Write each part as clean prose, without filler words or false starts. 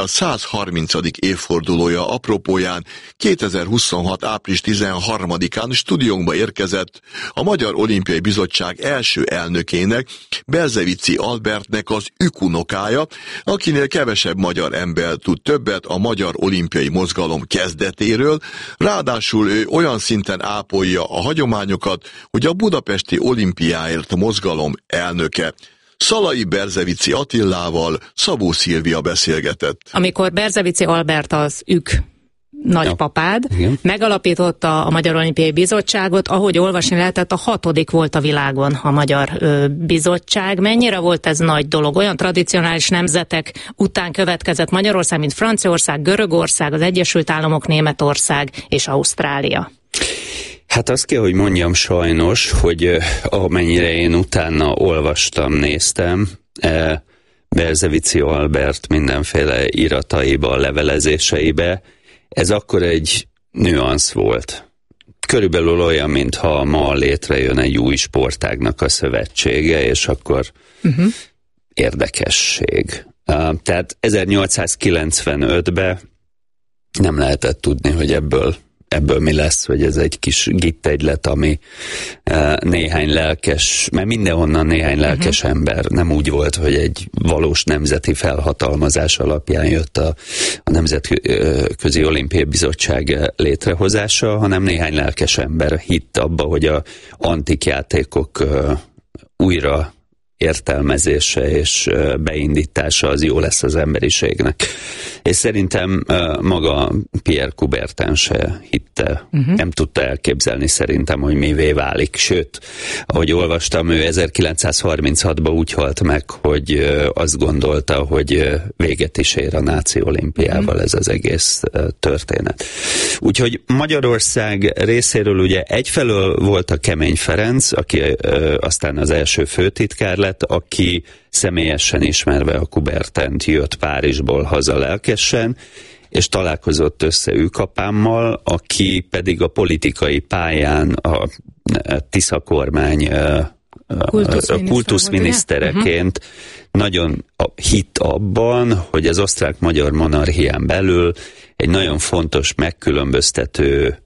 130. évfordulója apropóján 2026. április 13-án stúdiónkba érkezett a Magyar Olimpiai Bizottság első elnökének, Berzevici Albertnek az ükunokája, akinél kevesebb magyar ember tud többet a magyar olimpiai mozgalom kezdetéről, ráadásul ő olyan szinten ápolja a hagyományokat, hogy a budapesti olimpiáért mozgalom elnöke. Szalai Berzevici Attilával Szabó Szilvia beszélgetett. Amikor Berzevici Albert az nagypapád, megalapította a Magyar Olimpiai Bizottságot, ahogy olvasni lehetett, a 6. volt a világon a Magyar Bizottság. Mennyire volt ez nagy dolog? Olyan tradicionális nemzetek után következett Magyarország, mint Franciaország, Görögország, az Egyesült Államok, Németország és Ausztrália. Hát azt kell, hogy mondjam sajnos, hogy amennyire én utána olvastam, néztem, Berzevici Albert mindenféle irataiba, levelezéseibe, ez akkor egy nüansz volt. Körülbelül olyan, mintha ma létrejön egy új sportágnak a szövetsége, és akkor érdekesség. Tehát 1895-ben nem lehetett tudni, hogy ebből mi lesz, hogy ez egy kis gittegylet, ami néhány lelkes, mert mindenhonnan néhány lelkes ember, nem úgy volt, hogy egy valós nemzeti felhatalmazás alapján jött a Nemzetközi Olimpiai Bizottság létrehozása, hanem néhány lelkes ember hitt abba, hogy a antik játékok újra értelmezése és beindítása az jó lesz az emberiségnek. És szerintem maga Pierre Coubertin se hitte, nem tudta elképzelni szerintem, hogy mivé válik. Sőt, ahogy olvastam, ő 1936-ban úgy halt meg, hogy azt gondolta, hogy véget is ér a náci olimpiával ez az egész történet. Úgyhogy Magyarország részéről ugye egyfelől volt a Kemény Ferenc, aki aztán az első főtitkár lett, aki személyesen ismerve a Coubertent jött Párizsból haza lelkesen, és találkozott össze ükapámmal, aki pedig a politikai pályán a Tisza kormány kultuszminisztereként nagyon hitt abban, hogy az osztrák-magyar monarchián belül egy nagyon fontos megkülönböztető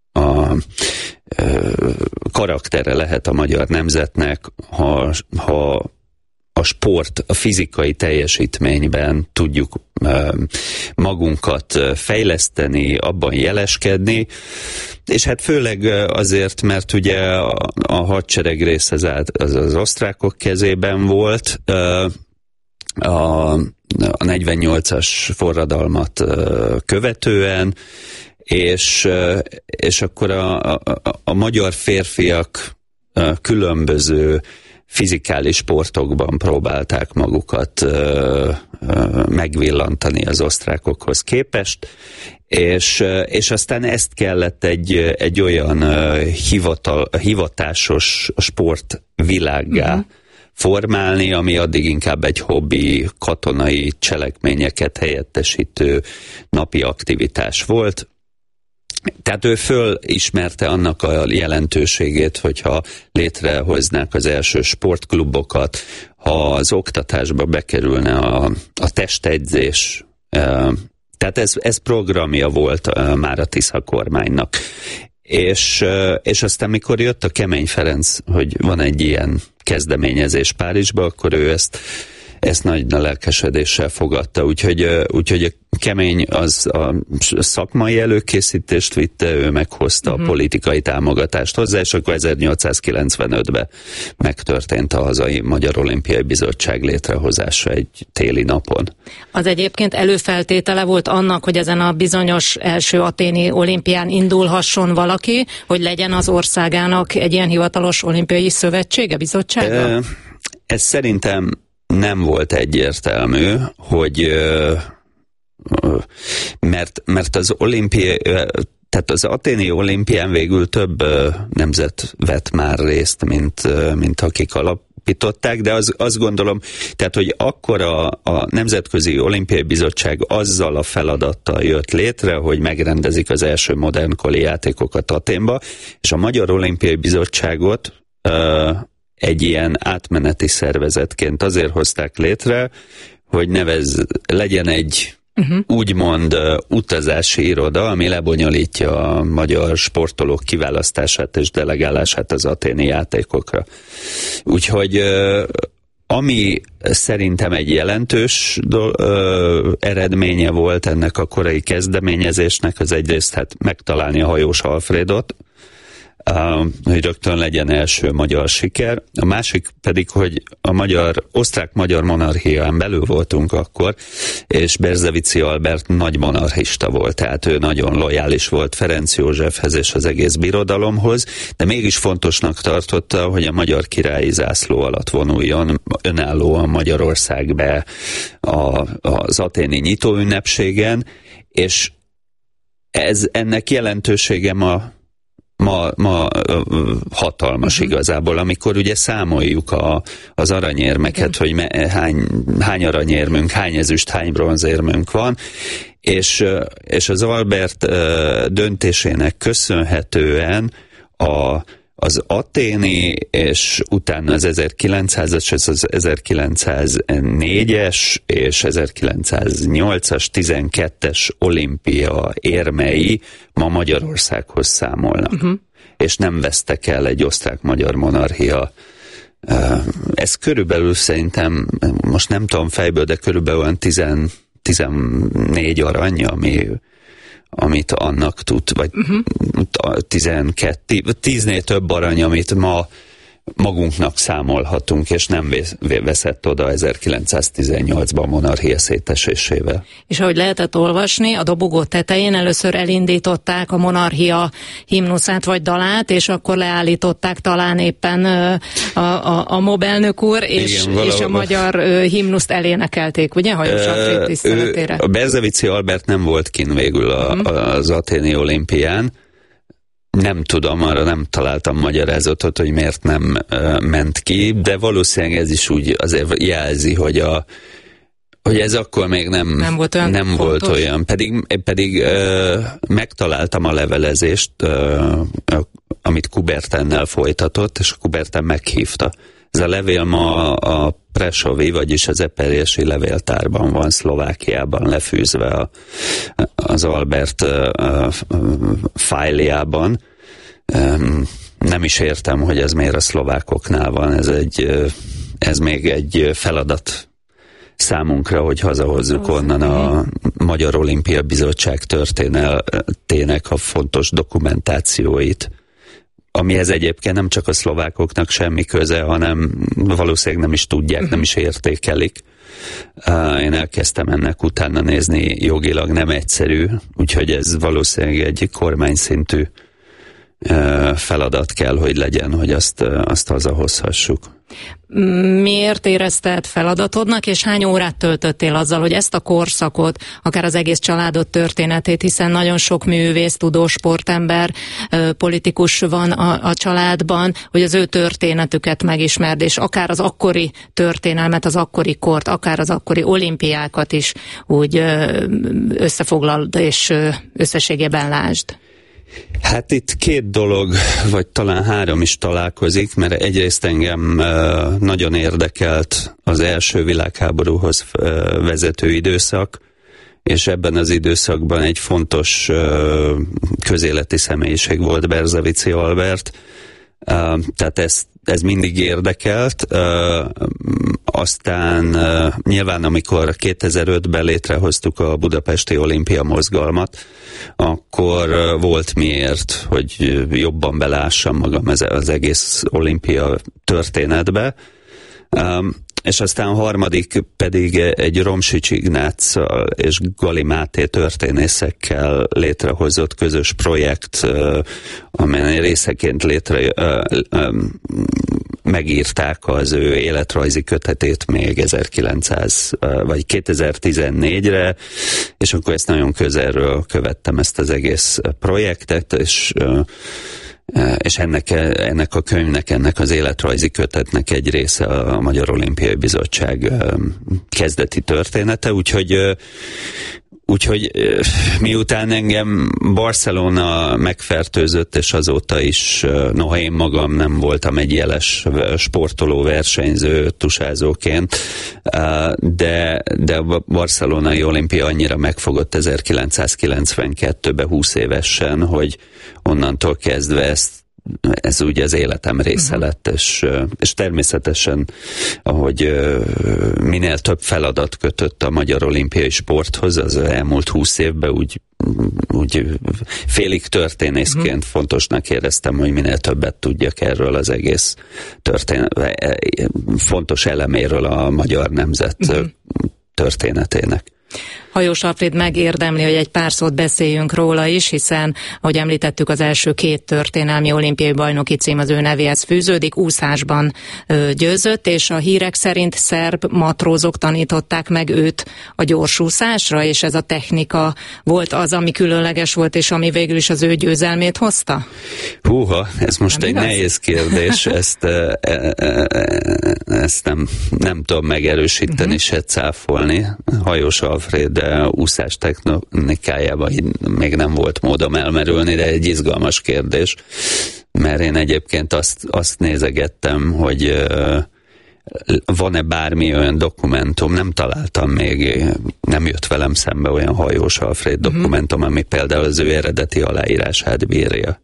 karaktere lehet a magyar nemzetnek, ha a sport, a fizikai teljesítményben tudjuk magunkat fejleszteni, abban jeleskedni, és hát főleg azért, mert ugye a hadsereg része az osztrákok kezében volt, a 48-as forradalmat követően, és akkor a magyar férfiak különböző fizikális sportokban próbálták magukat megvillantani az osztrákokhoz képest, és aztán ezt kellett egy olyan hivatásos sportvilággá formálni, ami addig inkább egy hobbi, katonai cselekményeket helyettesítő napi aktivitás volt. Tehát ő fölismerte annak a jelentőségét, hogyha létrehoznák az első sportklubokat, ha az oktatásba bekerülne a testegyzés. Tehát ez programja volt már a Tisza kormánynak. És aztán, mikor jött a Kemény Ferenc, hogy van egy ilyen kezdeményezés Párizsba, akkor ő ezt nagy lelkesedéssel fogadta, úgyhogy a Kemény az a szakmai előkészítést vitte, ő meghozta a politikai támogatást hozzá, és akkor 1895-ben megtörtént a hazai Magyar Olimpiai Bizottság létrehozása egy téli napon. Az egyébként előfeltétele volt annak, hogy ezen a bizonyos első athéni olimpián indulhasson valaki, hogy legyen az országának egy ilyen hivatalos olimpiai szövetsége, bizottsága? Ez szerintem nem volt egyértelmű, hogy mert az olimpiai, tehát az athéni olimpián végül több nemzet vett már részt, mint akik alapították, de azt gondolom, tehát, hogy akkor a Nemzetközi Olimpiai Bizottság azzal a feladattal jött létre, hogy megrendezik az első modernkori játékokat Athénba, és a Magyar Olimpiai Bizottságot egy ilyen átmeneti szervezetként azért hozták létre, hogy legyen egy úgymond utazási iroda, ami lebonyolítja a magyar sportolók kiválasztását és delegálását az athéni játékokra. Úgyhogy ami szerintem egy jelentős eredménye volt ennek a korai kezdeményezésnek, az egyrészt hát megtalálni a Hajós Alfrédot, hogy rögtön legyen első magyar siker. A másik pedig, hogy a osztrák-magyar monarchián belül voltunk akkor, és Berzevici Albert nagy monarchista volt, tehát ő nagyon lojális volt Ferenc Józsefhez és az egész birodalomhoz, de mégis fontosnak tartotta, hogy a magyar királyi zászló alatt vonuljon önállóan Magyarország be az athéni nyitóünnepségen, és ennek jelentősége ma hatalmas igazából, amikor ugye számoljuk az aranyérmeket, hogy hány aranyérmünk, hány ezüst, hány bronzérmünk van, és az Albert döntésének köszönhetően az athéni, és utána az 1900-as, az 1904-es és 1908-as, 12-es olimpia érmei ma Magyarországhoz számolnak. És nem vesztek el egy osztrák-magyar monarchia. Ez körülbelül szerintem, most nem tudom fejből, de körülbelül olyan 14 arany, amit annak tud, vagy 12, 10-nél több arany, amit ma magunknak számolhatunk, és nem veszett oda 1918-ban monarchia szétesésével. És ahogy lehetett olvasni, a dobogó tetején először elindították a monarchia himnuszát vagy dalát, és akkor leállították talán éppen a MOB elnök úr, és a magyar himnuszt elénekelték, ugye, Hajós Alfréd tiszteletére? A Berzevici Albert nem volt kint végül az athéni olimpián. Nem tudom, arra nem találtam magyarázatot, hogy miért nem ment ki, de valószínűleg ez is úgy azért jelzi, hogy ez akkor még nem volt olyan. Pedig megtaláltam a levelezést, amit Kubertennel folytatott, és Kuberten meghívta. Ez a levél ma a Presovi, vagyis az Eperjesi levéltárban van, Szlovákiában lefűzve az Albert fájljában. Nem is értem, hogy ez miért a szlovákoknál van. Ez még egy feladat számunkra, hogy hazahozzuk onnan a Magyar Olimpia Bizottság történetének a fontos dokumentációit, amihez egyébként nem csak a szlovákoknak semmi köze, hanem valószínűleg nem is tudják, nem is értékelik. Én elkezdtem ennek utána nézni, jogilag nem egyszerű, úgyhogy ez valószínűleg egy kormányszintű feladat kell, hogy legyen, hogy azt hazahozhassuk. Miért érezted feladatodnak, és hány órát töltöttél azzal, hogy ezt a korszakot, akár az egész családod történetét, hiszen nagyon sok művész, tudós, sportember, politikus van a családban, hogy az ő történetüket megismerd, és akár az akkori történelmet, az akkori kort, akár az akkori olimpiákat is úgy összefoglald, és összességében lásd. Hát itt két dolog, vagy talán három is találkozik, mert egyrészt engem nagyon érdekelt az első világháborúhoz vezető időszak, és ebben az időszakban egy fontos közéleti személyiség volt Berzevici Albert, tehát ez mindig érdekelt. Aztán nyilván, amikor 2005-ben létrehoztuk a Budapesti Olimpia mozgalmat, akkor volt miért, hogy jobban belássam magam az egész olimpia történetbe. És aztán a harmadik pedig egy Romsics Ignáccal és Gali Máté történészekkel létrehozott közös projekt, amelyen részeként megírták az ő életrajzi kötetét még 2014-re, és akkor ezt nagyon közelről követtem, ezt az egész projektet, és ennek a könyvnek, ennek az életrajzi kötetnek egy része a Magyar Olimpiai Bizottság kezdeti története, úgyhogy Úgyhogy miután engem Barcelona megfertőzött, és azóta is, noha én magam nem voltam egy jeles sportoló, versenyző, tusázóként, de a barcelonai olimpia annyira megfogott 1992-ben 20 évesen, hogy onnantól kezdve ez ugye az életem része lett, és természetesen, ahogy minél több feladat kötött a magyar olimpiai sporthoz, az elmúlt 20 évben úgy félig történészként fontosnak éreztem, hogy minél többet tudjak erről az egész fontos eleméről a magyar nemzet történetének. Hajós Alfréd megérdemli, hogy egy pár szót beszéljünk róla is, hiszen, ahogy említettük, az első 2 történelmi olimpiai bajnoki cím az ő nevéhez fűződik, úszásban győzött, és a hírek szerint szerb matrózok tanították meg őt a gyorsúszásra, és ez a technika volt az, ami különleges volt, és ami végül is az ő győzelmét hozta? Húha, ez most nem egy igaz? Nehéz kérdés, ezt nem tudom megerősíteni, se cáfolni. Hajós Alfréd úszás technikájában még nem volt módom elmerülni, de egy izgalmas kérdés, mert én egyébként azt nézegettem, hogy van-e bármi olyan dokumentum, nem találtam még, nem jött velem szembe olyan Hajós Alfréd dokumentum, ami például az ő eredeti aláírását bírja.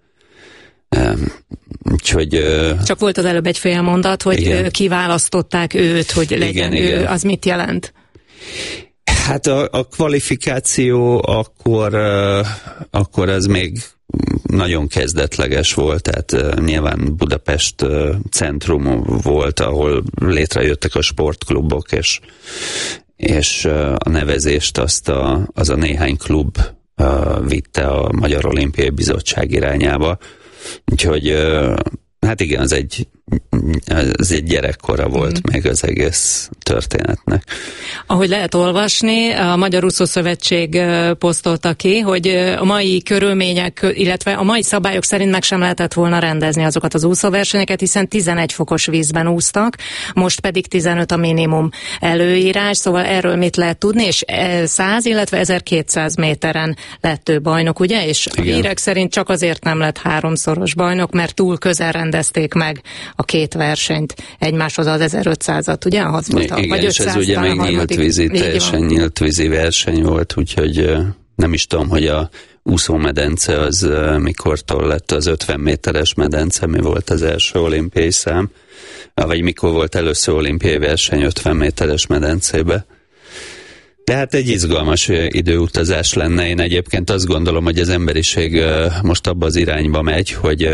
Úgyhogy, csak volt az előbb egy fél mondat, hogy igen. Kiválasztották őt, hogy legyen igen, ő, igen. Az mit jelent? Hát a kvalifikáció akkor az még nagyon kezdetleges volt, tehát nyilván Budapest centrum volt, ahol létrejöttek a sportklubok, és a nevezést az a néhány klub vitte a Magyar Olimpiai Bizottság irányába. Úgyhogy hát igen, az egy gyerekkora volt meg az egész történetnek. Ahogy lehet olvasni, a Magyar Úszószövetség posztolta ki, hogy a mai körülmények, illetve a mai szabályok szerint meg sem lehetett volna rendezni azokat az úszóversenyeket, hiszen 11 fokos vízben úsztak, most pedig 15 a minimum előírás, szóval erről mit lehet tudni, és 100, illetve 1200 méteren lett ő bajnok, ugye? És a hírek szerint csak azért nem lett 3-szoros bajnok, mert túl közel rendezték meg a 2 versenyt egymáshoz, az 1500-at, ugye? Igen, és ez ugye még teljesen nyílt vízi verseny volt, úgyhogy nem is tudom, hogy a úszómedence az mikortól lett az 50 méteres medence, mi volt az első olimpiai szám, vagy mikor volt először olimpiai verseny 50 méteres medencébe. De hát egy izgalmas időutazás lenne. Én egyébként azt gondolom, hogy az emberiség most abba az irányba megy, hogy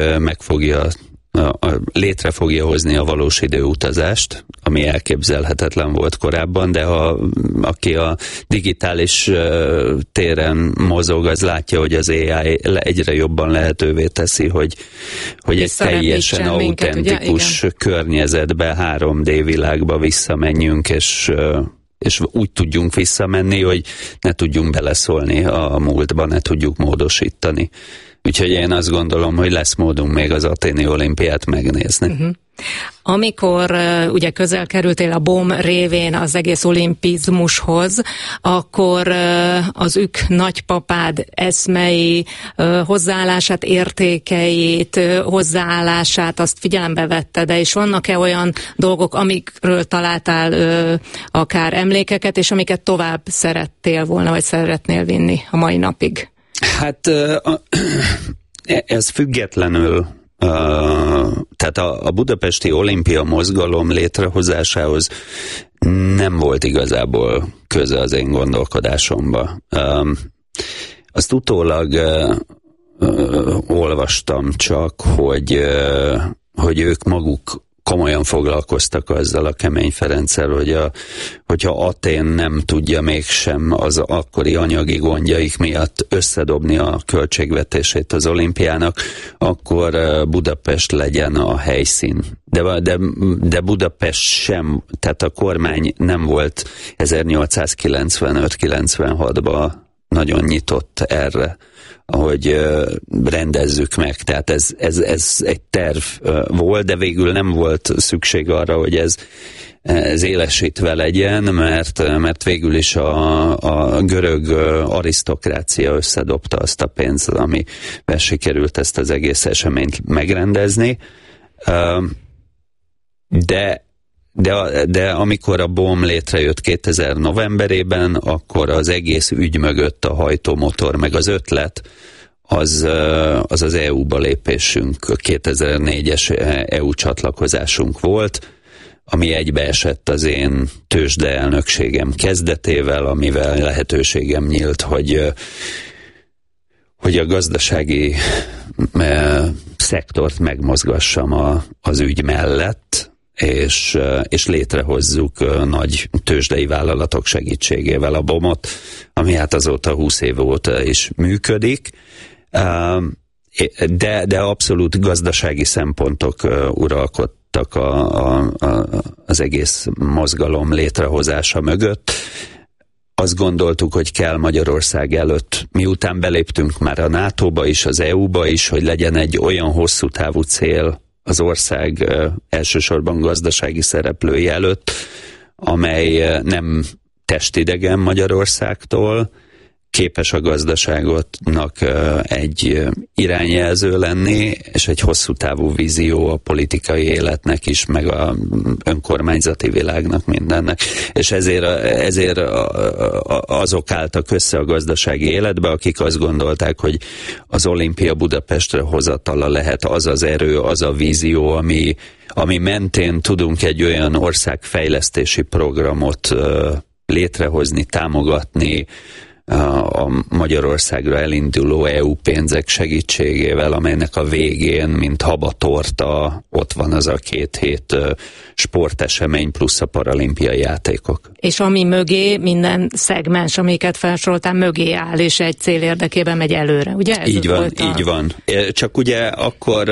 létre fogja hozni a valós időutazást, ami elképzelhetetlen volt korábban, de aki a digitális téren mozog, az látja, hogy az AI egyre jobban lehetővé teszi, hogy egy teljesen autentikus környezetbe, 3D világba visszamenjünk, és úgy tudjunk visszamenni, hogy ne tudjunk beleszólni a múltba, ne tudjuk módosítani. Úgyhogy én azt gondolom, hogy lesz módunk még az aténi olimpiát megnézni. Amikor ugye közel kerültél a BOM révén az egész olimpizmushoz, akkor az nagypapád eszmei, hozzáállását, értékeit, hozzáállását azt figyelembe vetted, és vannak-e olyan dolgok, amikről találtál akár emlékeket, és amiket tovább szerettél volna, vagy szeretnél vinni a mai napig? Hát ez függetlenül, tehát a budapesti olimpia mozgalom létrehozásához nem volt igazából köze az én gondolkodásomba. Azt utólag olvastam csak, hogy ők maguk komolyan foglalkoztak azzal a Kemény Ferenccel, hogyha Atén nem tudja mégsem az akkori anyagi gondjaik miatt összedobni a költségvetését az olimpiának, akkor Budapest legyen a helyszín. De Budapest sem, tehát a kormány nem volt 1895-96-ban nagyon nyitott erre, hogy rendezzük meg. Tehát ez egy terv volt, de végül nem volt szükség arra, hogy ez ez élesítve legyen, mert végül is a görög arisztokrácia összedobta azt a pénzt, amivel sikerült ezt az egész eseményt megrendezni. De amikor a BOM létrejött 2000 novemberében, akkor az egész ügy mögött a hajtómotor, meg az ötlet, az EU-ba lépésünk, 2004-es EU csatlakozásunk volt, ami egybeesett az én tőzsdeelnökségem kezdetével, amivel lehetőségem nyílt, hogy a gazdasági szektort megmozgassam az ügy mellett, és létrehozzuk nagy tőzsdei vállalatok segítségével a BOM-ot, ami hát azóta 20 év óta is működik, de abszolút gazdasági szempontok uralkodtak az egész mozgalom létrehozása mögött. Azt gondoltuk, hogy kell Magyarország előtt, miután beléptünk már a NATO-ba is, az EU-ba is, hogy legyen egy olyan hosszú távú cél az ország elsősorban gazdasági szereplői előtt, amely nem testidegen Magyarországtól, képes a gazdaságotnak egy irányjelző lenni, és egy hosszú távú vízió a politikai életnek is, meg a önkormányzati világnak, mindennek. És ezért azok álltak össze a gazdasági életbe, akik azt gondolták, hogy az olimpia Budapestre hozatala lehet az az erő, az a vízió, ami mentén tudunk egy olyan országfejlesztési programot létrehozni, támogatni, a Magyarországra elinduló EU pénzek segítségével, amelynek a végén, mint habatorta, ott van az a 2 hét sportesemény plusz a paralimpiai játékok. És ami mögé, minden szegmens, amiket felsoroltál, mögé áll, és egy cél érdekében megy előre, ugye? Így van. Csak ugye akkor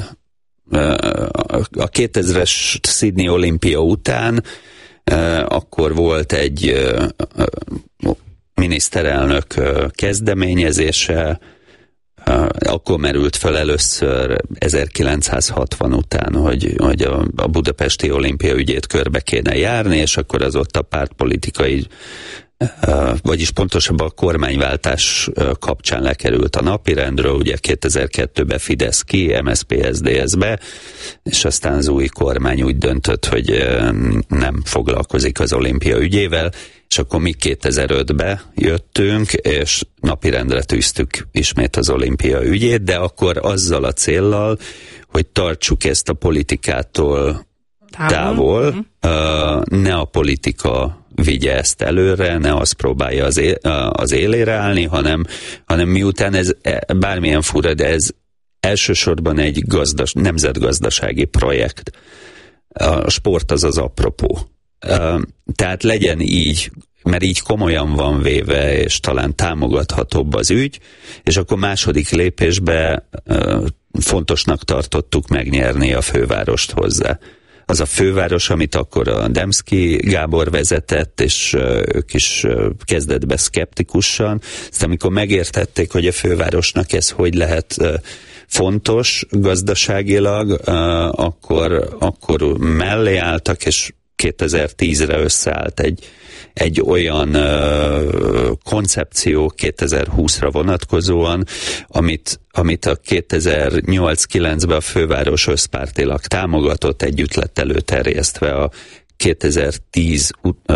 a 2000-es Sydney olimpia után akkor volt egy miniszterelnök kezdeményezése, akkor merült fel először 1960 után, hogy a budapesti olimpia ügyét körbe kéne járni, és akkor az ott a pártpolitikai, vagyis pontosabban a kormányváltás kapcsán lekerült a napirendről, ugye 2002-ben Fidesz ki, MSZP SZDSZ-be, és aztán az új kormány úgy döntött, hogy nem foglalkozik az olimpia ügyével, és akkor mi 2005-be jöttünk, és napirendre tűztük ismét az olimpia ügyét, de akkor azzal a céllal, hogy tartsuk ezt a politikától távol, ne a politika vigye ezt előre, ne az próbálja az élére állni, hanem miután ez bármilyen fura, de ez elsősorban egy nemzetgazdasági projekt. A sport az apropó. Tehát legyen így, mert így komolyan van véve, és talán támogathatóbb az ügy, és akkor második lépésben fontosnak tartottuk megnyerni a fővárost hozzá. Az a főváros, amit akkor a Demszky Gábor vezetett, és ők is kezdetben szkeptikusan, aztán amikor megértették, hogy a fővárosnak ez hogy lehet fontos gazdaságilag, akkor mellé álltak, és 2010-re összeállt egy olyan koncepció 2020-ra vonatkozóan, amit a 2008-9-ben a főváros összpártilag támogatott, együtt lett előterjesztve a 2010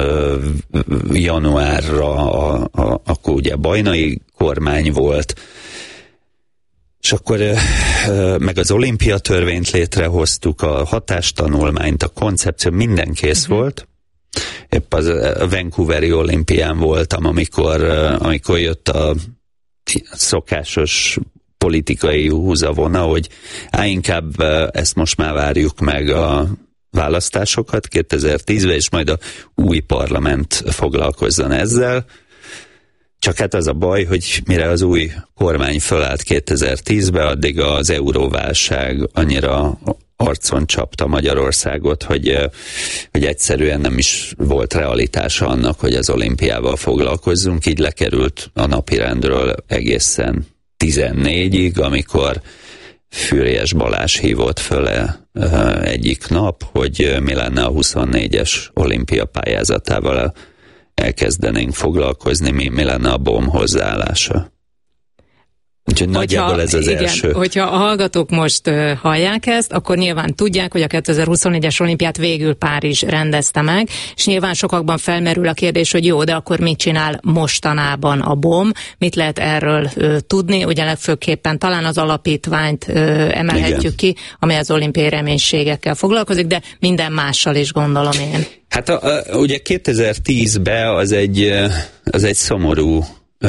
januárra, akkor ugye Bajnai kormány volt, és akkor meg az olimpiatörvényt létrehoztuk, a hatástanulmányt, a koncepció, minden kész volt. Épp a Vancouveri olimpián voltam, amikor jött a szokásos politikai húzavona, hogy inkább ezt most már várjuk meg a választásokat 2010-ben, és majd a új parlament foglalkozzon ezzel. Csak hát az a baj, hogy mire az új kormány fölállt 2010-ben, addig az euróválság annyira arcon csapta Magyarországot, hogy egyszerűen nem is volt realitása annak, hogy az olimpiával foglalkozzunk, így lekerült a napirendről egészen 14-ig, amikor Füriyes Balázs hívott föle egyik nap, hogy mi lenne a 24-es olimpia pályázatával elkezdenénk foglalkozni, mi lenne a BOM hozzáállása. Úgyhogy nagyjából ez az első. Hogyha a hallgatók most hallják ezt, akkor nyilván tudják, hogy a 2024-es olimpiát végül Párizs rendezte meg, és nyilván sokakban felmerül a kérdés, hogy jó, de akkor mit csinál mostanában a BOM, mit lehet erről tudni, ugye legfőképpen talán az alapítványt emelhetjük ki, amely az olimpiai reménységekkel foglalkozik, de minden mással is gondolom én. Hát ugye 2010-ben az egy szomorú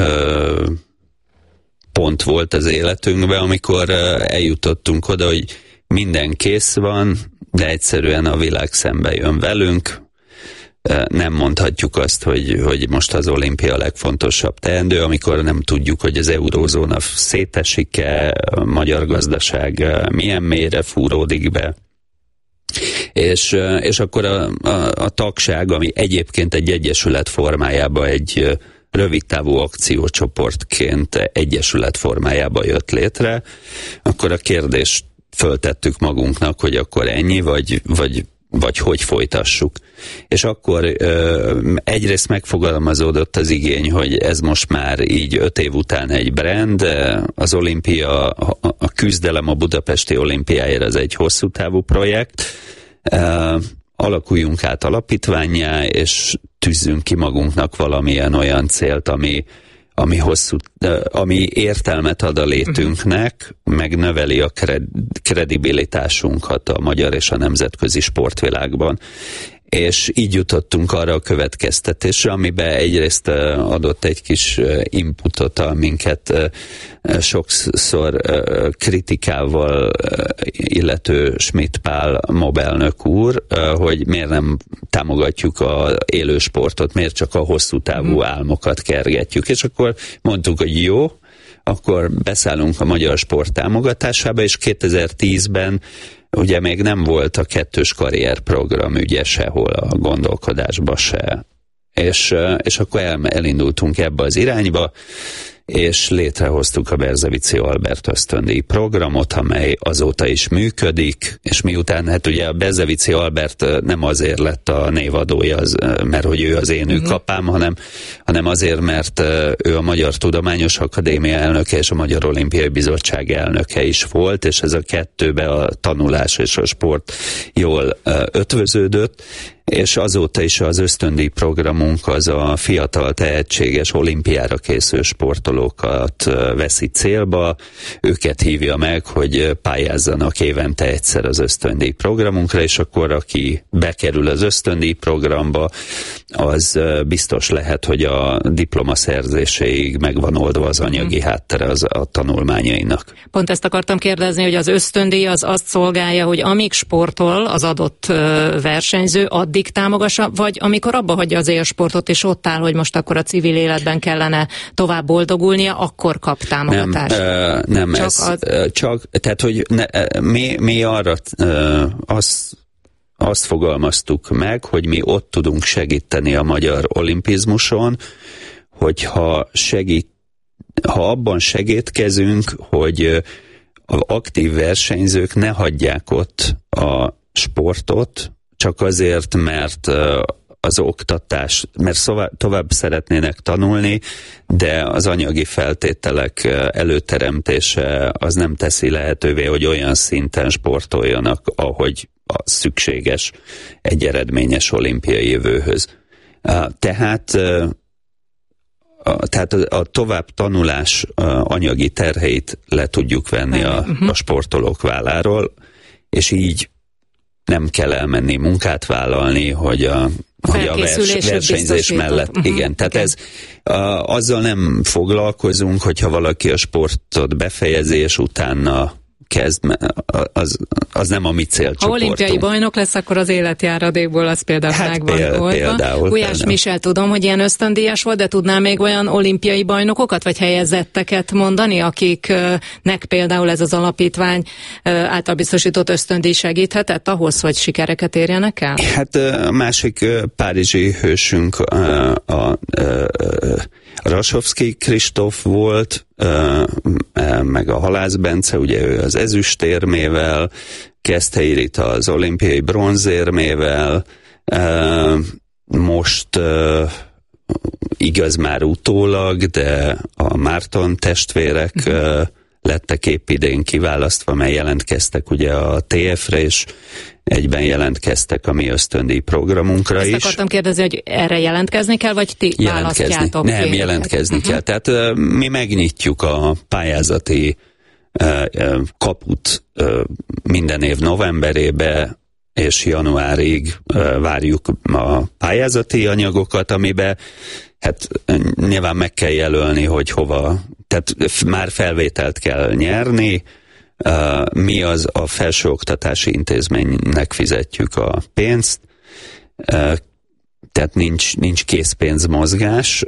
pont volt az életünkben, amikor eljutottunk oda, hogy minden kész van, de egyszerűen a világ szembe jön velünk. Nem mondhatjuk azt, hogy most az olimpia a legfontosabb teendő, amikor nem tudjuk, hogy az eurózóna szétesik-e, a magyar gazdaság milyen mélyre fúródik be. És akkor a tagság, ami egyébként egy egyesület formájában egy rövidtávú akciócsoportként egyesület formájába jött létre, akkor a kérdést föltettük magunknak, hogy akkor ennyi, vagy hogy folytassuk. És akkor egyrészt megfogalmazódott az igény, hogy ez most már így 5 év után egy brand, az olimpia, a küzdelem a budapesti olimpiáért az egy hosszú távú projekt, alakuljunk alapítvánnyá, és tűzzünk ki magunknak valamilyen olyan célt, ami értelmet ad a létünknek, meg növeli a kredibilitásunkat a magyar és a nemzetközi sportvilágban. És így jutottunk arra a következtetésre, amiben egyrészt adott egy kis inputot, minket sokszor kritikával illető Schmidt Pál mobelnök úr, hogy miért nem támogatjuk az élő sportot, miért csak a hosszú távú álmokat kergetjük. És akkor mondtuk, hogy jó, akkor beszállunk a magyar sport támogatásába, és 2010-ben ugye még nem volt a 2-s karrierprogram ügye sehol a gondolkodásba se. És akkor elindultunk ebbe az irányba, és létrehoztuk a Berzevici Albert ösztöndíj programot, amely azóta is működik, és miután, hát ugye a Berzevici Albert nem azért lett a névadója, mert hogy ő az én ükapám, hanem azért, mert ő a Magyar Tudományos Akadémia elnöke és a Magyar Olimpiai Bizottság elnöke is volt, és ez a kettőbe a tanulás és a sport jól ötvöződött, és azóta is az ösztöndíj programunk az a fiatal, tehetséges, olimpiára készülő sportolókat veszi célba, őket hívja meg, hogy pályázzanak évente egyszer az ösztöndíj programunkra, és akkor aki bekerül az ösztöndíj programba, az biztos lehet, hogy a diplomaszerzéséig megvan oldva az anyagi háttere a tanulmányainak. Pont ezt akartam kérdezni, hogy az ösztöndíj az azt szolgálja, hogy amíg sportol az adott versenyző, addig támogassa, vagy amikor abba hagyja az élsportot, és ott áll, hogy most akkor a civil életben kellene tovább boldogulnia, akkor kap támogatást. Nem, csak, tehát, hogy mi arra azt fogalmaztuk meg, hogy mi ott tudunk segíteni a magyar olimpizmuson, hogyha abban segítkezünk, hogy az aktív versenyzők ne hagyják ott a sportot, csak azért, mert az oktatás, mert tovább szeretnének tanulni, de az anyagi feltételek előteremtése az nem teszi lehetővé, hogy olyan szinten sportoljanak, ahogy szükséges egy eredményes olimpiai jövőhöz. Tehát a tovább tanulás anyagi terheit le tudjuk venni a sportolók válláról, és így nem kell elmenni munkát vállalni, hogy a versenyzés mellett. Igen, tehát ez azzal nem foglalkozunk, hogyha valaki a sportot befejezi, és utána kezd, az nem a mi célcsoportunk. Ha olimpiai bajnok lesz, akkor az életjáradékból az például megvan oldva. Gulyás Michel, tudom, hogy ilyen ösztöndíjas volt, de tudnál még olyan olimpiai bajnokokat, vagy helyezetteket mondani, akiknek például ez az alapítvány által biztosított ösztöndíj segíthetett ahhoz, hogy sikereket érjenek el? Hát a másik párizsi hősünk a Rasovszky Kristóf volt, meg a Halász Bence, ugye ő az ezüstérmével, Keszthelyi Rita az olimpiai bronzérmével, most igaz már utólag, de a Márton testvérek lettek épp idén kiválasztva, mert jelentkeztek ugye a TF-re, és egyben jelentkeztek a mi ösztöndíj programunkra is. Ezt akartam kérdezni, hogy erre jelentkezni kell, vagy ti választjátok? Nem, jelentkezni kell. Tehát mi megnyitjuk a pályázati kaput minden év novemberébe, és januárig várjuk a pályázati anyagokat, amiben hát nyilván meg kell jelölni, hogy hova, tehát már felvételt kell nyerni, mi az a felsőoktatási intézménynek fizetjük a pénzt, tehát nincs készpénzmozgás,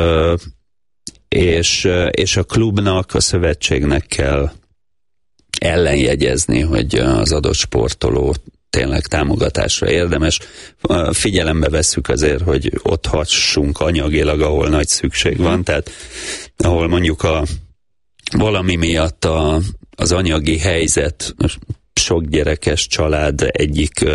és a klubnak, a szövetségnek kell ellenjegyezni, hogy az adott sportoló tényleg támogatásra érdemes. Figyelembe vesszük azért, hogy ott hassunk anyagilag, ahol nagy szükség van, tehát ahol mondjuk valami miatt az anyagi helyzet, sok gyerekes család egyik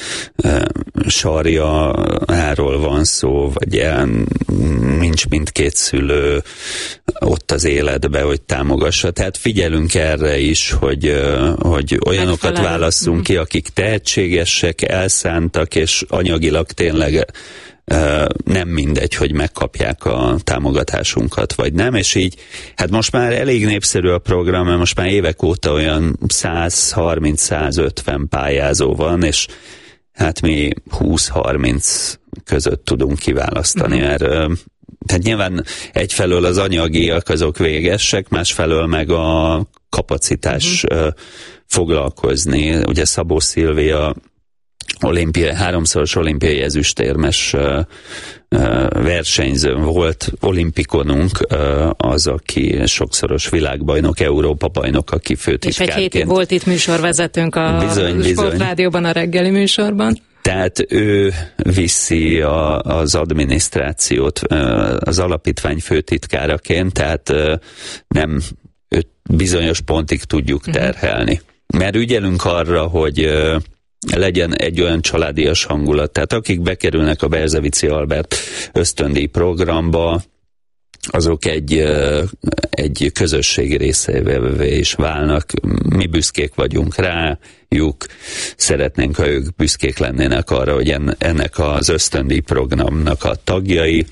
sarjáról van szó, vagy nincs mindkét szülő ott az életbe, hogy támogassa. Tehát figyelünk erre is, hogy olyanokat válasszunk ki, akik tehetségesek, elszántak, és anyagilag tényleg nem mindegy, hogy megkapják a támogatásunkat, vagy nem, és így, hát most már elég népszerű a program, mert most már évek óta olyan 130-150 pályázó van, és hát mi 20-30 között tudunk kiválasztani, mert tehát nyilván egyfelől az anyagiak azok végesek, másfelől meg a kapacitás foglalkozni. Ugye Szabó Szilvia háromszoros olimpiai ezüstérmes versenyző volt, olimpikonunk, az, aki sokszoros világbajnok, Európa-bajnok, aki főtitkárként. És egy hétig volt itt műsorvezetőnk a Sportrádióban, a reggeli műsorban. Tehát ő viszi az adminisztrációt az alapítvány főtitkáraként, tehát nem őt bizonyos pontig tudjuk terhelni. Mert ügyelünk arra, hogy legyen egy olyan családias hangulat. Tehát akik bekerülnek a Berzevici Albert ösztöndíj programba, azok egy közösségi részévé is válnak. Mi büszkék vagyunk rájuk, szeretnénk, ha ők büszkék lennének arra, hogy ennek az ösztöndíj programnak a tagjai.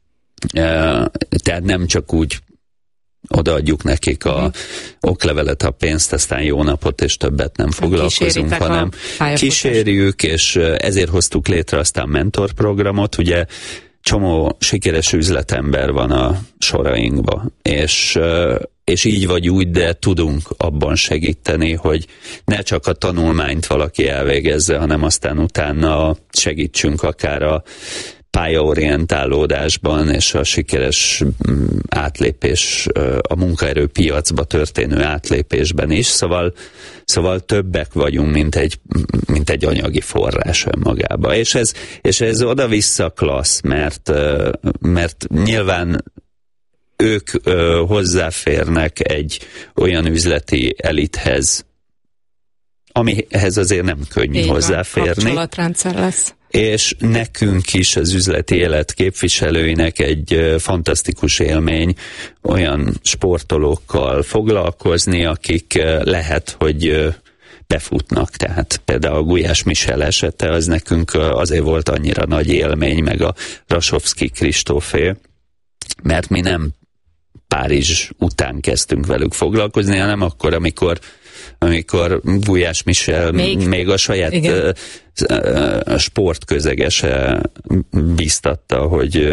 Tehát nem csak úgy odaadjuk nekik a oklevelet, a pénzt, aztán jó napot, és többet nem foglalkozunk, hanem kísérjük, és ezért hoztuk létre aztán mentorprogramot. Ugye csomó sikeres üzletember van a sorainkba, és így vagy úgy, de tudunk abban segíteni, hogy ne csak a tanulmányt valaki elvégezze, hanem aztán utána segítsünk akár a pályaorientálódásban és a sikeres átlépés, a munkaerőpiacba történő átlépésben is, szóval többek vagyunk, mint egy anyagi forrás önmagába. És ez oda-vissza klassz, mert nyilván ők hozzáférnek egy olyan üzleti elithez, amihez azért nem könnyű hozzáférni. Kapcsolatrendszer lesz. És nekünk is, az üzleti élet képviselőinek egy fantasztikus élmény olyan sportolókkal foglalkozni, akik lehet, hogy befutnak. Tehát például a Gulyás Michel esete, az nekünk azért volt annyira nagy élmény, meg a Rasovszky Kristófé, mert mi nem Párizs után kezdtünk velük foglalkozni, hanem akkor, amikor Gulyás Michel még a saját sportközegese biztatta,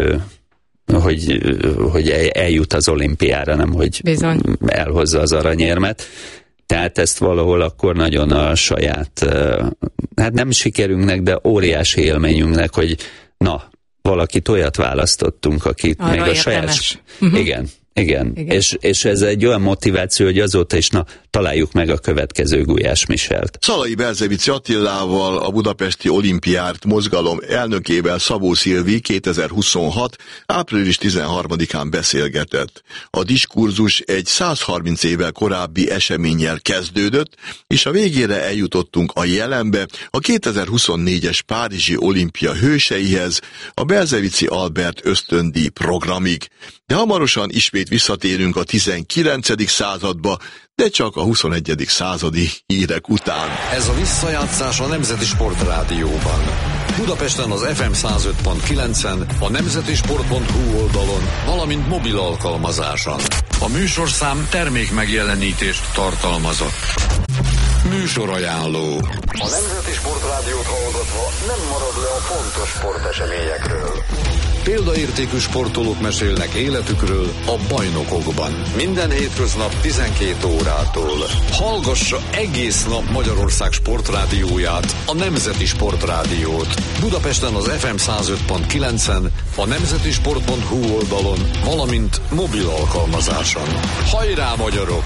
hogy eljut az olimpiára, nem hogy elhozza az aranyérmet. Tehát ezt valahol akkor nagyon a saját, hát nem sikerünknek, de óriási élményünknek, hogy na, valakit olyat választottunk, akit arra még a saját... Igen. És ez egy olyan motiváció, hogy azóta is, találjuk meg a következő Gulyás Michelt. Szalai Belzevici Attilával, a Budapesti Olimpiárt mozgalom elnökével Szabó Szilvi 2026. április 13-án beszélgetett. A diskurzus egy 130 évvel korábbi eseménnyel kezdődött, és a végére eljutottunk a jelenbe, a 2024-es Párizsi Olimpia hőseihez, a Belzevici Albert ösztöndíj programig. De hamarosan ismét visszatérünk a 19. századba, de csak a 21. századi hírek után. Ez a visszajátszás a Nemzeti Sportrádióban. Budapesten az FM 105.9-en, a nemzetisport.hu oldalon, valamint mobil alkalmazáson. A műsorszám termékmegjelenítést tartalmazott. Műsorajánló. A Nemzeti Sportrádiót hallgatva nem marad le a fontos sporteseményekről. Példaértékű sportolók mesélnek életükről a bajnokokban. Minden hétköznap 12 órától. Hallgassa egész nap Magyarország sportrádióját, a Nemzeti Sportrádiót. Budapesten az FM 105.9-en, a nemzetisport.hu oldalon, valamint mobil alkalmazáson. Hajrá, magyarok!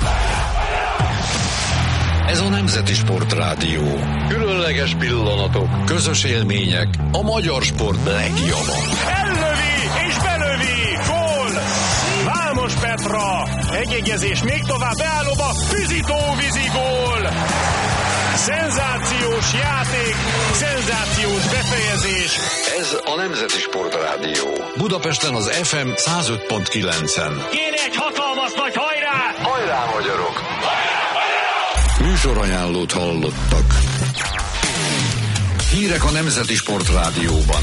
Ez a Nemzeti Sportrádió. Különleges pillanatok, közös élmények, a magyar sport legjobb. Ellövi és belövi! Gól! Vámos Petra! Egyegyezés még tovább beállóba, Füzitó-vízi gól! Szenzációs játék, szenzációs befejezés. Ez a Nemzeti Sportrádió. Budapesten az FM 105.9-en. Kéne egy hatalmas nagy hajrá! Hajrá, magyarok! Műsorajánlót hallottak. Hírek a Nemzeti Sportrádióban.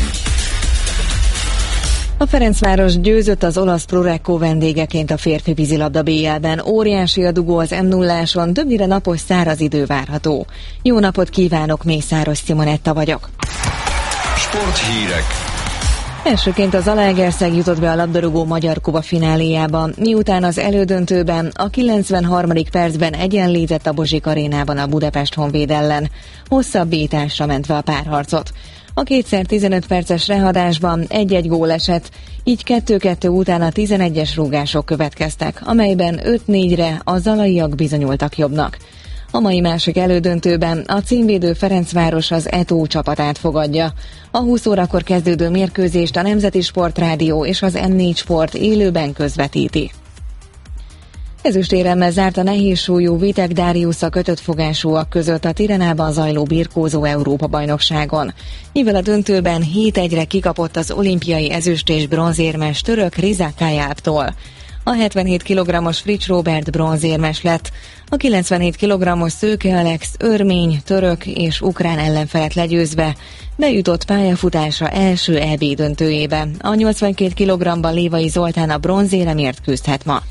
A Ferencváros győzött az olasz Prorecco vendégeként a férfi vízilabda BL-ben. Óriási a dugó az M0-áson, többnyire napos száraz idő várható. Jó napot kívánok, Mészáros Simonetta vagyok. Sporthírek. Elsőként az Zalaegerszeg jutott be a labdarúgó Magyar Kupa fináléjába, miután az elődöntőben a 93. percben egyenlített a Bozsik arénában a Budapest Honvéd ellen. Hosszabbításra mentve a párharcot. A 2x15 perces rehadásban 1-1 gól esett, így 2-2 után a 11-es rúgások következtek, amelyben 5-4-re a zalaiak bizonyultak jobbnak. A mai másik elődöntőben a címvédő Ferencváros az Eto csapatát fogadja. A 20 órakor kezdődő mérkőzést a Nemzeti Sportrádió és az M4 Sport élőben közvetíti. Ezüstéremmel zárt a nehézsúlyú Vitek Dariussza kötött fogásúak között a Tirenában zajló birkózó Európa-bajnokságon. Mivel a döntőben 7-1-re kikapott az olimpiai ezüst- és bronzérmes török Riza Kayaptól. A 77 kg-os Fritz Robert bronzérmes lett, a 97 kg-os Szőke Alex örmény, török és ukrán ellenfelet legyőzve bejutott pályafutása első EB döntőjébe. A 82 kg-ban Lévai Zoltán a bronzéremért küzdhet ma.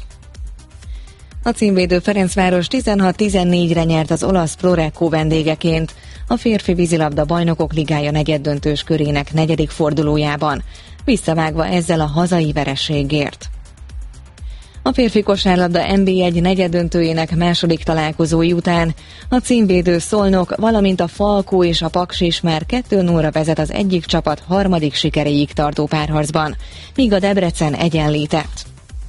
A címvédő Ferencváros 16-14-re nyert az olasz Prorecco vendégeként a férfi vízilabda bajnokok ligája negyeddöntős körének 4. fordulójában, visszavágva ezzel a hazai vereségért. A férfi kosárlabda NB1 negyeddöntőjének második találkozói után a címvédő Szolnok, valamint a Falkó és a Paks is már 2-0-ra vezet az egyik csapat harmadik sikeréig tartó párharcban, míg a Debrecen egyenlített.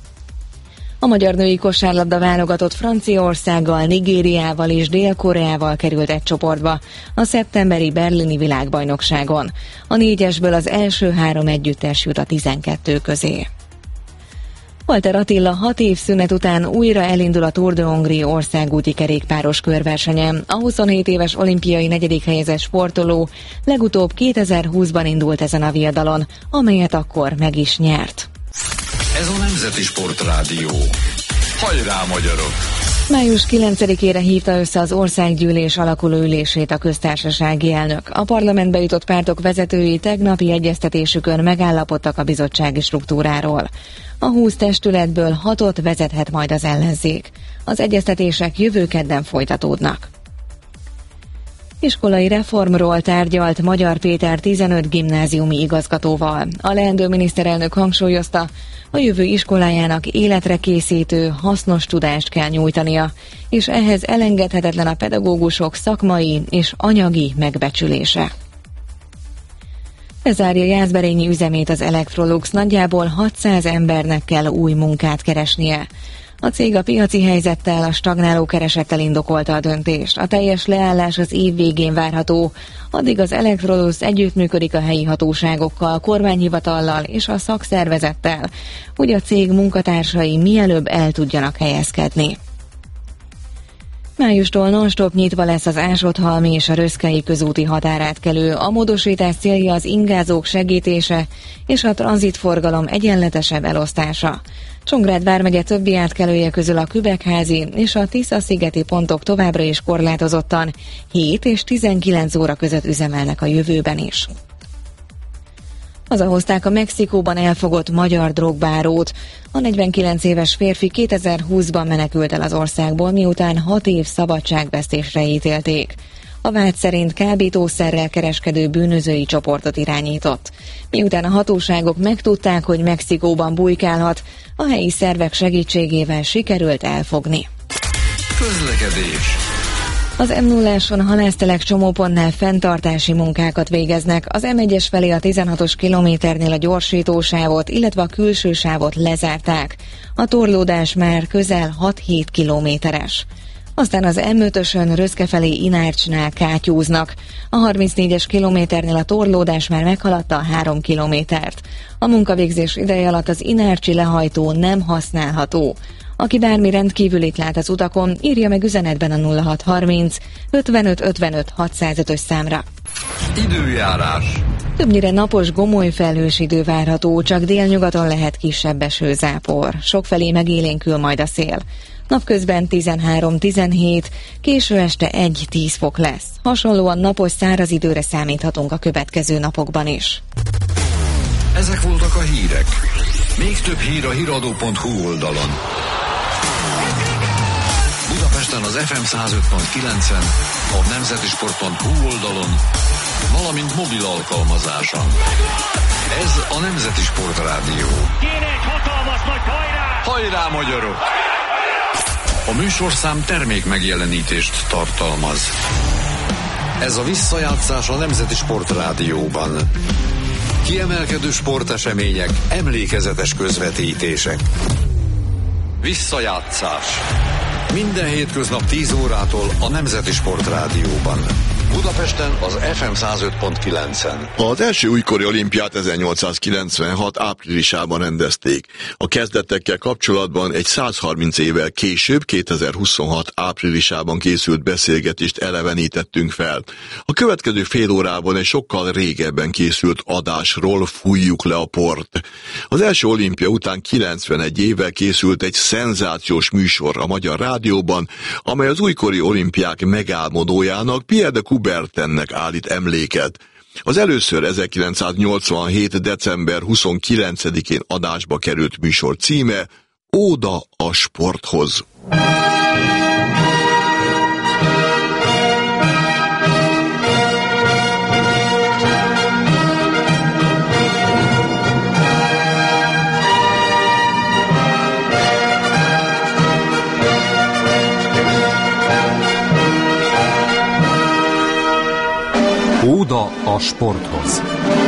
A magyar női kosárlabda válogatott Franciaországgal, Nigériával és Dél-Koreával került egy csoportba a szeptemberi berlini világbajnokságon. A 4-esből az első 3 együttes jut a 12 közé. Walter Attila 6 év szünet után újra elindul a Tour de Hongrie országúti kerékpáros körversenyen. A 27 éves olimpiai 4. helyezett sportoló legutóbb 2020-ban indult ezen a viadalon, amelyet akkor meg is nyert. Ez a Nemzeti Sportrádió. Hajrá, magyarok! Május 9-ére hívta össze az országgyűlés alakuló ülését a köztársasági elnök. A parlamentbe jutott pártok vezetői tegnapi egyeztetésükön megállapodtak a bizottsági struktúráról. A 20 testületből 6-ot vezethet majd az ellenzék. Az egyeztetések jövő kedden folytatódnak. Iskolai reformról tárgyalt Magyar Péter 15 gimnáziumi igazgatóval. A leendő miniszterelnök hangsúlyozta, a jövő iskolájának életre készítő, hasznos tudást kell nyújtania, és ehhez elengedhetetlen a pedagógusok szakmai és anyagi megbecsülése. Lezárja Jászberényi üzemét az Electrolux, nagyjából 600 embernek kell új munkát keresnie. A cég a piaci helyzettel, a stagnáló keresettel indokolta a döntést. A teljes leállás az év végén várható, addig az Electrolux együttműködik a helyi hatóságokkal, kormányhivatallal és a szakszervezettel, hogy a cég munkatársai mielőbb el tudjanak helyezkedni. Májustól non-stop nyitva lesz az Ásotthalmi és a Röszkei közúti határátkelő. A módosítás célja az ingázók segítése és a tranzitforgalom egyenletesebb elosztása. Csongrád vármegye többi átkelője közül a Kübekházi és a Tisza-szigeti pontok továbbra is korlátozottan 7 és 19 óra között üzemelnek a jövőben is. Hazahozták a Mexikóban elfogott magyar drogbárót. A 49 éves férfi 2020-ban menekült el az országból, miután 6 év szabadságvesztésre ítélték. A vád szerint kábítószerrel kereskedő bűnözői csoportot irányított. Miután a hatóságok megtudták, hogy Mexikóban bujkálhat, a helyi szervek segítségével sikerült elfogni. Közlekedés. Az M0-áson halásztelek csomópontnál fenntartási munkákat végeznek, az M1-es felé a 16-os kilométernél a gyorsítósávot, illetve a külső sávot lezárták. A torlódás már közel 6-7 kilométeres. Aztán az M5-ösön Röszke felé Inárcsnál kátyúznak. A 34-es kilométernél a torlódás már meghaladta a 3 kilométert. A munkavégzés ideje alatt az inárcsi lehajtó nem használható. Aki bármi rendkívülit lát az utakon, írja meg üzenetben a 0630 55 55 605-ös számra. Időjárás. Többnyire napos, gomoly felhős idő várható, csak délnyugaton lehet kisebb esőzápor. Sokfelé megélénkül majd a szél. Napközben 13-17, késő este 1-10 fok lesz. Hasonlóan napos, száraz időre számíthatunk a következő napokban is. Ezek voltak a hírek. Még több hír a hiradó.hu oldalon. Budapesten az FM 105.9-en, a nemzetisport.hu oldalon, valamint mobil alkalmazáson. Ez a Nemzeti Sport Rádió. Kéne egy hatalmas nagy hajrá! Hajrá, magyarok! A műsorszám termék megjelenítést tartalmaz. Ez a visszajátszás a Nemzeti Sport Rádióban. Kiemelkedő sportesemények, emlékezetes közvetítések. Visszajátszás. Minden hétköznap 10 órától a Nemzeti Sport Rádióban. Budapesten az FM 105.9-en. Az első újkori olimpiát 1896 áprilisában rendezték. A kezdetekkel kapcsolatban egy 130 évvel később, 2026 áprilisában készült beszélgetést elevenítettünk fel. A következő fél órában egy sokkal régebben készült adásról fújjuk le a port. Az első olimpia után 91 évvel készült egy szenzációs műsor a Magyar Rádióban, amely az újkori olimpiák megálmodójának, Pierre de Coubertinnek állít emléket. Az először 1987. december 29-én adásba került műsor címe Óda a sporthoz. Óda a sporthoz.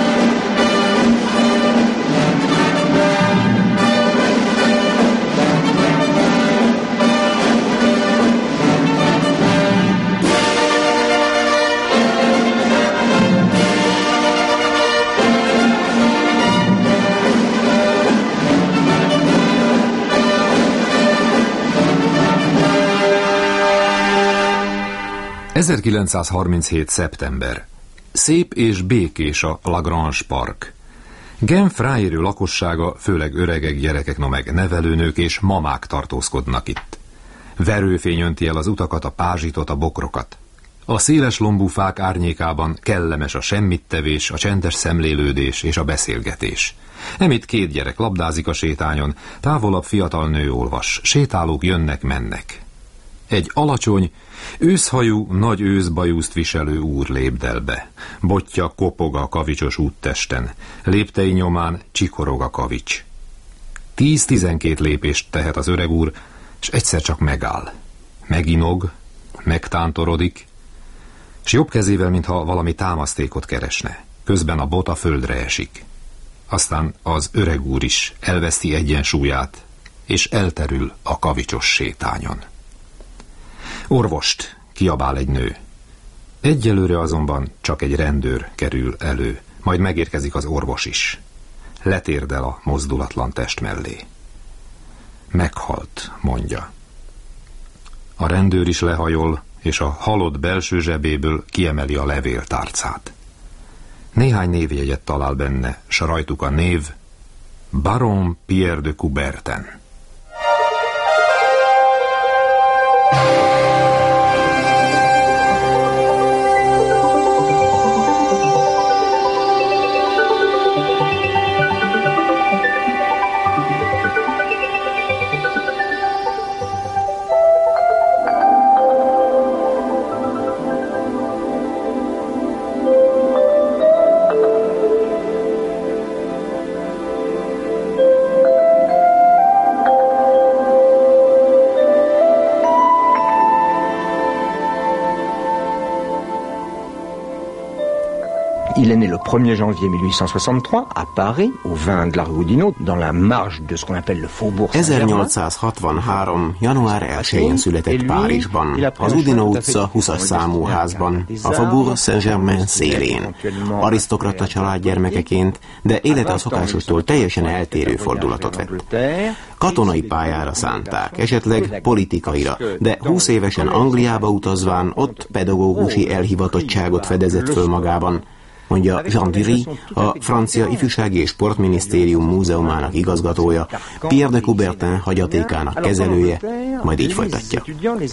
...1937. szeptember. Szép és békés a Lagrange Park. Genf ráérő lakossága, főleg öregek, gyerekek, no meg nevelőnők és mamák tartózkodnak itt. Verőfény önti el az utakat, a pázsitot, a bokrokat. A széles lombú fák árnyékában kellemes a semmittevés, a csendes szemlélődés és a beszélgetés. Emitt 2 gyerek labdázik a sétányon, távolabb fiatal nő olvas, sétálók jönnek-mennek. Egy alacsony, őszhajú, nagy őszbajuszt viselő úr lépdel be. Botja kopog a kavicsos úttesten, léptei nyomán csikorog a kavics. 10-12 lépést tehet az öreg úr, és egyszer csak megáll. Meginog, megtántorodik, s jobb kezével, mintha valami támasztékot keresne. Közben a bot a földre esik. Aztán az öreg úr is elveszti egyensúlyát, és elterül a kavicsos sétányon. Orvost, kiabál egy nő. Egyelőre azonban csak egy rendőr kerül elő, majd megérkezik az orvos is. Letérdel a mozdulatlan test mellé. Meghalt, mondja. A rendőr is lehajol, és a halott belső zsebéből kiemeli a levéltárcát. Néhány névjegyet talál benne, s rajtuk a név Baron Pierre de Coubertin. Il est né le 1er janvier 1863 à Paris, au vin de la rue Oudinot, dans la marge de ce qu'on appelle le Faubourg Saint-Germain. 1863. január 1-én született Párizsban, az Oudinot utca 20-as számú házban, a Faubourg Saint-Germain szélén. Arisztokrata család gyermekeként, de élete a szokásostól teljesen eltérő fordulatot vett. Katonai pályára szánták, esetleg politikaira, de 20 évesen Angliába utazván ott pedagógusi elhivatottságot fedezett föl magában, mondja Jean Dury, a francia ifjúsági és sportminisztérium múzeumának igazgatója, Pierre de Coubertin hagyatékának kezelője, majd így folytatja.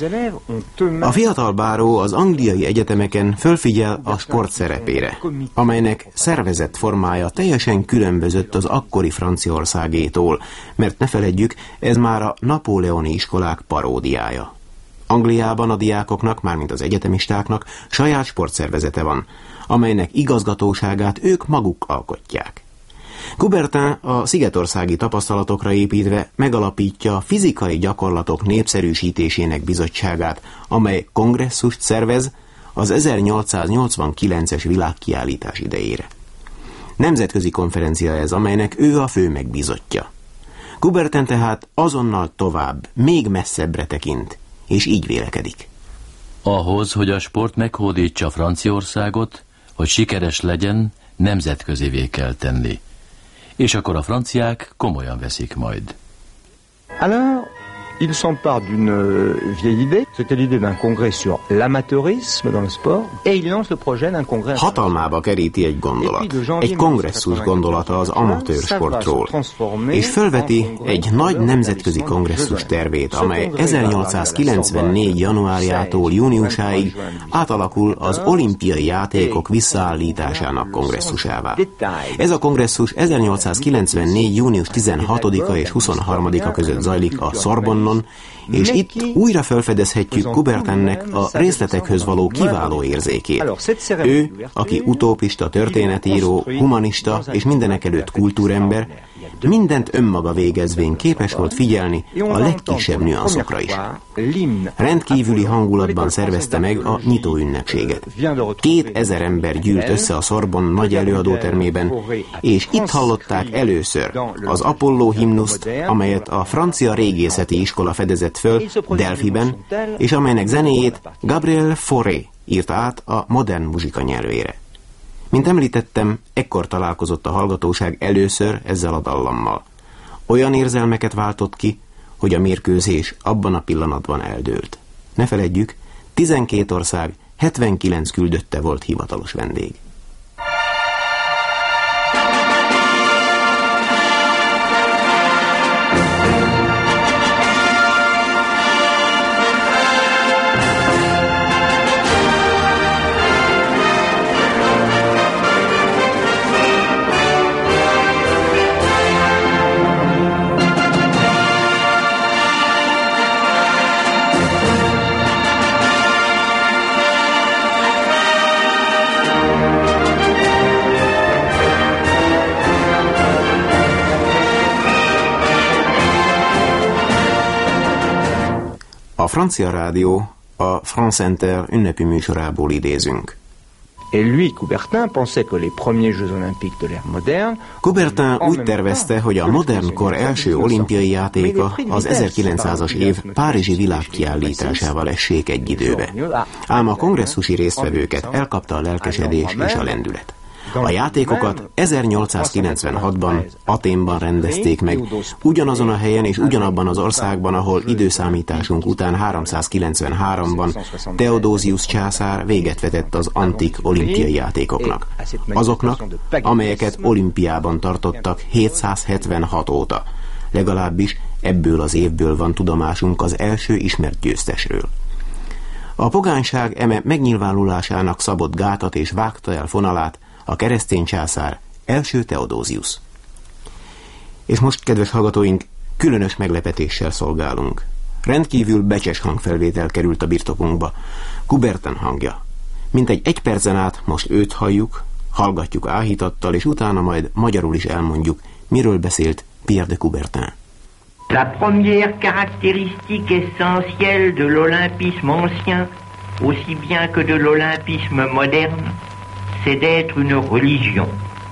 A fiatal báró az angliai egyetemeken fölfigyel a sport szerepére, amelynek szervezett formája teljesen különbözött az akkori Franciaországétól, mert ne feledjük, ez már a napóleoni iskolák paródiája. Angliában a diákoknak, mármint az egyetemistáknak saját sportszervezete van, amelynek igazgatóságát ők maguk alkotják. Coubertin a szigetországi tapasztalatokra építve megalapítja a fizikai gyakorlatok népszerűsítésének bizottságát, amely kongresszust szervez az 1889-es világkiállítás idejére. Nemzetközi konferencia ez, amelynek ő a fő megbízottja. Coubertin tehát azonnal tovább, még messzebbre tekint, és így vélekedik. Ahhoz, hogy a sport meghódítsa Franciaországot, hogy sikeres legyen, nemzetközivé kell tenni. És akkor a franciák komolyan veszik majd. Alors, il s'empare d'une vieille idée, c'était l'idée d'un congrès sur l'amateurisme dans le sport, et il lance le projet d'un congrès. Hatalmába keríti egy gondolat, egy kongresszus gondolata az amatőr sportról, és fölveti egy nagy nemzetközi kongresszus tervét, amely 1894. januárjától júniusáig átalakul az olimpiai játékok visszaállításának kongresszusává. Ez a kongresszus 1894. június 16-a és 23-a között zajlik a Sorbonne, és itt újra felfedezhetjük Coubertinnek a részletekhöz való kiváló érzékét. Ő, aki utópista, történetíró, humanista és mindenekelőtt kultúrember, mindent önmaga végezvén képes volt figyelni a legkisebb nüanszokra is. Rendkívüli hangulatban szervezte meg a nyitó ünnepséget. 2000 ember gyűlt össze a Sorbonne nagy előadótermében, és itt hallották először az Apolló himnuszt, amelyet a francia régészeti iskola fedezett föl Delphiben, és amelynek zenéjét Gabriel Fauré írta át a modern muzsika nyelvére. Mint említettem, ekkor találkozott a hallgatóság először ezzel a dallammal. Olyan érzelmeket váltott ki, hogy a mérkőzés abban a pillanatban eldőlt. Ne feledjük, 12 ország, 79 küldötte volt hivatalos vendég. A francia rádió a France Inter ünnepi műsorából idézünk. Coubertin úgy tervezte, hogy a modern kor első olimpiai játéka az 1900-as év párizsi világkiállításával essék egy időbe. Ám a kongresszusi résztvevőket elkapta a lelkesedés és a lendület. A játékokat 1896-ban Athénban rendezték meg, ugyanazon a helyen és ugyanabban az országban, ahol időszámításunk után 393-ban Theodosius császár véget vetett az antik olimpiai játékoknak. Azoknak, amelyeket olimpiában tartottak 776 óta. Legalábbis ebből az évből van tudomásunk az első ismert győztesről. A pogányság eme megnyilvánulásának szabott gátat és vágta el fonalát a keresztény császár, első Theodosius. És most, kedves hallgatóink, különös meglepetéssel szolgálunk. Rendkívül becses hangfelvétel került a birtokunkba, Coubertin hangja. Mintegy 1 percen át most őt halljuk, hallgatjuk áhítattal, és utána majd magyarul is elmondjuk, miről beszélt Pierre de Coubertin. La première caractéristique essentielle de l'olympisme ancien, aussi bien que de l'olympisme moderne, c'est d'être une religion.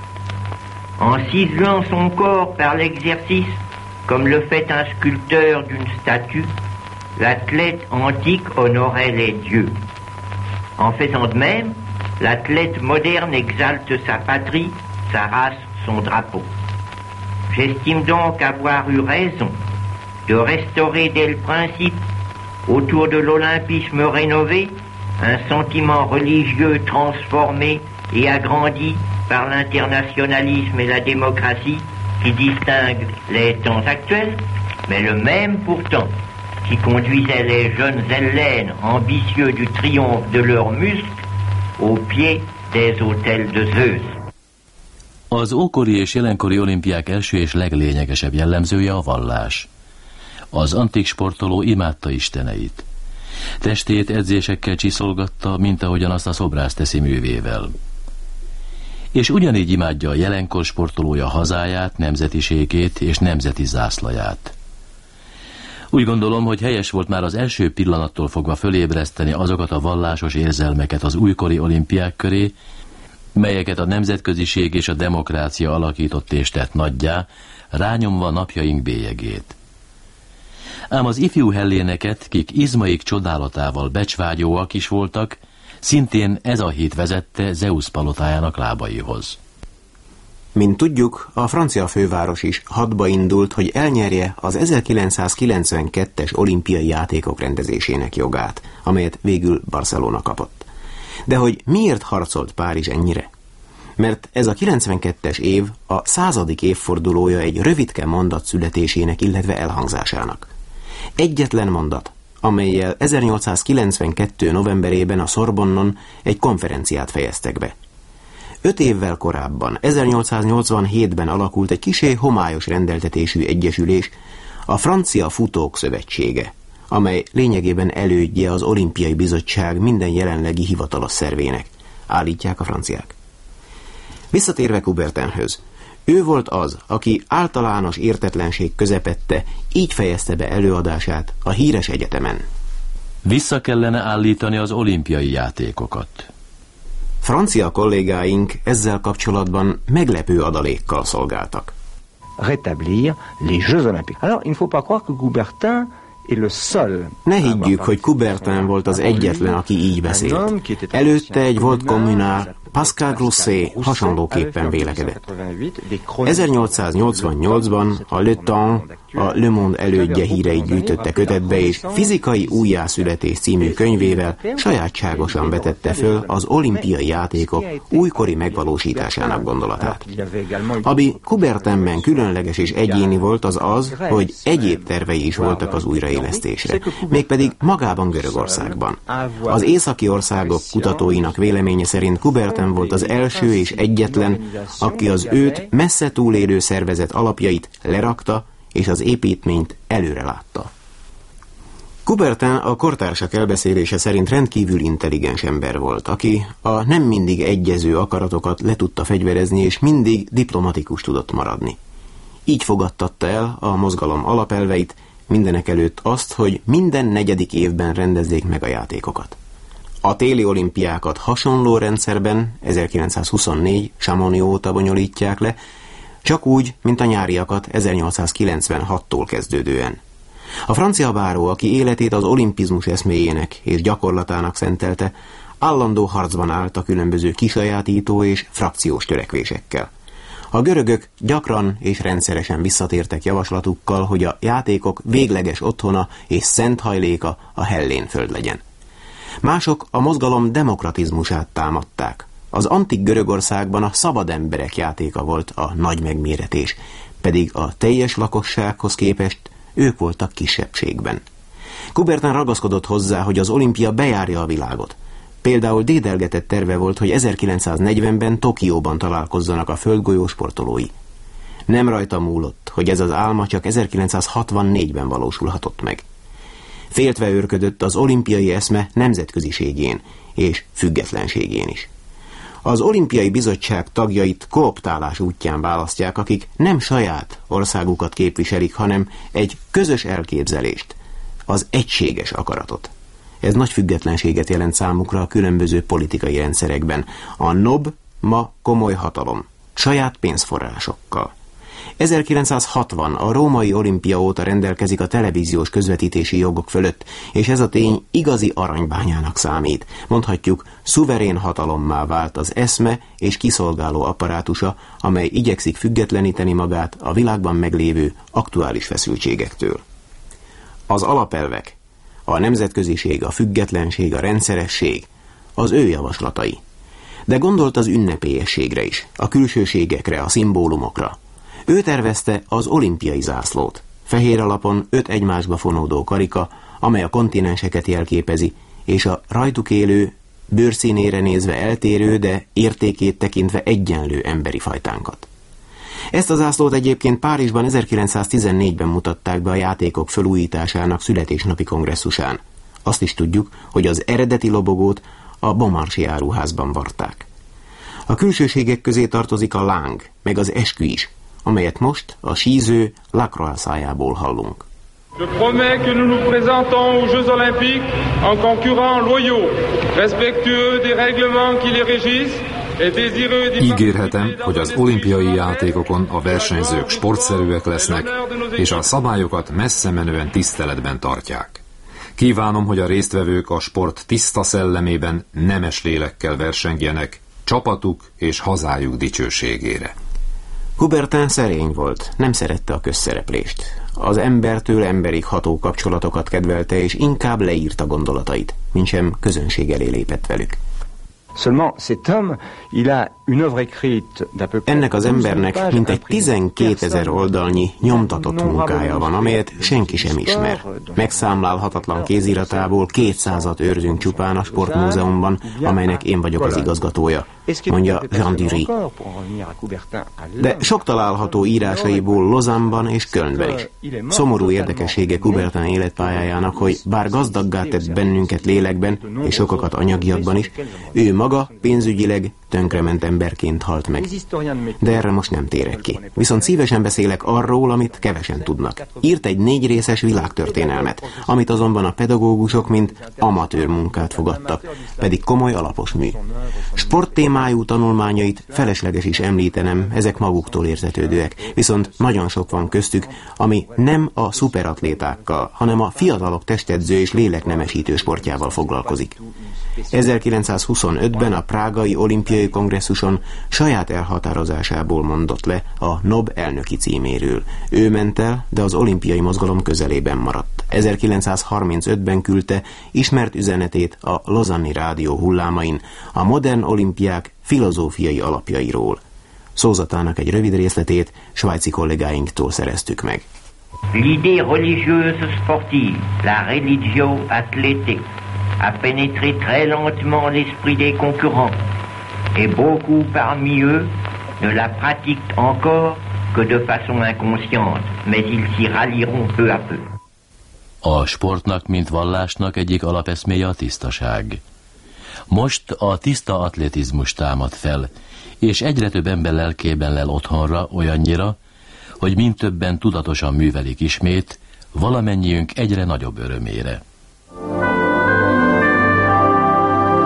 En ciselant son corps par l'exercice, comme le fait un sculpteur d'une statue, l'athlète antique honorait les dieux. En faisant de même, l'athlète moderne exalte sa patrie, sa race, son drapeau. J'estime donc avoir eu raison de restaurer dès le principe, autour de l'olympisme rénové, un sentiment religieux transformé et agrandi par l'internationalisme et la démocratie qui distingue les temps actuels, mais le même pourtant qui conduisait les jeunes Hellènes ambitieux du triomphe de leurs muscles au pied des autels de Zeus. Az ókori és jelenkori olimpiák első és leglényegesebb jellemzője a vallás. Az antik sportoló imádta isteneit. Testét edzésekkel csiszolgatta, mint ahogyan azt a szobrász teszi művével. És ugyanígy imádja a jelenkor sportolója hazáját, nemzetiségét és nemzeti zászlaját. Úgy gondolom, hogy helyes volt már az első pillanattól fogva fölébreszteni azokat a vallásos érzelmeket az újkori olimpiák köré, melyeket a nemzetköziség és a demokrácia alakított és tett nagyjá, rányomva napjaink bélyegét. Ám az ifjú helléneket, kik izmaik csodálatával becsvágyóak is voltak, szintén ez a hit vezette Zeus palotájának lábaihoz. Mint tudjuk, a francia főváros is hadba indult, hogy elnyerje az 1992-es olimpiai játékok rendezésének jogát, amelyet végül Barcelona kapott. De hogy miért harcolt Párizs ennyire? Mert ez a 92-es év a 100. évfordulója egy rövidke mondat születésének, illetve elhangzásának. Egyetlen mondat, amellyel 1892. novemberében a Sorbonnon egy konferenciát fejeztek be. 5 évvel korábban, 1887-ben alakult egy kissé homályos rendeltetésű egyesülés, a Francia Futók Szövetsége, amely lényegében elődje az Olimpiai Bizottság minden jelenlegi hivatalos szervének, állítják a franciák. Visszatérve Coubertinhöz, ő volt az, aki általános értetlenség közepette így fejezte be előadását a híres egyetemen. Vissza kellene állítani az olimpiai játékokat. Francia kollégáink ezzel kapcsolatban meglepő adalékkal szolgáltak. Rétablir les Jeux olympiques. Alors, il ne faut pas croire que Coubertin ne higgyük, hogy Coubertin volt az egyetlen, aki így beszélt. Előtte egy volt kommunál, Pascal Grousset hasonlóképpen vélekedett. 1888-ban a Le Temps, a Le Monde elődje híreit gyűjtötte kötetbe, és Fizikai újjászületés című könyvével sajátságosan vetette föl az olimpiai játékok újkori megvalósításának gondolatát. Ami Coubertinben különleges és egyéni volt, az az, hogy egyéb tervei is voltak az újraélesztésre, mégpedig magában Görögországban. Az északi országok kutatóinak véleménye szerint Coubertin volt az első és egyetlen, aki az őt messze túlélő szervezet alapjait lerakta, és az építményt előre látta. Coubertin a kortársak elbeszélése szerint rendkívül intelligens ember volt, aki a nem mindig egyező akaratokat le tudta fegyverezni, és mindig diplomatikus tudott maradni. Így fogadtatta el a mozgalom alapelveit, mindenekelőtt azt, hogy minden 4. évben rendezzék meg a játékokat. A téli olimpiákat hasonló rendszerben 1924 Chamonix óta bonyolítják le, csak úgy, mint a nyáriakat 1896-tól kezdődően. A francia báró, aki életét az olimpizmus eszméjének és gyakorlatának szentelte, állandó harcban állt a különböző kisajátító és frakciós törekvésekkel. A görögök gyakran és rendszeresen visszatértek javaslatukkal, hogy a játékok végleges otthona és szent hajléka a Hellén-föld legyen. Mások a mozgalom demokratizmusát támadták. Az antik Görögországban a szabad emberek játéka volt a nagy megméretés, pedig a teljes lakossághoz képest ők voltak kisebbségben. Coubertin ragaszkodott hozzá, hogy az olimpia bejárja a világot. Például dédelgetett terve volt, hogy 1940-ben Tokióban találkozzanak a földgolyó sportolói. Nem rajta múlott, hogy ez az álma csak 1964-ben valósulhatott meg. Féltve őrködött az olimpiai eszme nemzetköziségén és függetlenségén is. Az olimpiai bizottság tagjait kooptálás útján választják, akik nem saját országukat képviselik, hanem egy közös elképzelést, az egységes akaratot. Ez nagy függetlenséget jelent számukra a különböző politikai rendszerekben. A NOB ma komoly hatalom, saját pénzforrásokkal. 1960 a római olimpia óta rendelkezik a televíziós közvetítési jogok fölött, és ez a tény igazi aranybányának számít. Mondhatjuk, szuverén hatalommá vált az eszme és kiszolgáló apparátusa, amely igyekszik függetleníteni magát a világban meglévő aktuális feszültségektől. Az alapelvek, a nemzetköziség, a függetlenség, a rendszeresség, az ő javaslatai. De gondolt az ünnepélyességre is, a külsőségekre, a szimbólumokra. Ő tervezte az olimpiai zászlót, fehér alapon 5 egymásba fonódó karika, amely a kontinenseket jelképezi, és a rajtuk élő, bőrszínére nézve eltérő, de értékét tekintve egyenlő emberi fajtánkat. Ezt a zászlót egyébként Párizsban 1914-ben mutatták be a játékok felújításának születésnapi kongresszusán. Azt is tudjuk, hogy az eredeti lobogót a Beaumarchais áruházban varták. A külsőségek közé tartozik a láng, meg az eskü is, amelyet most a síző Lacroix szájából hallunk. Je promets que nous nous présentons aux Jeux Olympiques en concurrents loyaux, respectueux des règlements qui les régissent. Ígérhetem, hogy az olimpiai játékokon a versenyzők sportszerűek lesznek, és a szabályokat messze menően tiszteletben tartják. Kívánom, hogy a résztvevők a sport tiszta szellemében nemes lélekkel versengjenek, csapatuk és hazájuk dicsőségére. Coubertin szerény volt, nem szerette a közszereplést. Az embertől emberig ható kapcsolatokat kedvelte, és inkább leírta gondolatait, mintsem közönség elé lépett velük. Ennek az embernek mintegy 12 000 oldalnyi nyomtatott munkája van, amelyet senki sem ismer. Megszámlálhatatlan kéziratából 200-at őrzünk csupán a sportmúzeumban, amelynek én vagyok az igazgatója, mondja Jean Dury. De sok található írásaiból Lausanne-ban és Kölnben is. Szomorú érdekessége Coubertin életpályájának, hogy bár gazdaggá tett bennünket lélekben és sokakat anyagiakban is, ő maga pénzügyileg tönkrement emberként halt meg. De erre most nem térek ki. Viszont szívesen beszélek arról, amit kevesen tudnak. Írt egy 4 részes világtörténelmet, amit azonban a pedagógusok mint amatőr munkát fogadtak, pedig komoly alapos mű. Sporttémájú tanulmányait felesleges is említenem, ezek maguktól értetődőek, viszont nagyon sok van köztük, ami nem a szuperatlétákkal, hanem a fiatalok testedző és léleknemesítő sportjával foglalkozik. 1925-ben a prágai olimpiai kongresszuson saját elhatározásából mondott le a NOB elnöki címéről. Ő ment el, de az olimpiai mozgalom közelében maradt. 1935-ben küldte ismert üzenetét a Lausanne-i rádió hullámain a modern olimpiák filozófiai alapjairól. Szózatának egy rövid részletét svájci kollégáinktól szereztük meg. L'idée religieuse sportive, la religio athlétique, a pénétré très lentement l'esprit des concurrents, et beaucoup parmi eux ne la pratiquent encore que de façon inconsciente, mais ils s'y rallieront peu à peu. A sportnak, mint vallásnak egyik alapeszméje a tisztaság. Most a tiszta atlétizmus támad fel, és egyre több ember lelkében lel otthonra olyannyira, hogy mind többen tudatosan művelik ismét, valamennyiünk egyre nagyobb örömére.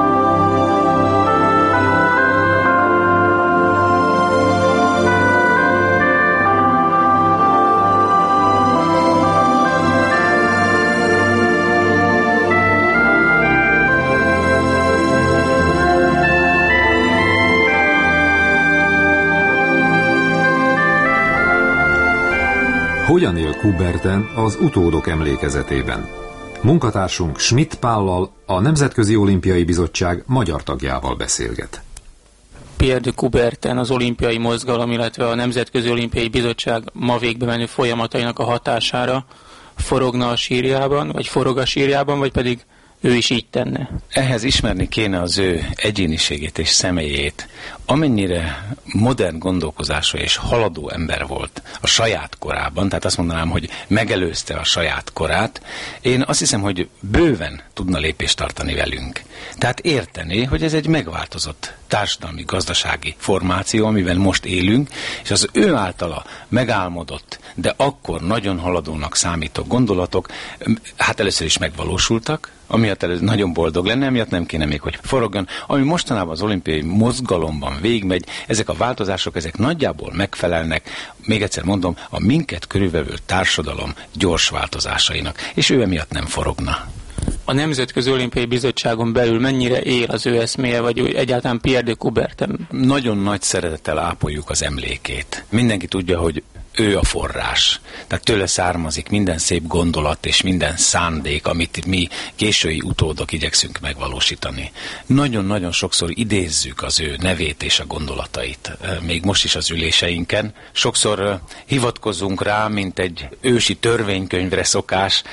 Kuberten az utódok emlékezetében. Munkatársunk Schmidt Pállal, a Nemzetközi Olimpiai Bizottság magyar tagjával beszélget. Pierre de Coubertin az olimpiai mozgalom, illetve a Nemzetközi Olimpiai Bizottság ma végbe menő folyamatainak a hatására forogna a sírjában, vagy forog a sírjában, vagy pedig ő is így tenne? Ehhez ismerni kéne az ő egyéniségét és személyét. Amennyire modern gondolkozású és haladó ember volt a saját korában, tehát azt mondanám, hogy megelőzte a saját korát, én azt hiszem, hogy bőven tudna lépést tartani velünk. Tehát értené, hogy ez egy megváltozott társadalmi, gazdasági formáció, amiben most élünk, és az ő általa megálmodott, de akkor nagyon haladónak számító gondolatok, hát először is megvalósultak, amiatt nagyon boldog lenne, amiatt nem kéne még, hogy forogjon. Ami mostanában az olimpiai mozgalomban végigmegy, ezek a változások, ezek nagyjából megfelelnek, még egyszer mondom, a minket körülvevő társadalom gyors változásainak, és ő emiatt nem forogna. A Nemzetközi Olimpiai Bizottságon belül mennyire él az ő eszméje, vagy egyáltalán Pierre de Coubertin? Nagyon nagy szeretettel ápoljuk az emlékét. Mindenki tudja, hogy ő a forrás. Tehát tőle származik minden szép gondolat és minden szándék, amit mi késői utódok igyekszünk megvalósítani. Nagyon-nagyon sokszor idézzük az ő nevét és a gondolatait. Még most is az üléseinken. Sokszor hivatkozunk rá, mint egy ősi törvénykönyvre szokás,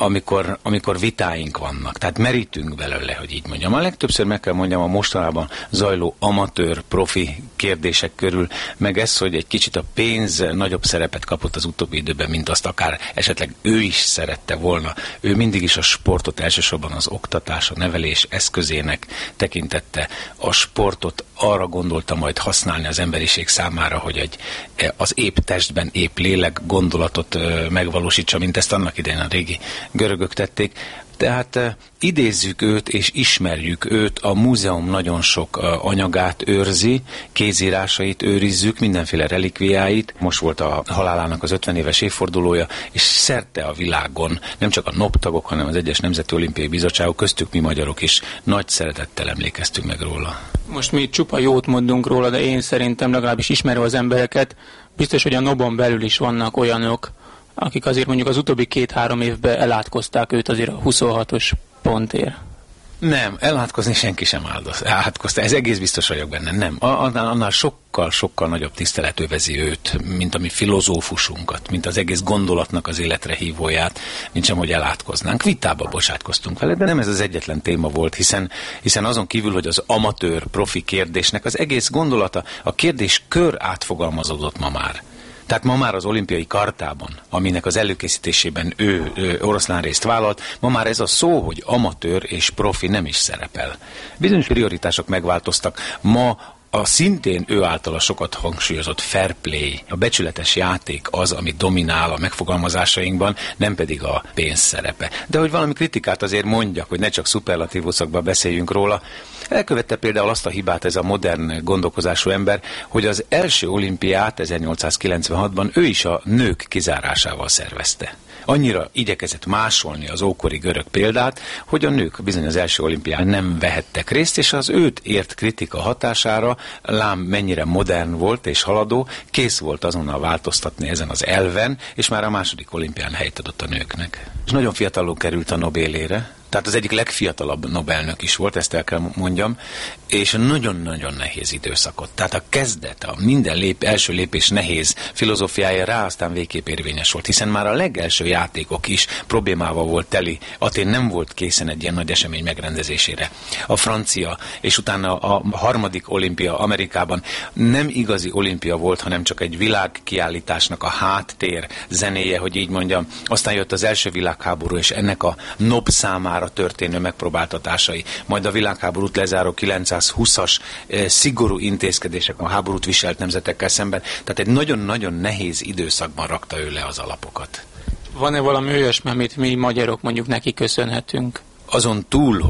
amikor vitáink vannak. Tehát merítünk belőle, hogy így mondjam. A legtöbbször meg kell mondjam a mostanában zajló amatőr, profi kérdések körül, meg ez, hogy egy kicsit a pénz nagyobb szerepet kapott az utóbbi időben, mint azt akár esetleg ő is szerette volna. Ő mindig is a sportot elsősorban az oktatás, a nevelés eszközének tekintette. A sportot arra gondolta majd használni az emberiség számára, hogy az épp testben, épp lélek gondolatot megvalósítsa, mint ezt annak idején a régi görögök tették. Tehát idézzük őt és ismerjük őt, a múzeum nagyon sok anyagát őrzi, kézírásait őrizzük, mindenféle relikviáit. Most volt a halálának az 50 éves évfordulója, és szerte a világon, nem csak a NOB tagok, hanem az egyes Nemzeti Olimpiai Bizottságok, köztük mi magyarok is nagy szeretettel emlékeztünk meg róla. Most mi csupa jót mondunk róla, de én szerintem legalábbis ismerve az embereket, biztos, hogy a NOB-on belül is vannak olyanok, akik azért mondjuk az utóbbi 2-3 évben elátkozták őt azért a 26-os pontért. Nem, elátkozni senki sem átkozta. Ez egész biztos vagyok benne. Nem. Annál sokkal nagyobb tisztelet övezi őt, mint a mi filozófusunkat, mint az egész gondolatnak az életre hívóját, mint sem, hogy elátkoznánk. Vitába bocsátkoztunk vele, de nem ez az egyetlen téma volt, hiszen azon kívül, hogy az amatőr profi kérdésnek az egész gondolata, a kérdés kör átfogalmazódott ma már. Tehát ma már az olimpiai kartában, aminek az előkészítésében ő oroszlán részt vállalt, ma már ez a szó, hogy amatőr és profi nem is szerepel. Bizonyos prioritások megváltoztak. Ma a szintén ő általa sokat hangsúlyozott fair play, a becsületes játék az, ami dominál a megfogalmazásainkban, nem pedig a pénz szerepe. De hogy valami kritikát azért mondjak, hogy ne csak szuperlatívuszokban beszéljünk róla, elkövette például azt a hibát ez a modern gondolkozású ember, hogy az első olimpiát 1896-ban ő is a nők kizárásával szervezte. Annyira igyekezett másolni az ókori görög példát, hogy a nők bizony az első olimpián nem vehettek részt, és az őt ért kritika hatására, lám mennyire modern volt és haladó, kész volt azonnal változtatni ezen az elven, és már a második olimpián helyt adott a nőknek. És nagyon fiatalul került a Nobelére, tehát az egyik legfiatalabb Nobelnök is volt, ezt el kell mondjam, és nagyon-nagyon nehéz időszakot. Tehát a kezdet, a minden első lépés nehéz filozófiája rá aztán végképp érvényes volt, hiszen már a legelső játékok is problémával volt teli. Atén nem volt készen egy ilyen nagy esemény megrendezésére. A francia, és utána a harmadik olimpia Amerikában nem igazi olimpia volt, hanem csak egy világkiállításnak a háttér zenéje, hogy így mondjam. Aztán jött az első világháború, és ennek a NOB számára történő megpróbáltatásai, majd a világháborút lezáró 920-as szigorú intézkedések a háborút viselt nemzetekkel szemben. Tehát egy nagyon-nagyon nehéz időszakban rakta ő le az alapokat. Van-e valami olyasmi, amit mi magyarok mondjuk neki köszönhetünk? Azon túl, hogy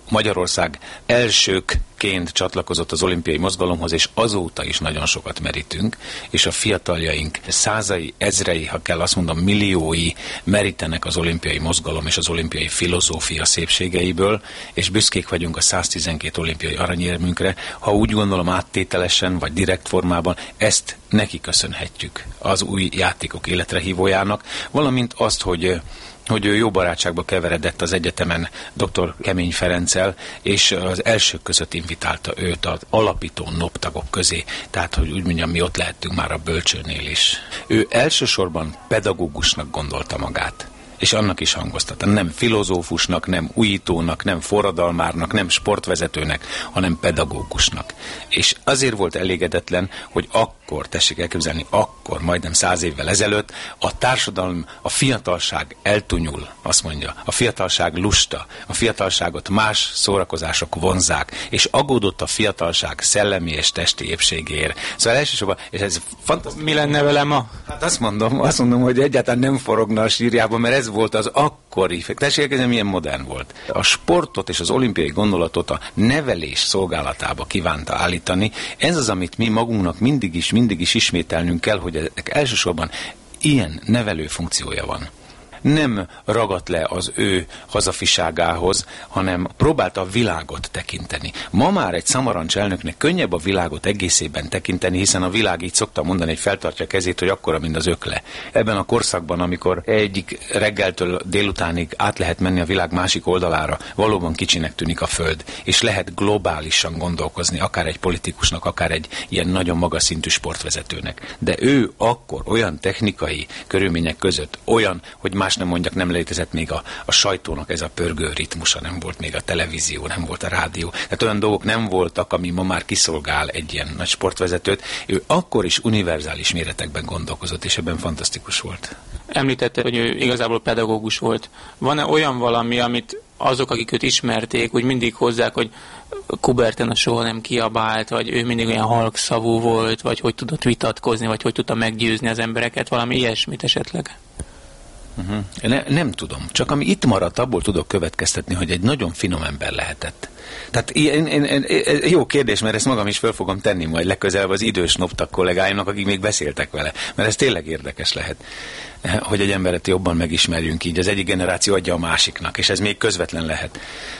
Magyarország elsőként csatlakozott az olimpiai mozgalomhoz, és azóta is nagyon sokat merítünk, és a fiataljaink százai, ezrei, ha kell azt mondom, milliói merítenek az olimpiai mozgalom és az olimpiai filozófia szépségeiből, és büszkék vagyunk a 112 olimpiai aranyérmünkre. Ha úgy gondolom áttételesen, vagy direkt formában, ezt neki köszönhetjük az új játékok életrehívójának, valamint azt, hogy ő jó barátságba keveredett az egyetemen dr. Kemény Ferenccel, és az elsők között invitálta őt az alapító NOB-tagok közé, tehát, hogy úgy mondjam, mi ott lehettünk már a bölcsőnél is. Ő elsősorban pedagógusnak gondolta magát, és annak is hangoztatta. Nem filozófusnak, nem újítónak, nem forradalmárnak, nem sportvezetőnek, hanem pedagógusnak. És azért volt elégedetlen, hogy akkor, tessék elképzelni, akkor, majdnem 100 évvel ezelőtt a társadalom, a fiatalság eltunyul, azt mondja. A fiatalság lusta, a fiatalságot más szórakozások vonzák, és aggódott a fiatalság szellemi és testi épségéért. Szóval elsősorban, és ez fantasztikus. Mi lenne vele ma? Hát azt mondom, hogy egyáltalán nem forogna a sírjában, mert ez volt az akkori, tessék, ez milyen modern volt. A sportot és az olimpiai gondolatot a nevelés szolgálatába kívánta állítani. Ez az, amit mi magunknak mindig is ismételnünk kell, hogy ezek elsősorban ilyen nevelő funkciója van. Nem ragadt le az ő hazafiságához, hanem próbálta a világot tekinteni. Ma már egy Szamarancs elnöknek könnyebb a világot egészében tekinteni, hiszen a világ, így szoktam mondani, hogy feltartja kezét, hogy akkora, mint az ökle. Ebben a korszakban, amikor egyik reggeltől délutánig át lehet menni a világ másik oldalára, valóban kicsinek tűnik a Föld, és lehet globálisan gondolkozni, akár egy politikusnak, akár egy ilyen nagyon magas szintű sportvezetőnek. De ő akkor olyan technikai körülmények között, olyan, hogy más nem mondjak, nem létezett még a sajtónak ez a pörgő ritmusa, nem volt még a televízió, nem volt a rádió. Tehát olyan dolgok nem voltak, ami ma már kiszolgál egy ilyen nagy sportvezetőt. Ő akkor is univerzális méretekben gondolkozott, és ebben fantasztikus volt. Említette, hogy ő igazából pedagógus volt. Van-e olyan valami, amit azok, akik őt ismerték, úgy mindig hozzák, hogy Coubertin soha nem kiabált, vagy ő mindig olyan halkszavú volt, vagy hogy tudott vitatkozni, vagy hogy tudta meggyőzni az embereket, valami ilyesmit esetleg? Nem tudom. Csak ami itt maradt, abból tudok következtetni, hogy egy nagyon finom ember lehetett. Tehát jó kérdés, mert ezt magam is föl fogom tenni majd legközelebb az idős NOB-tag kollégáimnak, akik még beszéltek vele. Mert ez tényleg érdekes lehet, hogy egy emberet jobban megismerjünk így. Az egyik generáció adja a másiknak, és ez még közvetlen lehet.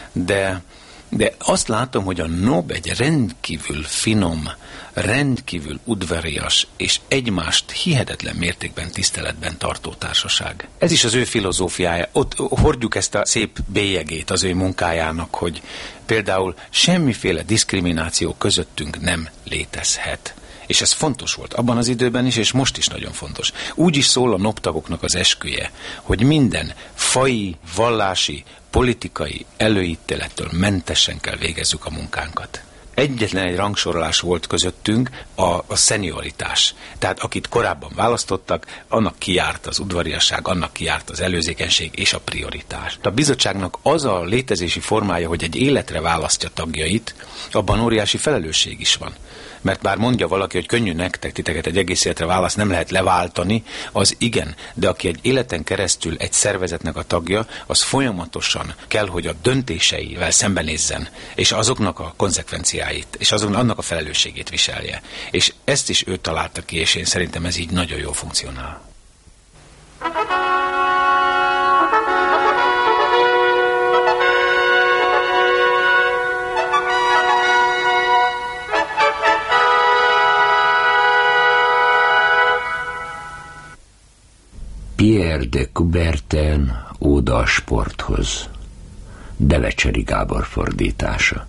De azt látom, hogy a NOB egy rendkívül finom, rendkívül udvarias és egymást hihetetlen mértékben tiszteletben tartó társaság. Ez is az ő filozófiája. Ott hordjuk ezt a szép bélyegét az ő munkájának, hogy például semmiféle diszkrimináció közöttünk nem létezhet. És ez fontos volt abban az időben is, és most is nagyon fontos. Úgy is szól a NOB-tagoknak az esküje, hogy minden faji, vallási, politikai előítélettől mentesen kell végezzük a munkánkat. Egyetlen egy rangsorolás volt közöttünk, a szenioritás. Tehát akit korábban választottak, annak kijárt az udvariasság, annak kijárt az előzékenység és a prioritás. A bizottságnak az a létezési formája, hogy egy életre választja tagjait, abban óriási felelősség is van. Mert bár mondja valaki, hogy könnyű nektek, titeket egy egész életre választ nem lehet leváltani, az igen, de aki egy életen keresztül egy szervezetnek a tagja, az folyamatosan kell, hogy a döntéseivel szembenézzen, és azoknak a konzekvenciáit, és annak a felelősségét viselje. És ezt is ő találta ki, és én szerintem ez így nagyon jól funkcionál. Pierre de Coubertin Óda a sporthoz. Devecseri Gábor fordítása.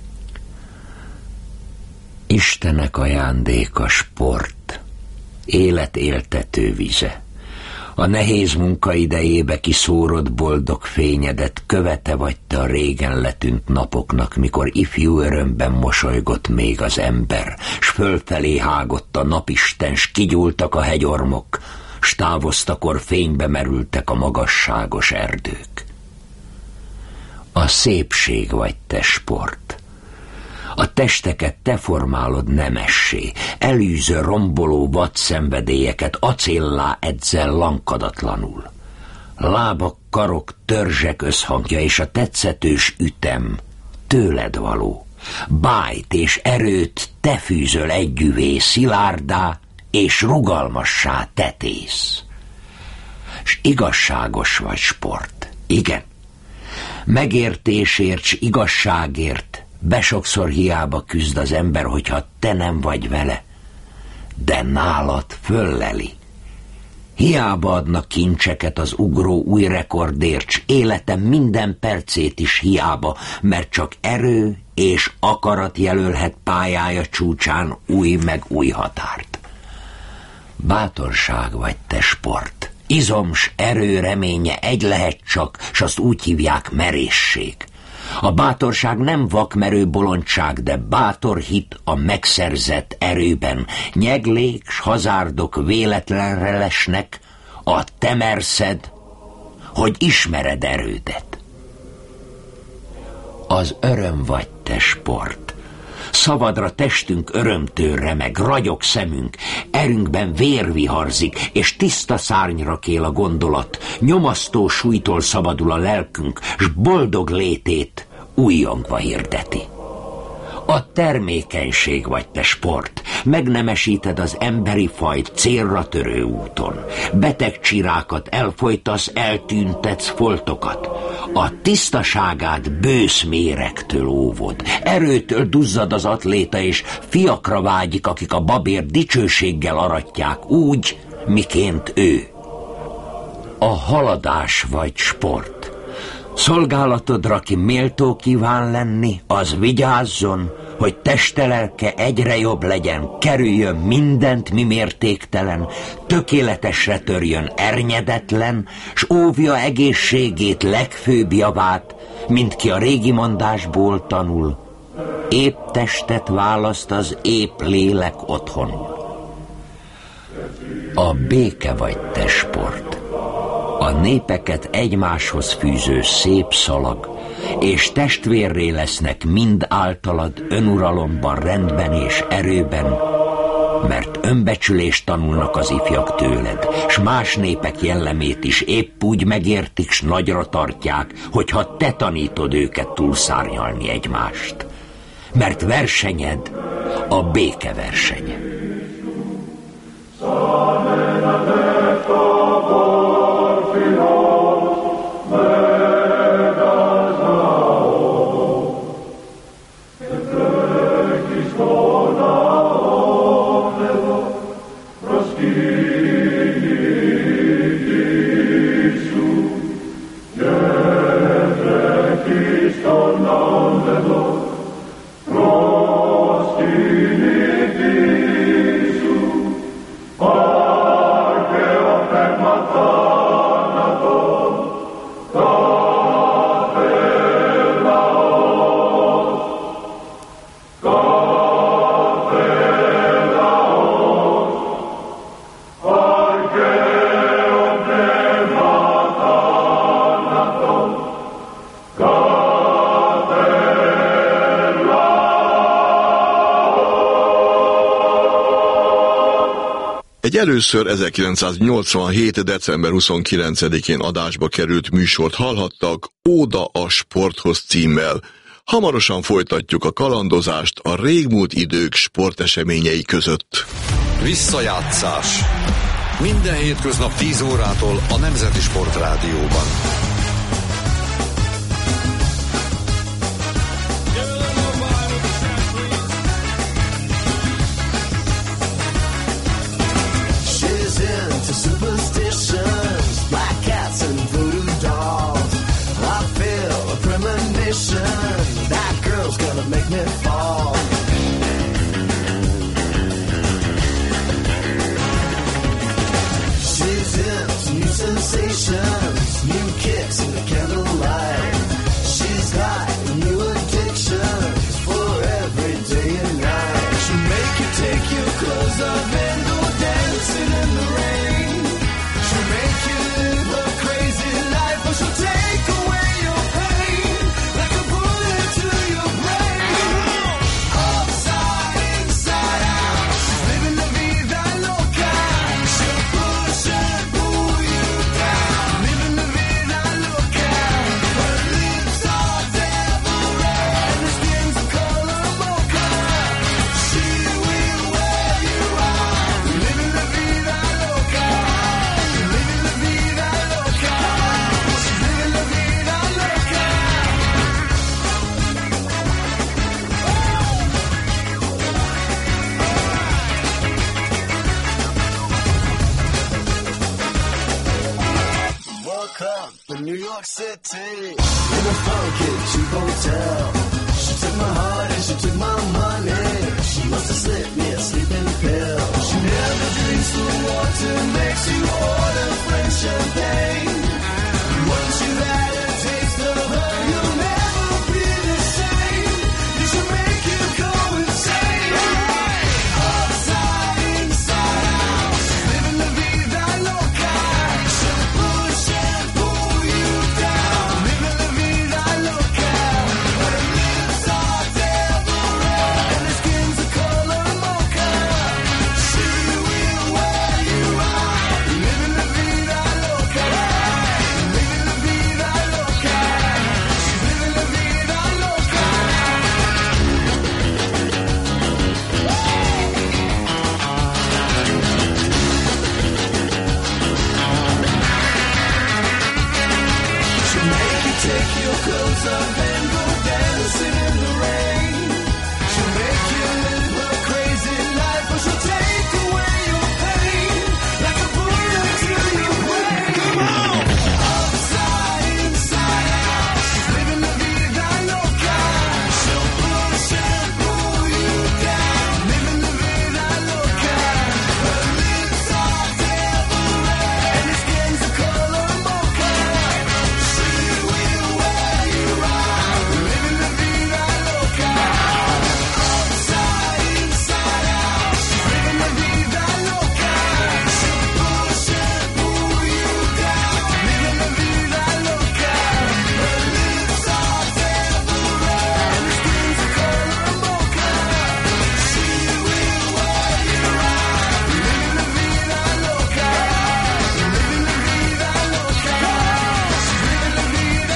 Istenek ajándéka sport, élet éltető vize. A nehéz munka idejébe kiszórott boldog fényedet követe vagy te a régen letűnt napoknak, mikor ifjú örömben mosolygott még az ember, s fölfelé hágott a napisten, s kigyúltak a hegyormok, s távoztakor fénybe merültek a magasságos erdők. A szépség vagy te sport. A testeket te formálod nemessé, elűző romboló vadszenvedélyeket acéllá edzel lankadatlanul. Lábak, karok, törzsek összhangja és a tetszetős ütem tőled való. Bájt és erőt te fűzöl együvé, szilárdá és rugalmassá tetész. S igazságos vagy, sport. Igen. Megértésért s igazságért besokszor hiába küzd az ember, hogyha te nem vagy vele, de nálad fölleli. Hiába adnak kincseket az ugró új rekordért, s életem minden percét is hiába, mert csak erő és akarat jelölhet pályája csúcsán új meg új határt. Bátorság vagy te, sport. Izom s erő reménye egy lehet csak, s azt úgy hívják merészség. A bátorság nem vakmerő bolondság, de bátor hit a megszerzett erőben. Nyeglék s hazárdok véletlenre lesnek, a te merszed, hogy ismered erődet. Az öröm vagy te, sport. Szavadra testünk örömtől remeg, ragyog szemünk, erünkben vér viharzik, és tiszta szárnyra kél a gondolat, nyomasztó súlytól szabadul a lelkünk, s boldog létét újjongva hirdeti. A termékenység vagy te, sport, megnemesíted az emberi fajt célra törő úton. Beteg csirákat elfojtasz, eltüntetsz foltokat. A tisztaságát bősz méregtől óvod. Erőtől duzzad az atléta, és fiakra vágyik, akik a babér dicsőséggel aratják úgy, miként ő. A haladás vagy, sport. Szolgálatodra, ki méltó kíván lenni, az vigyázzon, hogy teste-lelke egyre jobb legyen, kerüljön mindent, mi mértéktelen, tökéletesre törjön ernyedetlen, s óvja egészségét, legfőbb javát, mint ki a régi mondásból tanul. Épp testet választ az épp lélek otthonul. A béke vagy te, sport. A népeket egymáshoz fűző szép szalag, és testvérré lesznek mind általad önuralomban, rendben és erőben, mert önbecsülést tanulnak az ifjak tőled, s más népek jellemét is épp úgy megértik, s nagyra tartják, hogyha te tanítod őket túlszárnyalni egymást. Mert versenyed a béke versenye. Egy először 1987. december 29-én adásba került műsort hallhattak, Óda a sporthoz címmel. Hamarosan folytatjuk a kalandozást a régmúlt idők sporteseményei között. Visszajátszás. Minden hétköznap 10 órától a Nemzeti Sportrádióban. That girl's gonna make me fall. She's into new sensations, new kicks in the candlelight. She's got new addictions for every day and night. She'll make you take your clothes off and go dancing in the rain. She'll make you live a crazy life, but she'll take away your pain like a City in a funky cheap hotel. She took my heart and she took my money. She must have slipped me a sleeping pill. She never drinks the water, makes you order French champagne. Once you've had a taste of her, you'll never be the same. You should make you go insane. Upside, inside out, living la vida loca. She'll push and pull you down, living la vida loca. Her lips are devil red and her skin's the color mocha. She will wear you out, living la vida loca. Living la vida loca. She's living la vida loca. She'll make you take your clothes off and go dancing in the rain. She'll make you live a crazy life, or she'll take away your pain like a bullet to your brain. Come on! Upside, inside out, she's living la vida loca. She'll push and pull you down, living la vida loca. Her lips are devil red and her skin's the color mocha. She will wear you out, living la vida loca. Upside, inside out, she's living la vida loca. She'll push and pull you down, living la vida loca. Her lips are devil red and her skin's the color mocha. She will wear you out, living la vida loca. Living la vida loca. She's living la vida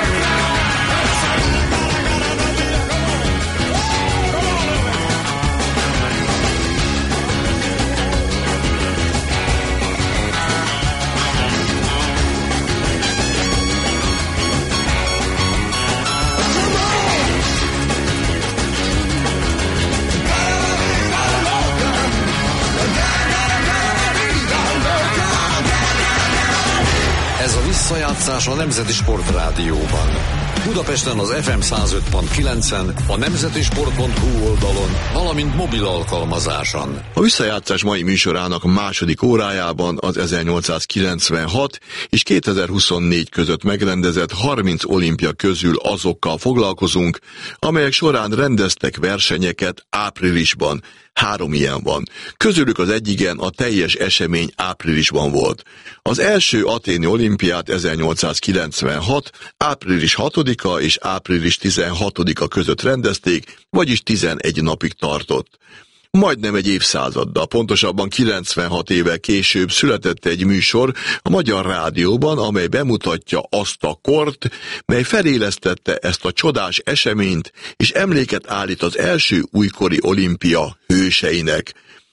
Ez a visszajátszás a Nemzeti Sport Rádióban. Budapesten az FM 105.9-en, a nemzetisport.hu oldalon, valamint mobil alkalmazáson. A visszajátszás mai műsorának második órájában az 1896 és 2024 között megrendezett 30 olimpia közül azokkal foglalkozunk, amelyek során rendeztek versenyeket áprilisban. 3 ilyen van. Közülük az egyiken a teljes esemény áprilisban volt. Az első athéni olimpiát 1896. április 6-a és április 16-a között rendezték, vagyis 11 napig tartott. Majdnem egy évszázaddal, pontosabban 96 évvel később született egy műsor a Magyar Rádióban, amely bemutatja azt a kort, mely felélesztette ezt a csodás eseményt, és emléket állít az első újkori olimpia hőseinek.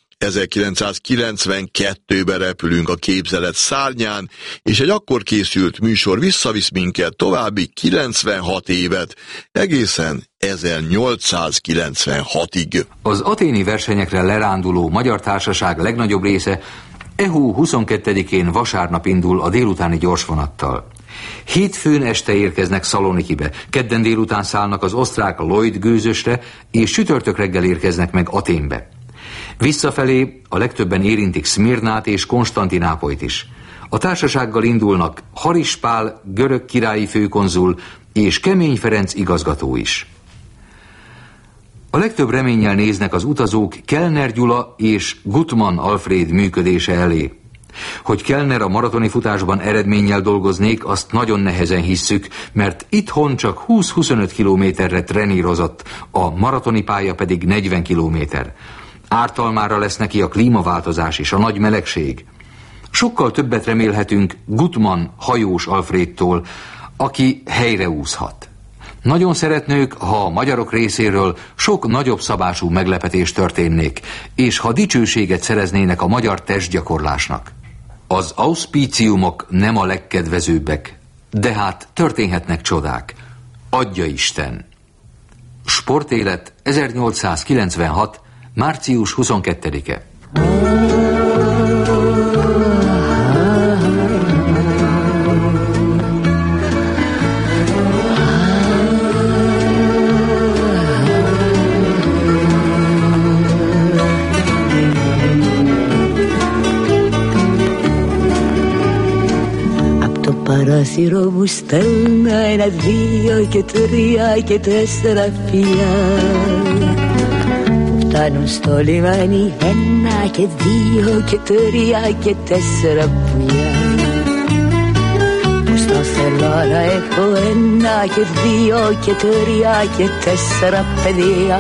1992-ben repülünk a képzelet szárnyán, és egy akkor készült műsor visszavisz minket további 96 évet, egészen 1896-ig. Az athéni versenyekre leránduló magyar társaság legnagyobb része hó 22-én vasárnap indul a délutáni gyorsvonattal. Hétfőn este érkeznek Szalonikibe, kedden délután szállnak az osztrák Lloyd gőzösre, és csütörtök reggel érkeznek meg Athénbe. Visszafelé a legtöbben érintik Szmirnát és Konstantinápolyt is. A társasággal indulnak Haris Pál görög királyi főkonzul és Kemény Ferenc igazgató is. A legtöbb reménnyel néznek az utazók Kellner Gyula és Gutmann Alfréd működése elé. Hogy Kellner a maratoni futásban eredménnyel dolgoznék, azt nagyon nehezen hisszük, mert itthon csak 20-25 kilométerre trenírozott, a maratoni pálya pedig 40 kilométer. Ártalmára lesz neki a klímaváltozás és a nagy melegség. Sokkal többet remélhetünk Gutmann hajós Alfrédtól, aki helyreúszhat. Nagyon szeretnők, ha a magyarok részéről sok nagyobb szabású meglepetés történnék, és ha dicsőséget szereznének a magyar testgyakorlásnak. Az auszpíciumok nem a legkedvezőbbek, de hát történhetnek csodák. Adja Isten! Sportélet 1896. március 22-e. Ora si robustenna e la via che teria che tessera fia. Non sto le mani enna che Dio che teria che tessera fia. Sto stellara e coenna che Dio che teria che tessera pedia.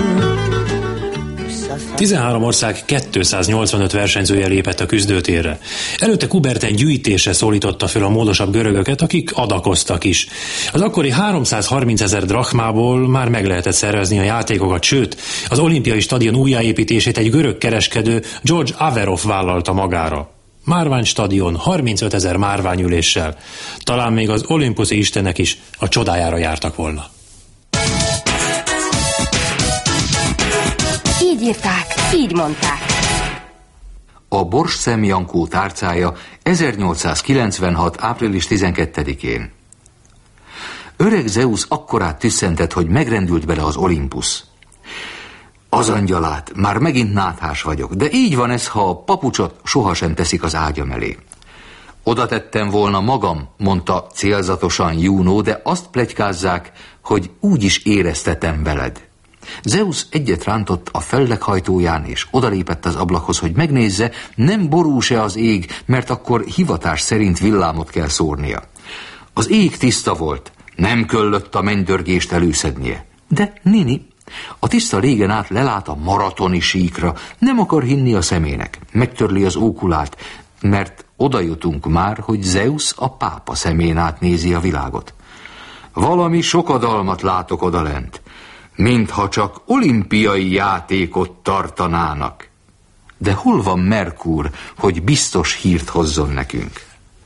13 ország 285 versenyzője lépett a küzdőtérre. Előtte Coubertin gyűjtésre szólította fel a módosabb görögöket, akik adakoztak is. Az akkori 330 000 drachmából már meg lehetett szervezni a játékokat, sőt, az olimpiai stadion újjáépítését egy görög kereskedő, George Averov vállalta magára. Márvány stadion, 35 000 márványüléssel. Talán még az olimposzi istenek is a csodájára jártak volna. Így írták, így mondták. A Borsszem Jankó tárcája 1896. április 12-én. Öreg Zeusz akkorát tüsszentett, hogy megrendült bele az Olimpusz. Az angyalát, már megint náthás vagyok, de így van ez, ha a papucsot sohasem teszik az ágyam elé. Oda tettem volna magam, mondta célzatosan Juno, de azt pletykázzák, hogy úgy is éreztetem veled. Zeusz egyet rántott a felleghajtóján, és odalépett az ablakhoz, hogy megnézze, nem borús-e az ég, mert akkor hivatás szerint villámot kell szórnia. Az ég tiszta volt, nem köllött a mennydörgést előszednie. De Nini, a tiszta régen át lelát a maratoni síkra, nem akar hinni a szemének, megtörli az ókulát, mert oda jutunk már, hogy Zeusz a pápa szemén át nézi a világot. Valami sokadalmat látok odalent, mintha csak olimpiai játékot tartanának. De hol van Merkur, hogy biztos hírt hozzon nekünk?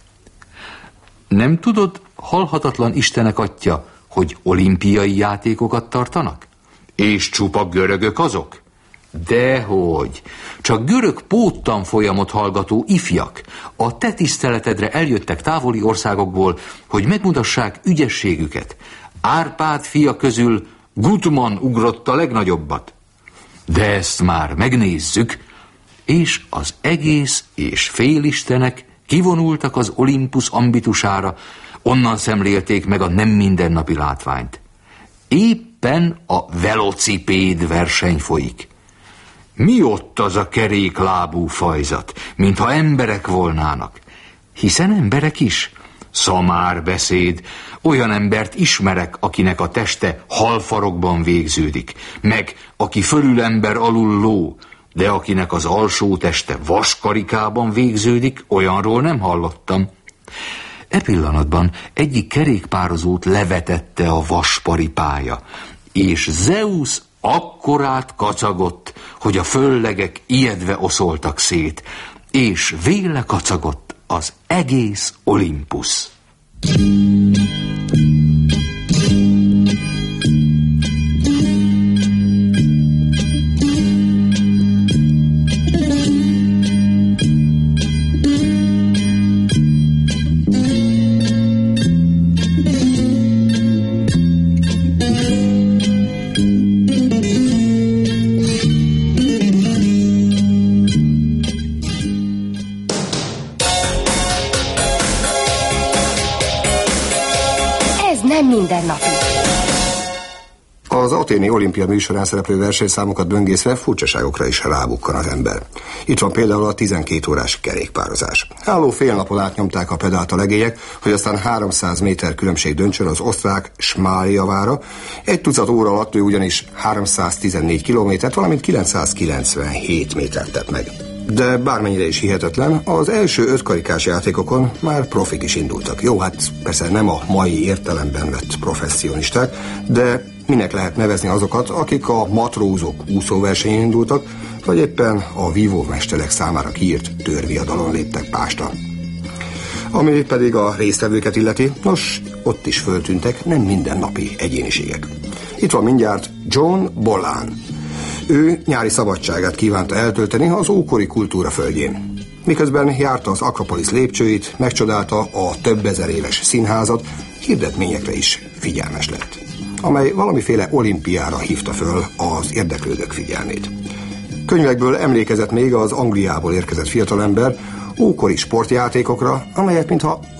Nem tudod, halhatatlan Istenek atya, hogy olimpiai játékokat tartanak? És csupa görögök azok? Dehogy, csak görög póttanfolyamot hallgató ifjak a te tiszteletedre eljöttek távoli országokból, hogy megmutassák ügyességüket. Árpád fia közül Gutman ugrott a legnagyobbat. De ezt már megnézzük, és az egész és félistenek kivonultak az Olimpusz ambitusára, onnan szemlélték meg a nem mindennapi látványt. Éppen a velocipéd verseny folyik. Mi ott az a keréklábú fajzat, mintha emberek volnának? Hiszen emberek is. Szamár beszéd, olyan embert ismerek, akinek a teste halfarokban végződik, meg aki fölül ember alul ló, de akinek az alsó teste vaskarikában végződik, olyanról nem hallottam. E pillanatban egyik kerékpározót levetette a vasparipája, és Zeusz akkorát kacagott, hogy a föllegek ijedve oszoltak szét, és véle kacagott az egész Olimpusz. Az athéni olimpia műsorán szereplő versenyszámokat böngészve furcsaságokra is rábukkan az ember. Itt van például a 12 órás kerékpározás. Álló fél napon át nyomták a pedált a legélyek, hogy aztán 300 méter különbség döntsön az osztrák Schmal javára. Egy tucat óra alatt ő ugyanis 314 kilométert, valamint 997 métert tett meg. De bármennyire is hihetetlen, az első 5 karikás játékokon már profik is indultak. Jó, hát persze nem a mai értelemben vett professzionisták, de minek lehet nevezni azokat, akik a matrózok úszóversenyen indultak, vagy éppen a vívómesterek számára kiírt törviadalon léptek pástra. Ami pedig a résztvevőket illeti, nos, ott is föltűntek nem mindennapi egyéniségek. Itt van mindjárt John Bolan. Ő nyári szabadságát kívánta eltölteni az ókori kultúra földjén. Miközben járta az Akropolisz lépcsőit, megcsodálta a több ezer éves színházat, hirdetményekre is figyelmes lett, amely valamiféle olimpiára hívta föl az érdeklődők figyelmét. Könyvekből emlékezett még az Angliából érkezett fiatalember ókori sportjátékokra, amelyek mintha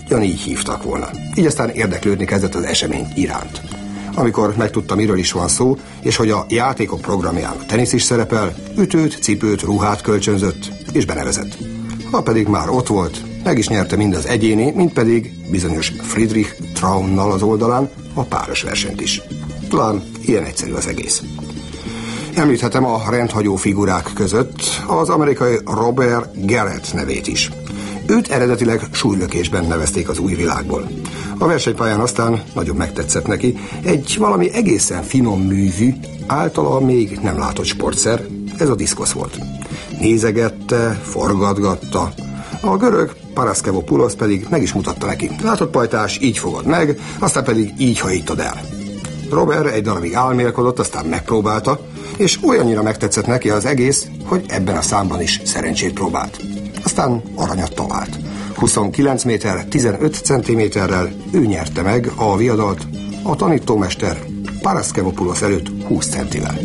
ugyanígy hívtak volna. Így aztán érdeklődni kezdett az esemény iránt. Amikor megtudta, miről is van szó, és hogy a játékok programján a tenisz is szerepel, ütőt, cipőt, ruhát kölcsönzött, és benevezett. Ha pedig már ott volt, meg is nyerte mind az egyéni, mind pedig bizonyos Friedrich Traunnal az oldalán a páros versenyt is. Talán ilyen egyszerű az egész. Említhetem a rendhagyó figurák között az amerikai Robert Garrett nevét is. Őt eredetileg súlylökésben nevezték az új világból. A versenypályán aztán nagyon megtetszett neki egy valami egészen finom művű, általa még nem látott sportszer, ez a diszkosz volt. Nézegette, forgatgatta. A görög Paraskevopoulos pedig meg is mutatta neki. Látod, pajtás, így fogod meg, aztán pedig így hajítod el. Robert egy darabig álmélkodott, aztán megpróbálta, és olyannyira megtetszett neki az egész, hogy ebben a számban is szerencsét próbált. Aztán aranyat talált. 29 méter 15 centiméterrel ő nyerte meg a viadalt a tanítómester Paraskevopoulos előtt 20 centivel.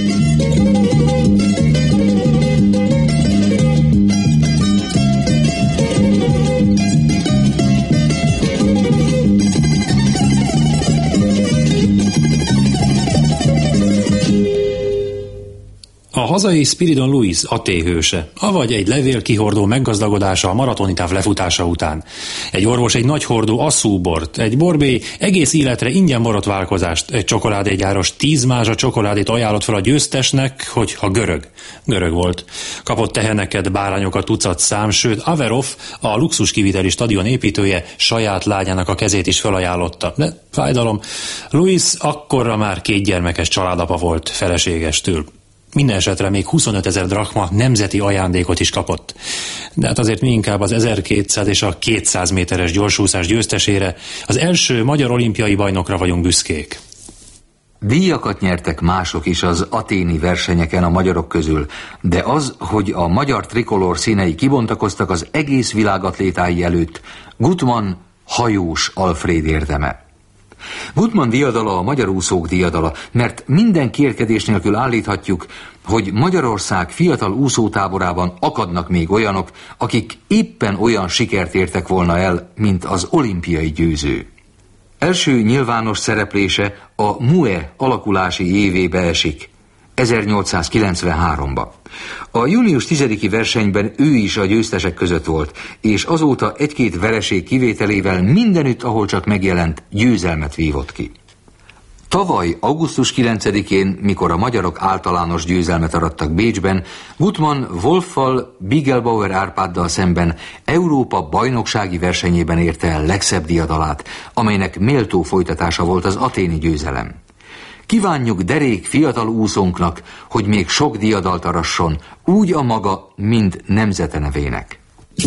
A hazai Spiridon Lewis a téhőse, avagy egy levélkihordó meggazdagodása a maratonitáv lefutása után. Egy orvos egy nagy hordó asszúbort, egy borbély egész életre ingyen borotválkozást, egy csokoládégyáros 10 mázsa csokoládét ajánlott fel a győztesnek, hogyha görög volt. Kapott teheneket, bárányokat tucat szám, sőt Averov, a luxus kiviteli stadion építője saját lányának a kezét is felajánlotta. De fájdalom, Lewis akkorra már 2 gyermekes családapa volt feleségestől. Minden esetre még 25 000 drachma nemzeti ajándékot is kapott. De hát azért mi inkább az 1200 és a 200 méteres gyorsúszás győztesére, az első magyar olimpiai bajnokra vagyunk büszkék. Díjakat nyertek mások is az athéni versenyeken a magyarok közül, de az, hogy a magyar trikolór színei kibontakoztak az egész világ atlétái előtt, Gutmann Hajós Alfréd érdeme. Gutmann diadala a magyar úszók diadala, mert minden kérkedés nélkül állíthatjuk, hogy Magyarország fiatal úszótáborában akadnak még olyanok, akik éppen olyan sikert értek volna el, mint az olimpiai győző. Első nyilvános szereplése a MUE alakulási évébe esik, 1893-ba. A június 10-i versenyben ő is a győztesek között volt, és azóta 1-2 vereség kivételével mindenütt, ahol csak megjelent, győzelmet vívott ki. Tavaly, augusztus 9-én, mikor a magyarok általános győzelmet arattak Bécsben, Gutmann Wolffal, Bigelbauer Árpáddal szemben Európa bajnoksági versenyében érte el legszebb diadalát, amelynek méltó folytatása volt az athéni győzelem. Kívánjuk derék fiatal úszónknak, hogy még sok diadalt arasson, úgy a maga, mind nemzete nevének.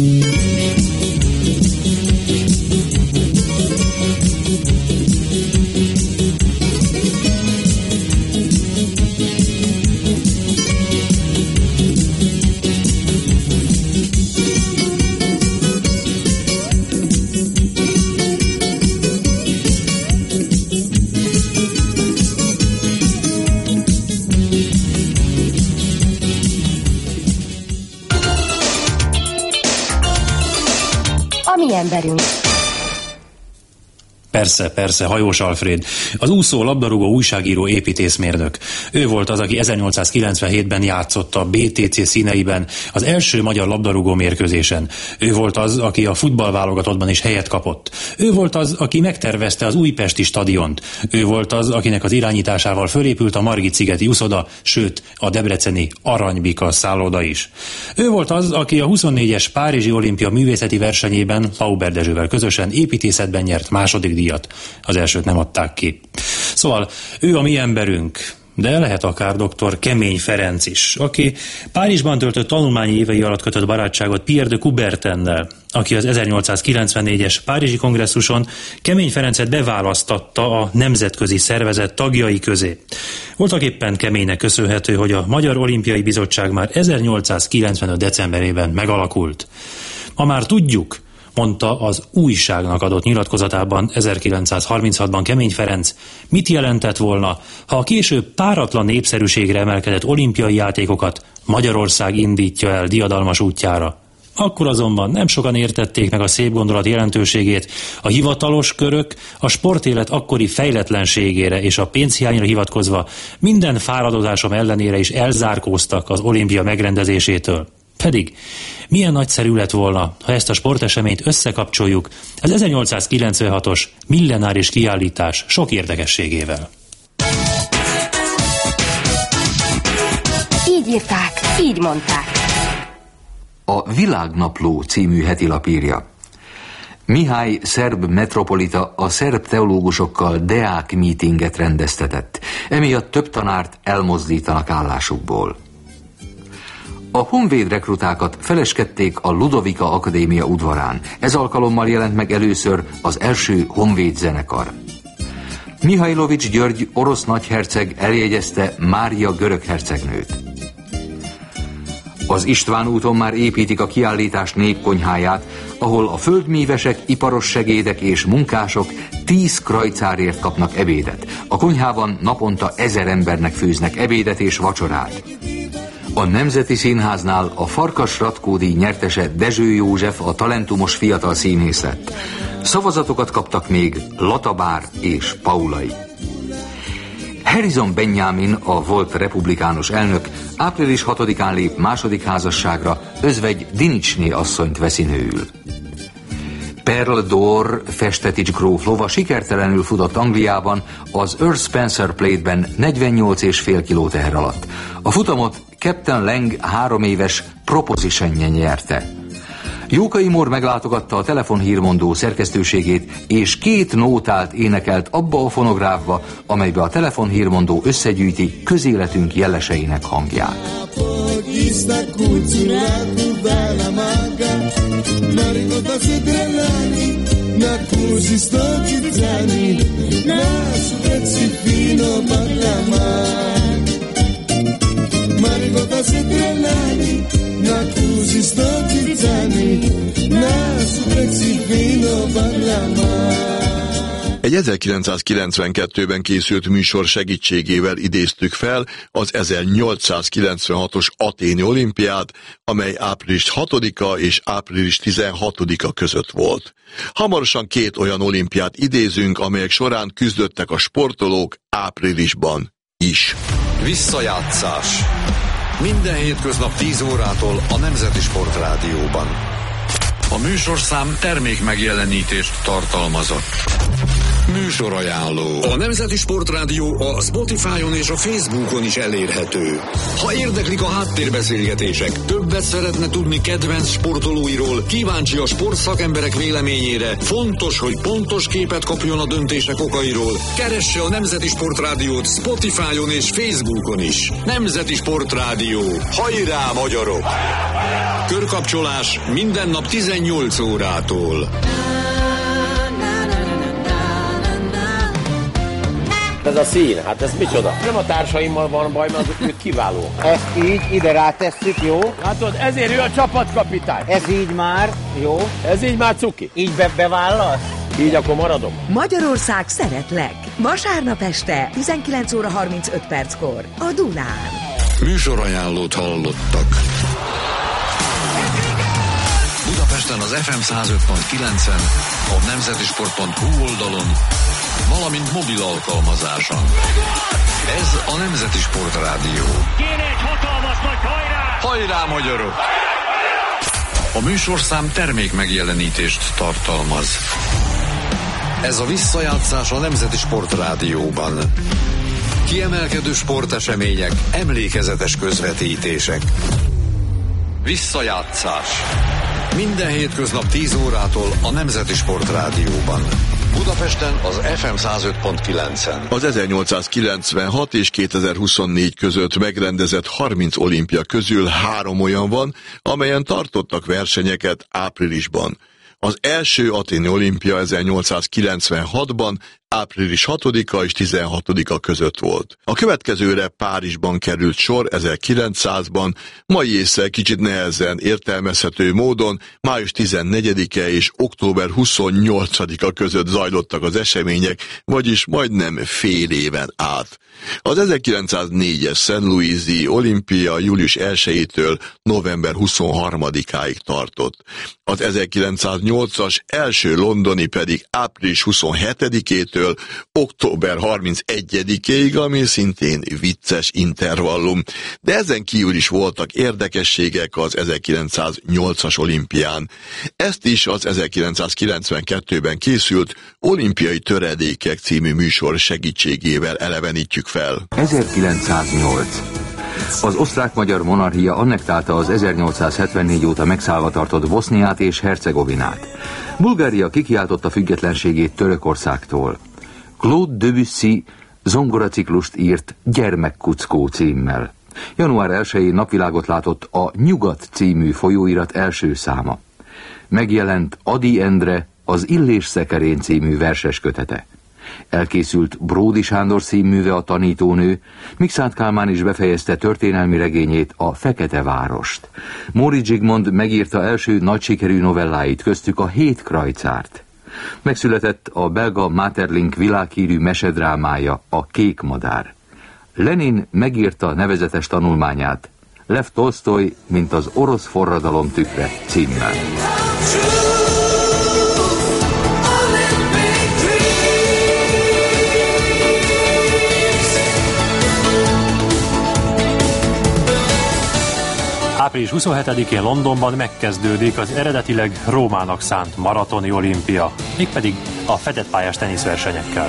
Emberünk. Persze, Hajós Alfréd, az úszó, labdarúgó, újságíró, építészmérnök. Ő volt az, aki 1897-ben játszott a BTC színeiben az első magyar labdarúgó mérkőzésen. Ő volt az, aki a futballválogatottban is helyet kapott. Ő volt az, aki megtervezte az újpesti stadiont. Ő volt az, akinek az irányításával fölépült a Margit-szigeti uszoda, sőt a debreceni Aranybika szálloda is. Ő volt az, aki a 24-es Párizsi olimpia művészeti versenyében Lauber Dezsővel közösen építészetben nyert második díjat. Az elsőt nem adták ki. Szóval ő a mi emberünk, de lehet akár dr. Kemény Ferenc is, aki Párizsban töltött tanulmányi évei alatt kötött barátságot Pierre de Coubertennel, aki az 1894-es Párizsi kongresszuson Kemény Ferencet beválasztatta a nemzetközi szervezet tagjai közé. Voltak éppen Keménynek köszönhető, hogy a Magyar Olimpiai Bizottság már 1895. decemberében megalakult. Ma már tudjuk, mondta az Újságnak adott nyilatkozatában 1936-ban Kemény Ferenc, mit jelentett volna, ha a később páratlan népszerűségre emelkedett olimpiai játékokat Magyarország indítja el diadalmas útjára. Akkor azonban nem sokan értették meg a szép gondolat jelentőségét, a hivatalos körök a sportélet akkori fejletlenségére és a pénzhiányra hivatkozva minden fáradozásom ellenére is elzárkóztak az olimpia megrendezésétől. Pedig milyen nagyszerű lett volna, ha ezt a sporteseményt összekapcsoljuk az 1896-os millenáris kiállítás sok érdekességével. Így írták, így mondták. A Világnapló című hetilap írja: Mihály szerb metropolita a szerb teológusokkal deák mítinget rendeztetett, emiatt több tanárt elmozdítanak állásukból. A honvéd rekrutákat feleskedték a Ludovika Akadémia udvarán. Ez alkalommal jelent meg először az első honvéd zenekar. Mihajlovics György orosz nagyherceg eljegyezte Mária görög hercegnőt. Az István úton már építik a kiállítás népkonyháját, ahol a földművesek, iparos segédek és munkások 10 krajcárért kapnak ebédet. A konyhában naponta 1000 embernek főznek ebédet és vacsorát. A Nemzeti Színháznál a Farkas Ratkódíj nyertese Dezső József a talentumos fiatal színész lett. Szavazatokat kaptak még Latabár és Paulai. Harrison Benjamin, a volt republikánus elnök, április 6-án lép második házasságra, özvegy Dinicsné asszonyt veszi nőül. Pearl Dor Festetics gróf lova sikertelenül futott Angliában az Earl Spencer Plate-ben 48,5 kiló teher alatt. A futamot Captain Lang 3 éves Proposition-je nyerte. Jókai Mór meglátogatta a telefonhírmondó szerkesztőségét, és 2 nótát énekelt abba a fonográfba, amelybe a telefonhírmondó összegyűjti közéletünk jeleseinek hangját. Egy 1992-ben készült műsor segítségével idéztük fel az 1896-os Athéni olimpiát, amely április 6-a és április 16-a között volt. Hamarosan 2 olyan olimpiát idézünk, amelyek során küzdöttek a sportolók áprilisban is. Visszajátszás. Minden hétköznap 10 órától a Nemzeti Sport Rádióban. A műsorszám termék megjelenítést tartalmazott. Műsorajánló. A Nemzeti Sport Rádió a Spotify-on és a Facebookon is elérhető. Ha érdeklik a háttérbeszélgetések, többet szeretne tudni kedvenc sportolóiról, kíváncsi a sportszakemberek véleményére, fontos, hogy pontos képet kapjon a döntések okairól, keresse a Nemzeti Sport Rádiót Spotify-on és Facebookon is. Nemzeti Sport Rádió. Hajrá, magyarok! Körkapcsolás minden nap 18 órától. Ez a szín, hát ez micsoda? Nem a társaimmal van baj, mert azok ők kiváló. Ezt így ide rátesszük, jó? Látod, ezért ő a csapatkapitány. Ez így már, jó? Ez így már cuki. Így bevállasz? Így akkor maradom. Magyarország szeretlek. Vasárnap este 19 óra 35 perckor a Dunán. Műsorajánlót hallottak. Budapesten az FM 105.9-en, a nemzetisport.hu oldalon, valamint mobil alkalmazáson. Ez a Nemzeti Sport Rádió. Kéne egy hatalmas nagy hajrá! Hajrá, magyarok! A műsorszám termék megjelenítést tartalmaz. Ez a visszajátszás a Nemzeti Sport Rádióban. Kiemelkedő sportesemények, emlékezetes közvetítések. Visszajátszás. Minden hétköznap 10 órától a Nemzeti Sport Rádióban. Budapesten az FM 105.9-en. Az 1896 és 2024 között megrendezett 30 olimpia közül 3 olyan van, amelyen tartottak versenyeket áprilisban. Az első athéni olimpia 1896-ban április 6-a és 16-a között volt. A következőre Párizsban került sor 1900-ban, mai ésszel kicsit nehezen értelmezhető módon május 14-e és október 28-a között zajlottak az események, vagyis majdnem fél éven át. Az 1904-es St. Louis-i olimpia július 1-től november 23-áig tartott. Az 1908-as első londoni pedig április 27-től október 31-ig, ami szintén vicces intervallum. De ezen kívül is voltak érdekességek az 1908-as olimpián. Ezt is az 1992-ben készült Olimpiai Töredékek című műsor segítségével elevenítjük fel. 1908. Az osztrák-magyar monarchia annektálta az 1874 óta megszállva tartott Boszniát és Hercegovinát. Bulgária kikiáltotta függetlenségét Törökországtól. Claude Debussy zongoraciklust írt Gyermekkuckó címmel. Január 1-én napvilágot látott a Nyugat című folyóirat első száma. Megjelent Ady Endre az Illés szekerén című verses kötete. Elkészült Bródi Sándor színműve A tanítónő, Mikszáth Kálmán is befejezte történelmi regényét A Fekete várost. Móricz Zsigmond megírta első nagy sikerű novelláit, köztük a 7 krajcárt. Megszületett a belga Maeterlinck világhírű mesedrámája A kék madár. Lenin megírta nevezetes tanulmányát Lev Tolsztoj, mint az orosz forradalom tükre címmel. Április 27-én Londonban megkezdődik az eredetileg Rómának szánt maratoni olimpia, mégpedig a fedett pályás teniszversenyekkel.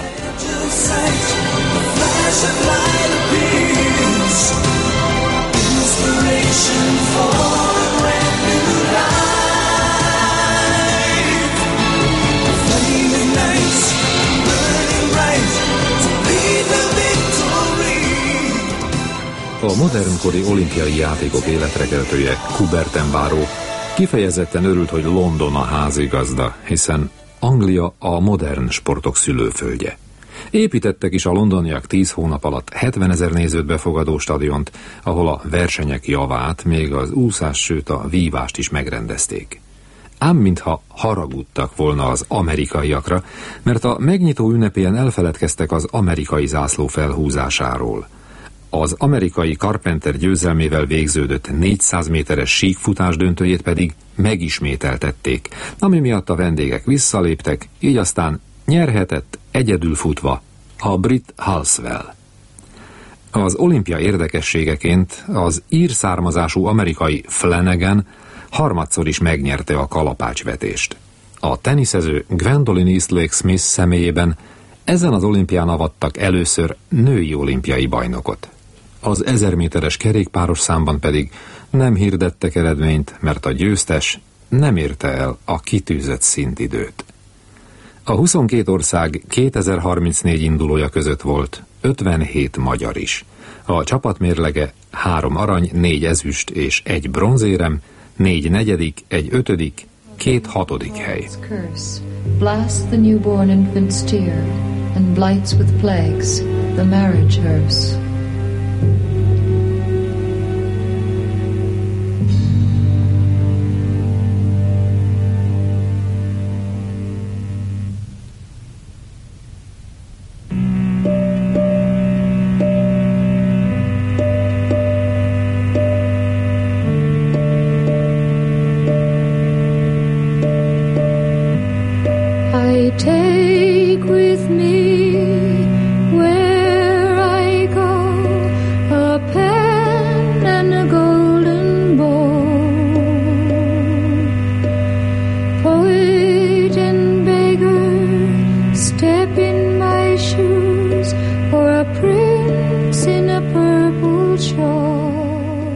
A modernkori olimpiai játékok életrekeltője, Coubertin-Barrot kifejezetten örült, hogy London a házigazda, hiszen Anglia a modern sportok szülőföldje. Építettek is a londoniak 10 hónap alatt 70 000 nézőt befogadó stadiont, ahol a versenyek javát, még az úszás, sőt a vívást is megrendezték. Ám mintha haragudtak volna az amerikaiakra, mert a megnyitó ünnepén elfeledkeztek az amerikai zászló felhúzásáról. Az amerikai Carpenter győzelmével végződött 400 méteres síkfutás döntőjét pedig megismételtették, ami miatt a vendégek visszaléptek, így aztán nyerhetett egyedül futva a brit Halswell. Az olimpia érdekességeként az ír származású amerikai Flanagan harmadszor is megnyerte a kalapácsvetést. A teniszező Gwendolyn Eastlake Smith személyében ezen az olimpián avattak először női olimpiai bajnokot. Az 1000 méteres kerékpáros számban pedig nem hirdettek eredményt, mert a győztes nem érte el a kitűzött szintidőt. A 22 ország 2034 indulója között volt 57 magyar is. A csapat mérlege 3 arany, 4 ezüst és 1 bronzérem, 4 negyedik, 1 ötödik, 2 hatodik hely. Blast the newborn infant's tear, and blights with plagues the marriage hearse. Take with me where I go a pen and a golden bowl. Poet and beggar, step in my shoes, or a prince in a purple shawl.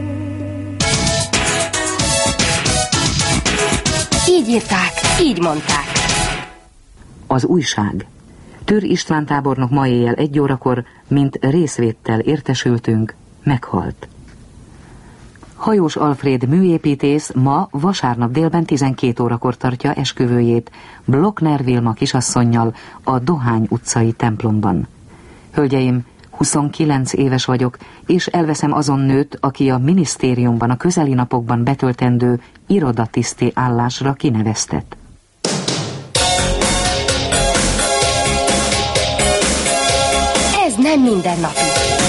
Így írták, így mondták. Az újság. Tür István tábornok ma éjjel 1 órakor, mint részvéttel értesültünk, meghalt. Hajós Alfréd műépítész ma vasárnap délben 12 órakor tartja esküvőjét Blockner Vilma kisasszonnyal a Dohány utcai templomban. Hölgyeim, 29 éves vagyok, és elveszem azon nőt, aki a minisztériumban a közeli napokban betöltendő irodatiszti állásra kineveztet. Ez nem mindennapi.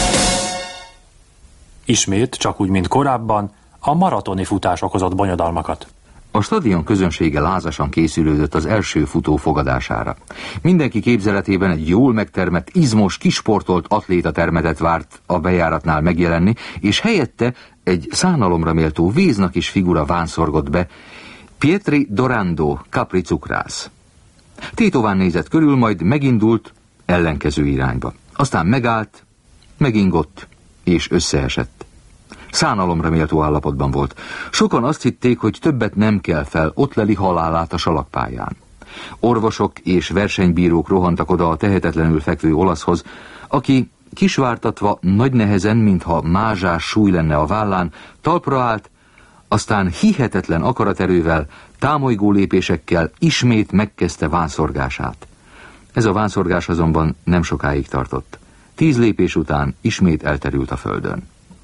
Ismét, csak úgy, mint korábban, a maratoni futás okozott bonyodalmakat. A stadion közönsége lázasan készülődött az első futó fogadására. Mindenki képzeletében egy jól megtermett, izmos, kisportolt atlétatermetet várt a bejáratnál megjelenni, és helyette egy szánalomra méltó víznak is figura vánszorgott be, Pietri Dorando, Capri cukrász. Tétován nézett körül, majd megindult ellenkező irányba. Aztán megállt, megingott, és összeesett. Szánalomra méltó állapotban volt. Sokan azt hitték, hogy többet nem kell fel, ott leli halálát a salakpályán. Orvosok és versenybírók rohantak oda a tehetetlenül fekvő olaszhoz, aki kisvártatva nagy nehezen, mintha mázsás súly lenne a vállán, talpra állt, aztán hihetetlen akaraterővel, támolygó lépésekkel ismét megkezdte vánszorgását. Ez a vánszorgás azonban nem sokáig tartott. 10 lépés után ismét elterült a földön.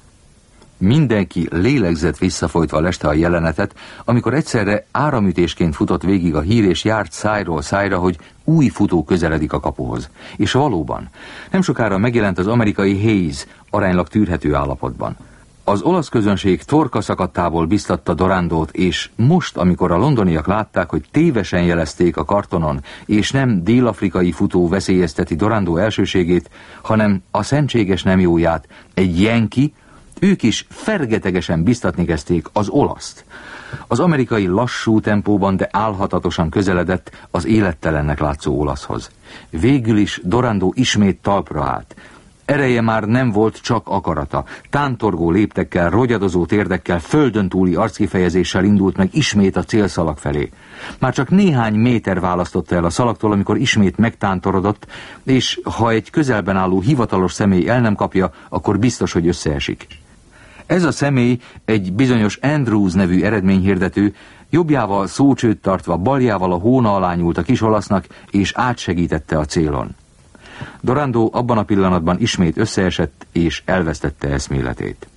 Mindenki lélegzett visszafolytva leste a jelenetet, amikor egyszerre áramütésként futott végig a hír, és járt szájról szájra, hogy új futó közeledik a kapuhoz. És valóban, nem sokára megjelent az amerikai Hayes, aránylag tűrhető állapotban. Az olasz közönség torka szakadtából biztatta Dorandót, és most, amikor a londoniak látták, hogy tévesen jelezték a kartonon, és nem dél-afrikai futó veszélyezteti Dorandó elsőségét, hanem a szentséges nemjóját, egy jenki, ők is fergetegesen biztatni kezdték az olaszt. Az amerikai lassú tempóban, de álhatatosan közeledett az élettelennek látszó olaszhoz. Végül is Dorandó ismét talpra állt. Ereje már nem volt, csak akarata. Tántorgó léptekkel, rogyadozó térdekkel, földön túli arckifejezéssel indult meg ismét a célszalag felé. Már csak néhány méter választotta el a szalagtól, amikor ismét megtántorodott, és ha egy közelben álló hivatalos személy el nem kapja, akkor biztos, hogy összeesik. Ez a személy, egy bizonyos Andrews nevű eredményhirdető, jobbjával szócsőt tartva, baljával a hóna alá nyúlt a kis olasznak, és átsegítette a célon. Dorando abban a pillanatban ismét összeesett, és elvesztette eszméletét.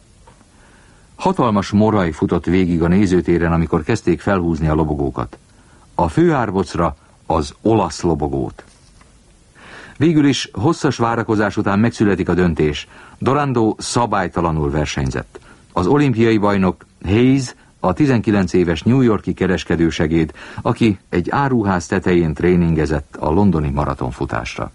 Hatalmas moraj futott végig a nézőtéren, amikor kezdték felhúzni a lobogókat. A főárbocra az olasz lobogót. Végül is hosszas várakozás után megszületik a döntés. Dorando szabálytalanul versenyzett. Az olimpiai bajnok Hayes, a 19 éves New York-i kereskedősegéd, aki egy áruház tetején tréningezett a londoni maratonfutásra.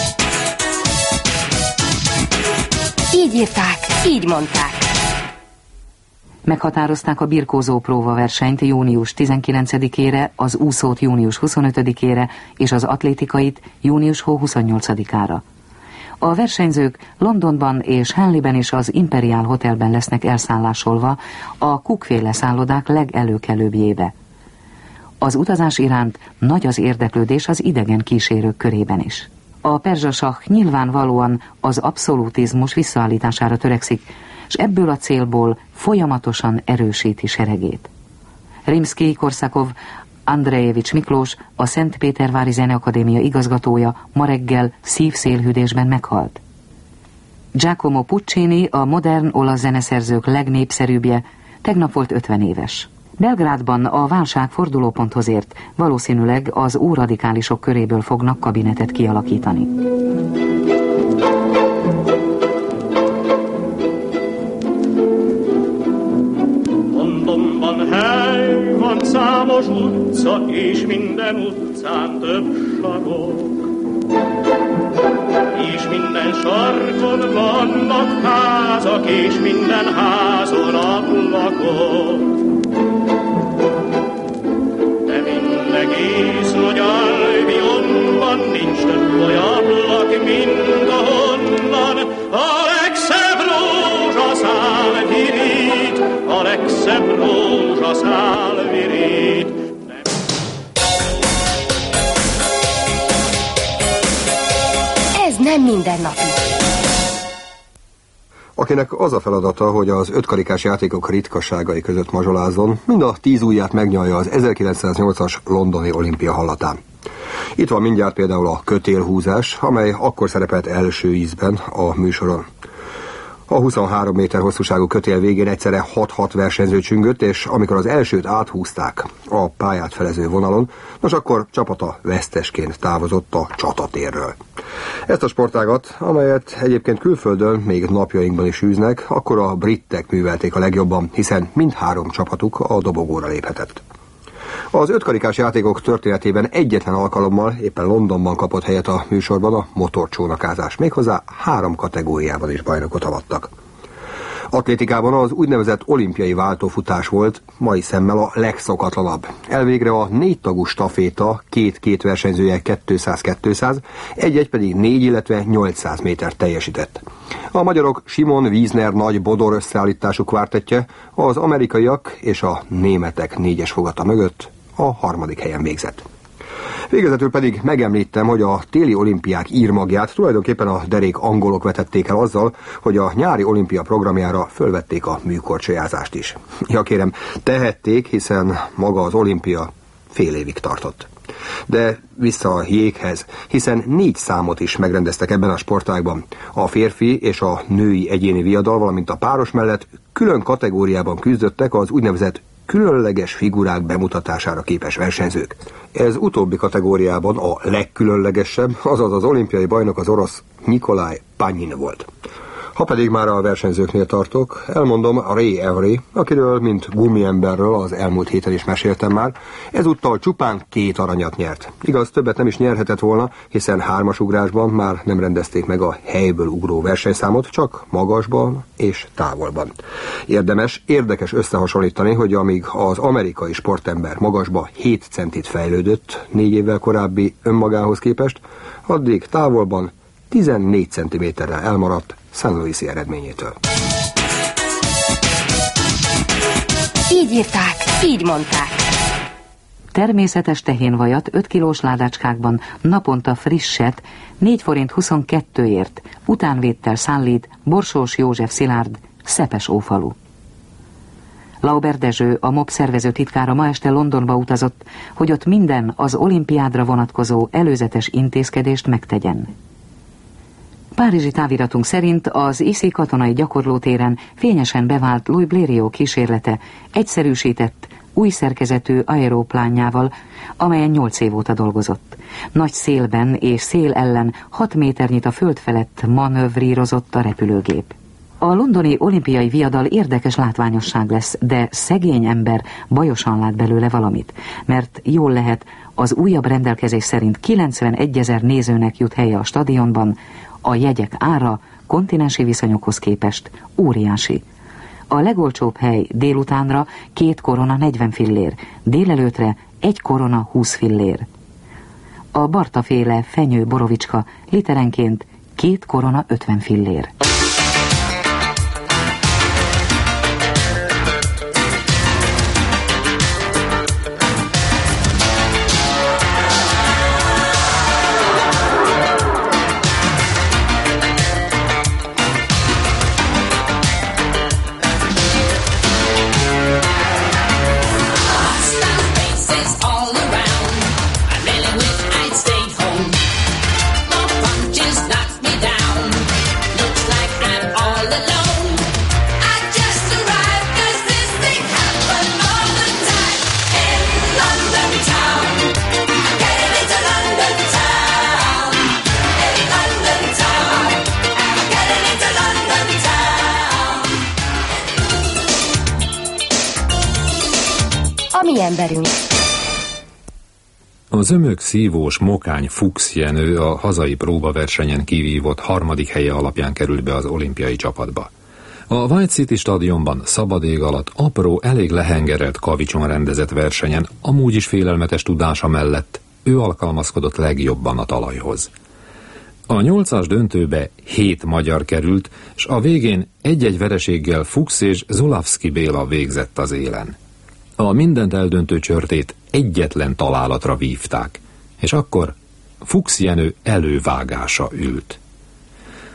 Így írták, így mondták. Meghatározták a birkózó próbaversenyt június 19-ére, az úszót június 25-ére és az atlétikait június 28-ára. A versenyzők Londonban és Henleyben és az Imperial Hotelben lesznek elszállásolva a Cook-féle szállodák legelőkelőbbjébe. Az utazás iránt nagy az érdeklődés az idegen kísérők körében is. A perzsasah nyilvánvalóan az abszolutizmus visszaállítására törekszik, és ebből a célból folyamatosan erősíti seregét. Rimszkij-Korszakov, Andrejevics Miklós, a Szentpétervári Zeneakadémia igazgatója ma reggel szívszélhűdésben meghalt. Giacomo Puccini, a modern olasz zeneszerzők legnépszerűbbje, tegnap volt 50 éves. Belgrádban a válság fordulóponthoz ért, valószínűleg az óradikálisok köréből fognak kabinetet kialakítani. Londonban hely van számos utca, és minden utcán több sarok. És minden sarkon vannak házak, és minden házon ablakok. De mindegész nagy Albionban nincs több olyan ablak, mint ahonnan a legszebb rózsaszál virít, a legszebb rózsaszál virít. Ez nem mindennapi. akinek az a feladata, hogy az ötkarikás játékok ritkaságai között mazsolázzon, mind a 10 ujját megnyalja az 1908-as londoni olimpia hallatán. Itt van mindjárt például a kötélhúzás, amely akkor szerepelt első ízben a műsoron. A 23 méter hosszúságú kötél végén egyszerre 6-6 versenyző csüngött, és amikor az elsőt áthúzták a pályát felező vonalon, nos akkor csapata vesztesként távozott a csatatérről. Ezt a sportágat, amelyet egyébként külföldön még napjainkban is űznek, akkor a britek művelték a legjobban, hiszen mindhárom csapatuk a dobogóra léphetett. Az ötkarikás játékok történetében egyetlen alkalommal éppen Londonban kapott helyet a műsorban a motorcsónakázás, méghozzá 3 kategóriában is bajnokot avattak. Atlétikában az úgynevezett olimpiai váltófutás volt mai szemmel a legszokatlanabb. Elvégre a 4 tagú staféta 2 versenyzője 200-200, egy pedig 4, illetve 800 métert teljesített. A magyarok Simon Wiesner nagy bodor összeállítású kvártettje, az amerikaiak és a németek 4-es fogata mögött a 3. helyen végzett. Végezetül pedig megemlítem, hogy a téli olimpiák írmagját tulajdonképpen a derék angolok vetették el azzal, hogy a nyári olimpia programjára fölvették a műkorcsolyázást is. Ja kérem, tehették, hiszen maga az olimpia fél évig tartott. De vissza a jéghez, hiszen 4 számot is megrendeztek ebben a sportágban. A férfi és a női egyéni viadal, valamint a páros mellett külön kategóriában küzdöttek az úgynevezett különleges figurák bemutatására képes versenyzők. Ez utóbbi kategóriában a legkülönlegesebb, azaz az olimpiai bajnok az orosz Nikolaj Panyin volt. Ha pedig már a versenyzőknél tartok, elmondom Ray Avery, akiről, mint gumiemberről az elmúlt héten is meséltem már, ezúttal csupán 2 aranyat nyert. Igaz, többet nem is nyerhetett volna, hiszen 3-as ugrásban már nem rendezték meg a helyből ugró versenyszámot, csak magasban és távolban. Érdekes összehasonlítani, hogy amíg az amerikai sportember magasba 7 centit fejlődött 4 évvel korábbi önmagához képest, addig távolban 14 centiméterrel elmaradt St. Louis-i eredményétől. Így írták, így mondták. Természetes tehénvajat 5 kilós ládácskákban naponta frisset 4 forint 22-ért utánvéttel szállít Borsós József Szilárd, Szepes-Ófalu. Lauber Dezső, a MOB szervező titkára ma este Londonba utazott, hogy ott minden az olimpiádra vonatkozó előzetes intézkedést megtegyen. Párizsi táviratunk szerint az ISI katonai gyakorlótéren fényesen bevált Louis Blériot kísérlete egyszerűsített, új szerkezetű aeroplánjával, amelyen 8 év óta dolgozott. Nagy szélben és szél ellen 6 méternyit a föld felett manővrírozott a repülőgép. A londoni olimpiai viadal érdekes látványosság lesz, de szegény ember bajosan lát belőle valamit, mert jól lehet, az újabb rendelkezés szerint 91 000 nézőnek jut helye a stadionban, a jegyek ára kontinensi viszonyokhoz képest óriási. A legolcsóbb hely délutánra 2 korona 40 fillér, délelőtre 1 korona 20 fillér. A Barta-féle fenyő borovicska literenként 2 korona 50 fillér. Emberünk. Az ömök szívós mokány Fuchs Jenő a hazai próbaversenyen kivívott 3. helye alapján került be az olimpiai csapatba. A White City stadionban szabad ég alatt apró, elég lehengerelt kavicson rendezett versenyen, amúgy is félelmetes tudása mellett ő alkalmazkodott legjobban a talajhoz. A 8-as döntőbe 7 magyar került, s a végén egy-egy vereséggel Fuchs és Zulavszky Béla végzett az élen. A mindent eldöntő csörtét egyetlen találatra vívták, és akkor Fuchs Jenő elővágása ült.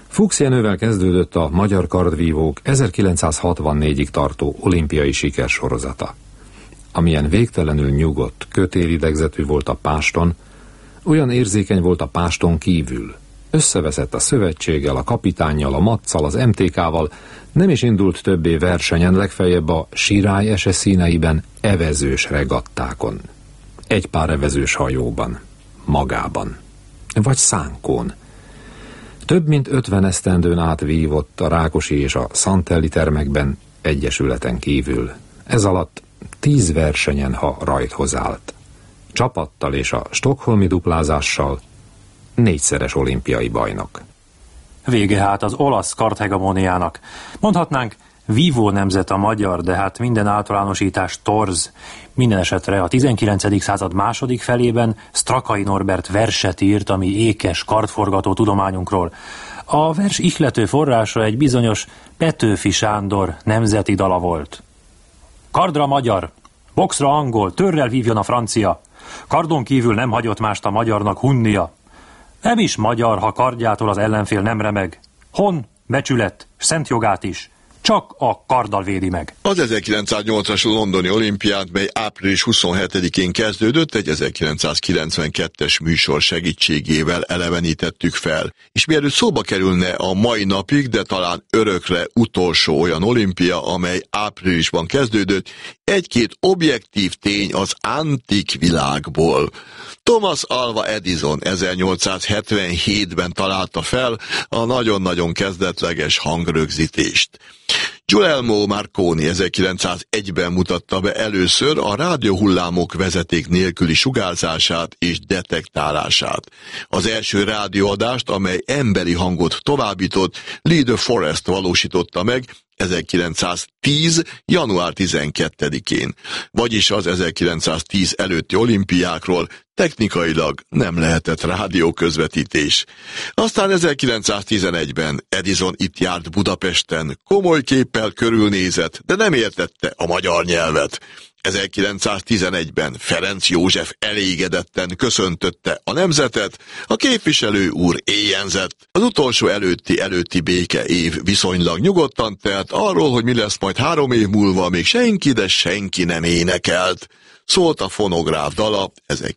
Fuchs Jenővel kezdődött a magyar kardvívók 1964-ig tartó olimpiai sikersorozata. Amilyen végtelenül nyugodt, kötéridegzetű volt a páston, olyan érzékeny volt a páston kívül. Összeveszett a szövetséggel, a kapitánnyal, a Matszal, az MTK-val, nem is indult többé versenyen, legfeljebb a Sirály ese színeiben evezős regattákon. Egy pár evezős hajóban, magában, vagy szánkón. Több mint 50 esztendőn át vívott a Rákosi és a Szantelli termekben, egyesületen kívül. Ez alatt 10 versenyen, ha rajthoz állt. Csapattal és a stockholmi duplázással 4-szeres olimpiai bajnok. Vége hát az olasz karthegemóniának. Mondhatnánk, vívó nemzet a magyar, de hát minden általánosítás torz. Minden esetre a 19. század második felében Strakai Norbert verset írt a mi ékes kardforgató tudományunkról. A vers ihlető forrása egy bizonyos Petőfi Sándor nemzeti dala volt. Kardra magyar, boxra angol, törrel vívjon a francia. Kardon kívül nem hagyott mást a magyarnak hunnia. Nem is magyar, ha kardjától az ellenfél nem remeg. Hon, becsület, szent jogát is. Csak a karddal védi meg. Az 1908-as londoni olimpiát, mely április 27-én kezdődött, egy 1992-es műsor segítségével elevenítettük fel. És mielőtt szóba kerülne a mai napig, de talán örökre utolsó olyan olimpia, amely áprilisban kezdődött, egy-két objektív tény az antik világból. Thomas Alva Edison 1877-ben találta fel a nagyon-nagyon kezdetleges hangrögzítést. Guglielmo Marconi 1901-ben mutatta be először a rádióhullámok vezeték nélküli sugárzását és detektálását. Az első rádióadást, amely emberi hangot továbbított, Lee de Forest valósította meg 1910. január 12-én, vagyis az 1910 előtti olimpiákról technikailag nem lehetett rádióközvetítés. Aztán 1911-ben Edison itt járt Budapesten, komoly képpel körülnézett, de nem értette a magyar nyelvet. 1911-ben Ferenc József elégedetten köszöntötte a nemzetet, a képviselő úr éjjenzett. Az utolsó előtti béke év viszonylag nyugodtan telt, arról, hogy mi lesz majd 3 év múlva, még senki, de senki nem énekelt. Szólt a fonográf dala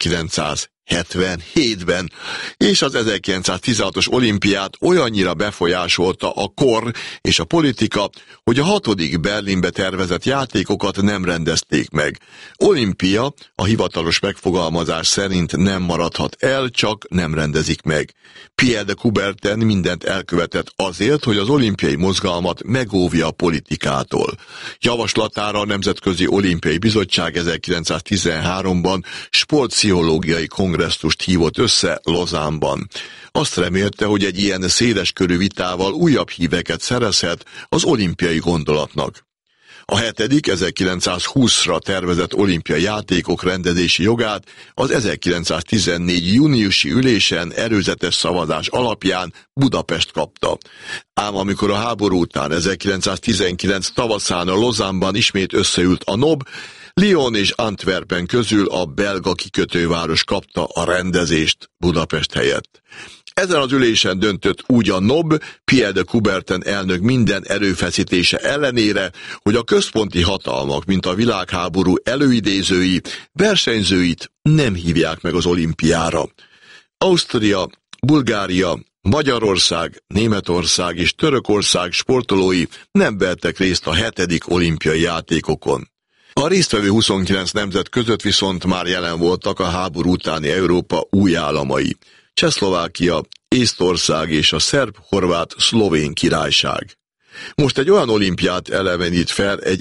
1977-ben, és az 1916-os olimpiát olyannyira befolyásolta a kor és a politika, hogy a 6. Berlinbe tervezett játékokat nem rendezték meg. Olimpia a hivatalos megfogalmazás szerint nem maradhat el, csak nem rendezik meg. Pierre de Coubertin mindent elkövetett azért, hogy az olimpiai mozgalmat megóvja a politikától. Javaslatára a Nemzetközi Olimpiai Bizottság 1913-ban sportpszichológiai kongressust hívott össze Lausanne-ban. Azt remélte, hogy egy ilyen széleskörű vitával újabb híveket szerezhet az olimpiai gondolatnak. A 7. 1920-ra tervezett olimpiai játékok rendezési jogát az 1914. júniusi ülésen előzetes szavazás alapján Budapest kapta. Ám amikor a háború után 1919 tavaszán a Lausanne-ban ismét összeült a NOB, Lyon és Antwerpen közül a belga kikötőváros kapta a rendezést Budapest helyett. Ezen az ülésen döntött úgy a NOB, Pierre de Coubertin elnök minden erőfeszítése ellenére, hogy a központi hatalmak, mint a világháború előidézői, versenyzőit nem hívják meg az olimpiára. Ausztria, Bulgária, Magyarország, Németország és Törökország sportolói nem vettek részt a 7. olimpiai játékokon. A résztvevő 29 nemzet között viszont már jelen voltak a háború utáni Európa új államai. Csehszlovákia, Észtország és a szerb-horvát-szlovén királyság. Most egy olyan olimpiát elevenít fel egy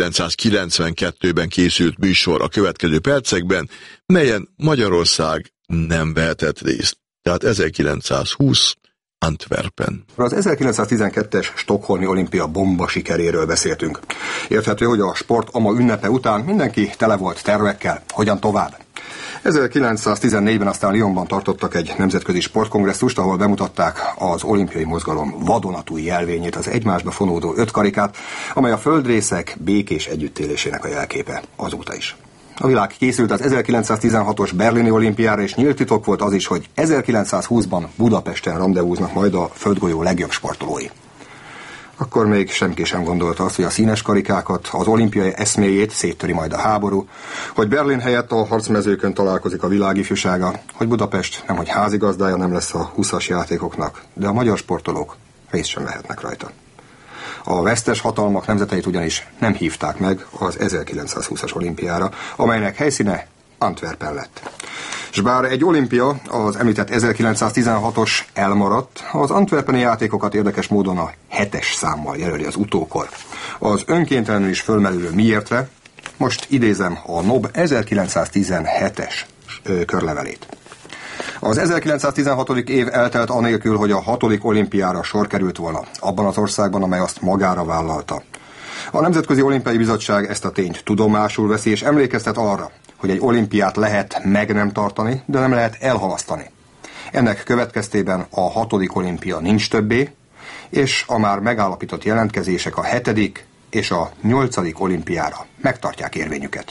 1992-ben készült műsor a következő percekben, melyen Magyarország nem vehetett részt. Tehát 1920 Antwerpen. Az 1912-es stockholmi olimpia bomba sikeréről beszéltünk. Érthető, hogy a sport ama ünnepe után mindenki tele volt tervekkel, hogyan tovább. 1914-ben aztán Lyonban tartottak egy nemzetközi sportkongresszust, ahol bemutatták az olimpiai mozgalom vadonatúj jelvényét, az egymásba fonódó 5 karikát, amely a földrészek békés együttélésének a jelképe azóta is. A világ készült az 1916-os berlini olimpiára, és nyílt titok volt az is, hogy 1920-ban Budapesten randevúznak majd a földgolyó legjobb sportolói. Akkor még senki sem gondolta azt, hogy a színes karikákat, az olimpiai eszméjét széttöri majd a háború, hogy Berlin helyett a harcmezőkön találkozik a világ ifjúsága, hogy Budapest nemhogy házigazdája nem lesz a 20-as játékoknak, de a magyar sportolók részt sem vehetnek rajta. A vesztes hatalmak nemzeteit ugyanis nem hívták meg az 1920-as olimpiára, amelynek helyszíne Antwerpen lett. És bár egy olimpia, az említett 1916-os elmaradt, az antwerpeni játékokat érdekes módon a 7-es számmal jelöli az utókor. Az önkéntelenül is fölmerülő miértre, most idézem a NOB 1917-es körlevelét. Az 1916. év eltelt anélkül, hogy a 6. olimpiára sor került volna, abban az országban, amely azt magára vállalta. A Nemzetközi Olimpiai Bizottság ezt a tényt tudomásul veszi, és emlékeztet arra, hogy egy olimpiát lehet meg nem tartani, de nem lehet elhalasztani. Ennek következtében a 6. olimpia nincs többé, és a már megállapított jelentkezések a 7. és a 8. olimpiára megtartják érvényüket.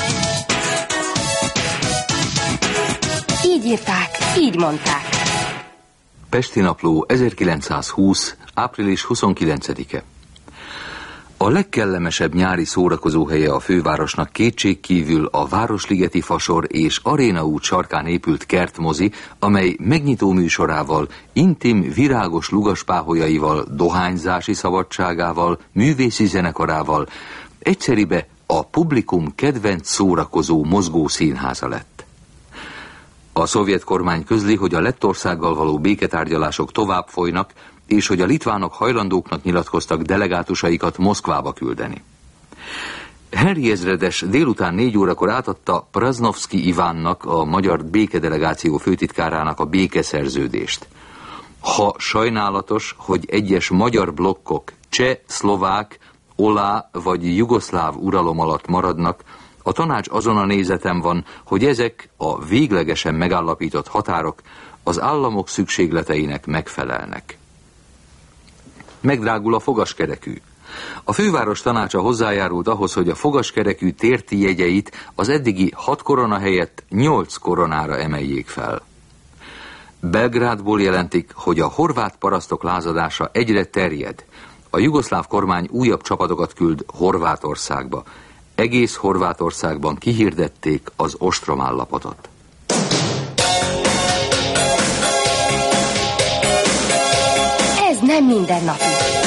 Így írták, így mondták. Pesti Napló 1920. április 29-e. A legkellemesebb nyári szórakozóhelye a fővárosnak kétségkívül a Városligeti Fasor és Aréna út sarkán épült kertmozi, amely megnyitó műsorával, intim, virágos lugaspáholyaival, dohányzási szabadságával, művészi zenekarával egyszeribe a publikum kedvenc szórakozó mozgó színháza lett. A szovjet kormány közli, hogy a Lettországgal való béketárgyalások tovább folynak, és hogy a litvánok hajlandóknak nyilatkoztak delegátusaikat Moszkvába küldeni. Henry ezredes délután 4 órakor átadta Praznovszky Ivánnak, a magyar békedelegáció főtitkárának a békeszerződést. Ha sajnálatos, hogy egyes magyar blokkok cseh, szlovák, olá vagy jugoszláv uralom alatt maradnak, a tanács azon a nézeten van, hogy ezek a véglegesen megállapított határok az államok szükségleteinek megfelelnek. Megdrágul a fogaskerekű. A főváros tanácsa hozzájárult ahhoz, hogy a fogaskerekű térti jegyeit az eddigi 6 korona helyett 8 koronára emeljék fel. Belgrádból jelentik, hogy a horvát parasztok lázadása egyre terjed. A jugoszláv kormány újabb csapatokat küld Horvátországba. Egész Horvátországban kihirdették az ostromállapotot. Ez nem mindennapi.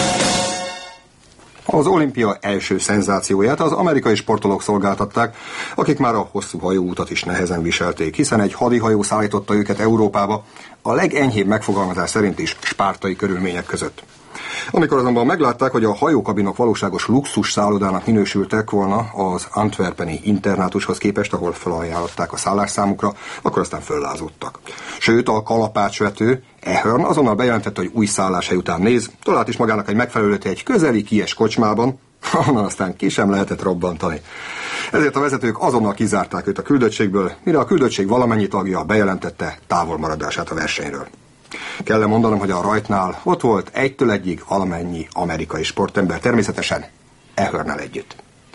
Az olimpia első szenzációját az amerikai sportolók szolgáltatták, akik már a hosszú hajóutat is nehezen viselték, hiszen egy hadihajó szállította őket Európába, a legenyhébb megfogalmazás szerint is spártai körülmények között. Amikor azonban meglátták, hogy a hajókabinok valóságos luxus szállodának minősültek volna az antwerpeni internátushoz képest, ahol felajánlották a szállásszámukra, akkor aztán föllázódtak. Sőt, a kalapácsvető Ahern azonnal bejelentette, hogy új szálláshely után néz, talált is magának egy megfelelőt egy közeli kies kocsmában, onnan aztán ki sem lehetett robbantani. Ezért a vezetők azonnal kizárták őt a küldöttségből, mire a küldöttség valamennyi tagja bejelentette távolmaradását a versenyről. Kell mondanom, hogy a rajtnál ott volt 1-től 1-ig valamennyi amerikai sportember, természetesen Ahernnel együtt.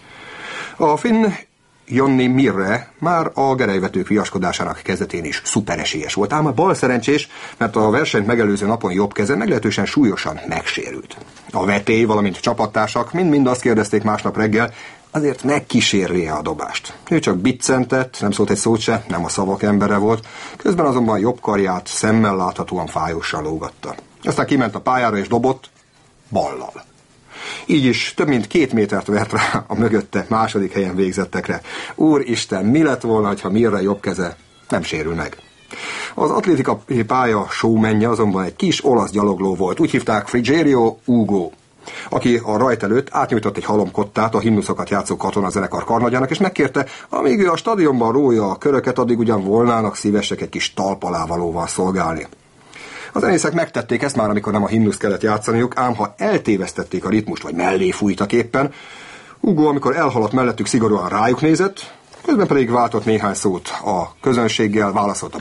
A finn Jonni Mirre már a gerelyvetők viaskodásának kezdetén is szuperesélyes volt, ám a bal szerencsés, mert a versenyt megelőző napon jobb keze meglehetősen súlyosan megsérült. A vetély, valamint csapattársak mind azt kérdezték másnap reggel, azért megkísérje a dobást. Ő csak biccentett, nem szólt egy szót se, nem a szavak embere volt, közben azonban jobb karját szemmel láthatóan fájósan lógatta. Aztán kiment a pályára és dobott ballal. Így is több mint 2 métert vert rá a mögötte második helyen végzettekre. Úristen, mi lett volna, ha Mirre jobb keze nem sérül meg? Az atlétikai pálya showmenje azonban egy kis olasz gyalogló volt, úgy hívták Frigerio Ugo, aki a rajt előtt átnyújtott egy halomkottát a himnuszokat játszó katonazenekar karnagyának, és megkérte, amíg ő a stadionban rója a köröket, addig ugyan volnának szívesek egy kis talpalávalóval szolgálni. A zenészek megtették ezt már, amikor nem a himnuszt kellett játszaniuk, ám ha eltévesztették a ritmust, vagy mellé fújtak éppen, Ugo, amikor elhaladt mellettük, szigorúan rájuk nézett, közben pedig váltott néhány szót a közönséggel, válaszolt a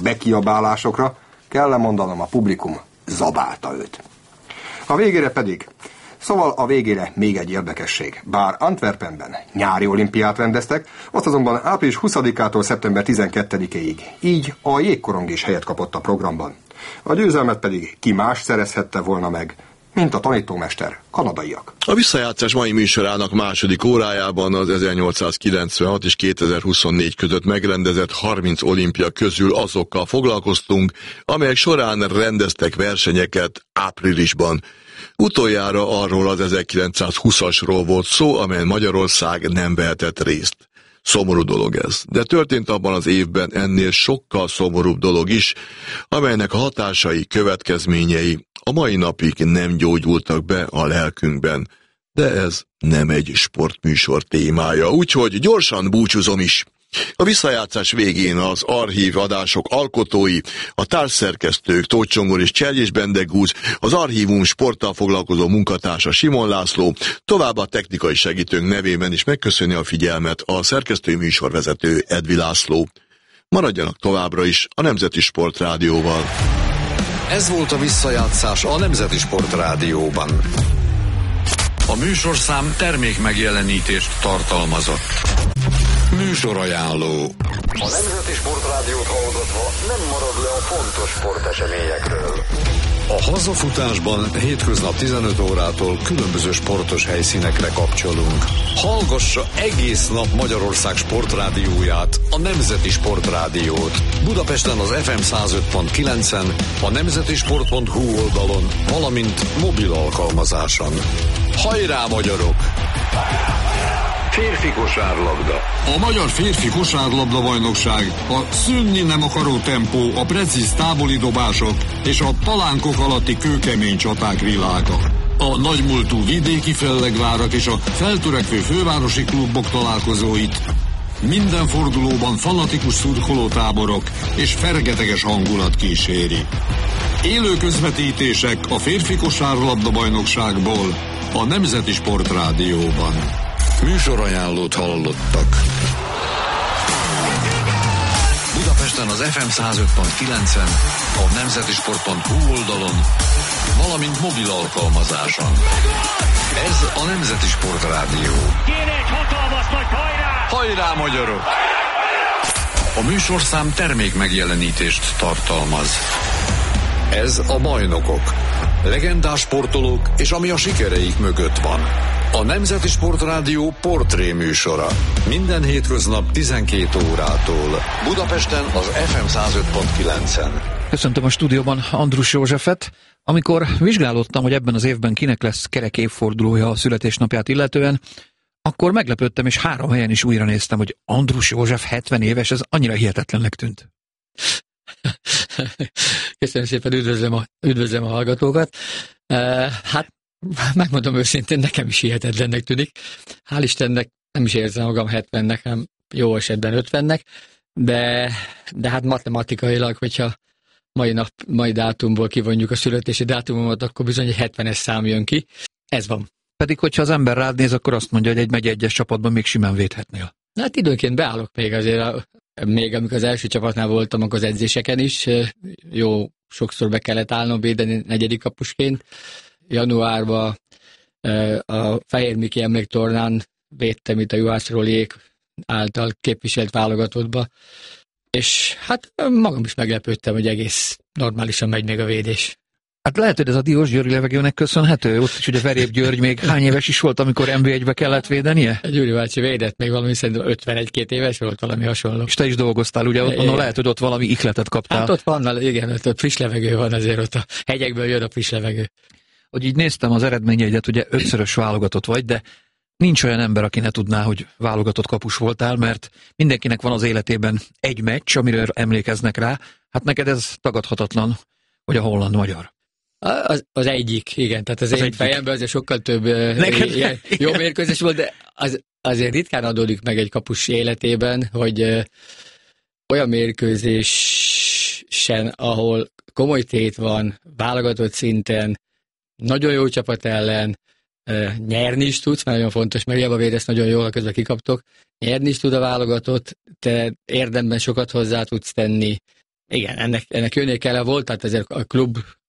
bekiabálásokra, kell mondanom, a publikum zabálta őt. A végére pedig Szóval a végére még egy érdekesség. Bár Antwerpenben nyári olimpiát rendeztek, azt azonban április 20-ától szeptember 12-ig. Így a jégkorong is helyet kapott a programban. A győzelmet pedig ki más szerezhette volna meg, mint a tanítómester, kanadaiak. A visszajátszás mai műsorának második órájában az 1896 és 2024 között megrendezett 30 olimpia közül azokkal foglalkoztunk, amelyek során rendeztek versenyeket áprilisban. Utoljára arról az 1920-asról volt szó, amelyen Magyarország nem vehetett részt. Szomorú dolog ez, de történt abban az évben ennél sokkal szomorúbb dolog is, amelynek a hatásai, következményei a mai napig nem gyógyultak be a lelkünkben, de ez nem egy sportműsor témája, úgyhogy gyorsan búcsúzom is. A visszajátszás végén az archív adások alkotói, a társszerkesztők Tóth Csongor és Cserjés Bendegúz, az archívum sporttal foglalkozó munkatársa Simon László, továbbá technikai segítőnk nevében is megköszöni a figyelmet a szerkesztői műsorvezető Edvi László. Maradjanak továbbra is a Nemzeti Sport Rádióval. Ez volt a visszajátszás a Nemzeti Sport Rádióban. A műsorszám termék megjelenítést tartalmazott. Műsorajánló. A Nemzeti Sport Rádiót hallgatva nem marad le a fontos sporteseményekről. A hazafutásban hétköznap 15 órától különböző sportos helyszínekre kapcsolunk. Hallgassa egész nap Magyarország sportrádióját, a Nemzeti Sport Rádiót. Budapesten az FM 105.9-en, a nemzetisport.hu oldalon, valamint mobil alkalmazáson. Hajrá, magyarok! Férfi kosárlabda. A Magyar Férfi Kosárlabda Bajnokság a szűnni nem akaró tempó, a precíz távoli dobások és a palánkok alatti kőkemény csaták világa. A nagymúltú vidéki fellegvárak és a feltörekvő fővárosi klubok találkozóit minden fordulóban fanatikus szurkolótáborok és fergeteges hangulat kíséri. Élő közvetítések a Férfi Kosárlabda Bajnokságból a Nemzeti Sport Rádióban. Műsorajánlót hallottak. Budapesten az FM 105.9-en, a nemzetisport.hu oldalon, valamint mobil alkalmazáson. Ez a Nemzeti Sport Rádió. Kéne egy hatalmas nagy hajrá! Hajrá, magyarok! A műsorszám termék megjelenítést tartalmaz. Ez a Bajnokok. Legendás sportolók és ami a sikereik mögött van. A Nemzeti Sport Rádió portré műsora. Minden hétköznap 12 órától. Budapesten az FM 105.9-en. Köszöntöm a stúdióban Andrus Józsefet. Amikor vizsgálódtam, hogy ebben az évben kinek lesz kerek évfordulója a születésnapját illetően, akkor meglepődtem, és 3 helyen is újra néztem, hogy Andrus József 70 éves, ez annyira hihetetlennek tűnt. Köszönöm szépen, üdvözlöm a hallgatókat. Hát megmondom őszintén, nekem is hihetetlennek tűnik. Hál' Istennek nem is érzem magam 70-nek, hanem jó esetben 50-nek, de hát matematikailag, hogyha mai dátumból kivonjuk a születési dátumomat, akkor bizony egy 70-es szám jön ki. Ez van. Pedig, hogyha az ember rád néz, akkor azt mondja, hogy egy megye egyes csapatban még simán védhetnél. Hát időnként beállok még azért, még amikor az első csapatnál voltam, akkor az edzéseken is, jó sokszor be kellett állnom védeni 4. kapusként. Januárban a Fehér Miki emléktornán védtem itt a Juhász Roljék által képviselt válogatottba, és hát magam is meglepődtem, hogy egész normálisan megy még a védés. Hát lehet, hogy ez a Diósgyőri levegőnek köszönhető. Ott is ugye Verép György még hány éves is volt, amikor NB1-be kellett védenie? Gyuri bácsi védett még valami, szerintem 51-2 éves volt, valami hasonló. És te is dolgoztál, ugye? Ott lehet, hogy ott valami ihletet kaptál. Hát ott van, igen, ott friss levegő van azért, ott a hegyekből jön a friss levegő. Hogy így néztem az eredményeidet, ugye 5-szörös válogatott vagy, de nincs olyan ember, aki ne tudná, hogy válogatott kapus voltál, mert mindenkinek van az életében egy meccs, amiről emlékeznek rá. Hát neked ez tagadhatatlan, hogy a holland-magyar. Az egyik, igen, tehát az én fejemben azért sokkal több jó mérkőzés volt, de azért ritkán adódik meg egy kapus életében, hogy olyan mérkőzésen, ahol komoly tét van, válogatott szinten, nagyon jó csapat ellen, nyerni is tudsz, mert nagyon fontos, mert hiába védesz nagyon jól, közben kikaptok, nyerni is tud a válogatott, te érdemben sokat hozzá tudsz tenni. Igen, ennek jönnie kell volt, tehát ezért a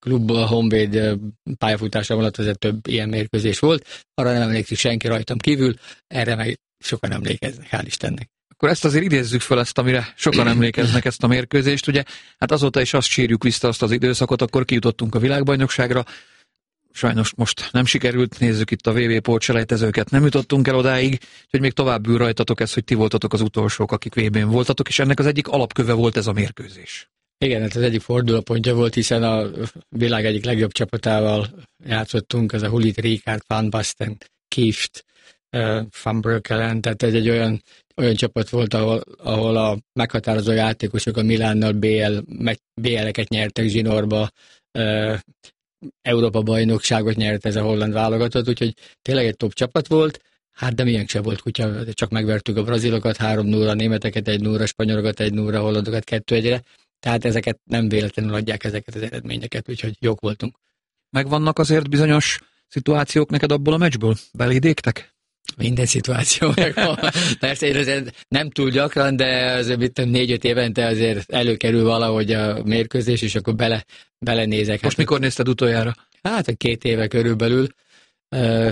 klub, a Honvéd pályafutása alatt azért több ilyen mérkőzés volt. Arra nem emlékszik senki rajtam kívül, erre meg sokan emlékeznek, hál' Istennek. Akkor ezt azért idézzük fel, ezt, amire sokan emlékeznek, ezt a mérkőzést. Ugye, hát azóta is azt sírjuk vissza, azt az időszakot, akkor kijutottunk a világbajnokságra. Sajnos most nem sikerült, nézzük itt a VB pótselejtezőket, nem jutottunk el odáig, hogy még tovább ül rajtatok ez, hogy ti voltatok az utolsók, akik VB-n voltatok, és ennek az egyik alapköve volt ez a mérkőzés. Igen, hát az egyik fordulópontja volt, hiszen a világ egyik legjobb csapatával játszottunk, ez a Hulit, Rijkaard, Van Basten, Kieft, Van Breukelen, tehát ez egy olyan csapat volt, ahol a meghatározó játékosok a Milánnal BL-eket nyertek zsinórba, Európa-bajnokságot nyert ez a holland válogatott, úgyhogy tényleg egy top csapat volt, hát de milyen se volt kutya, csak megvertük a brazilokat 3-0, a németeket 1-0, a spanyolokat 1-0, a hollandokat 2-1-re, tehát ezeket nem véletlenül adják ezeket az eredményeket, úgyhogy jók voltunk. Megvannak azért bizonyos szituációk neked abból a meccsből? Belédéktek? Minden szituáció megvan. Persze én azért nem túl gyakran, de azért 4-5 évente azért előkerül valahogy a mérkőzés, és akkor belenézek. Most mikor nézted utoljára? Hát 2 éve körülbelül.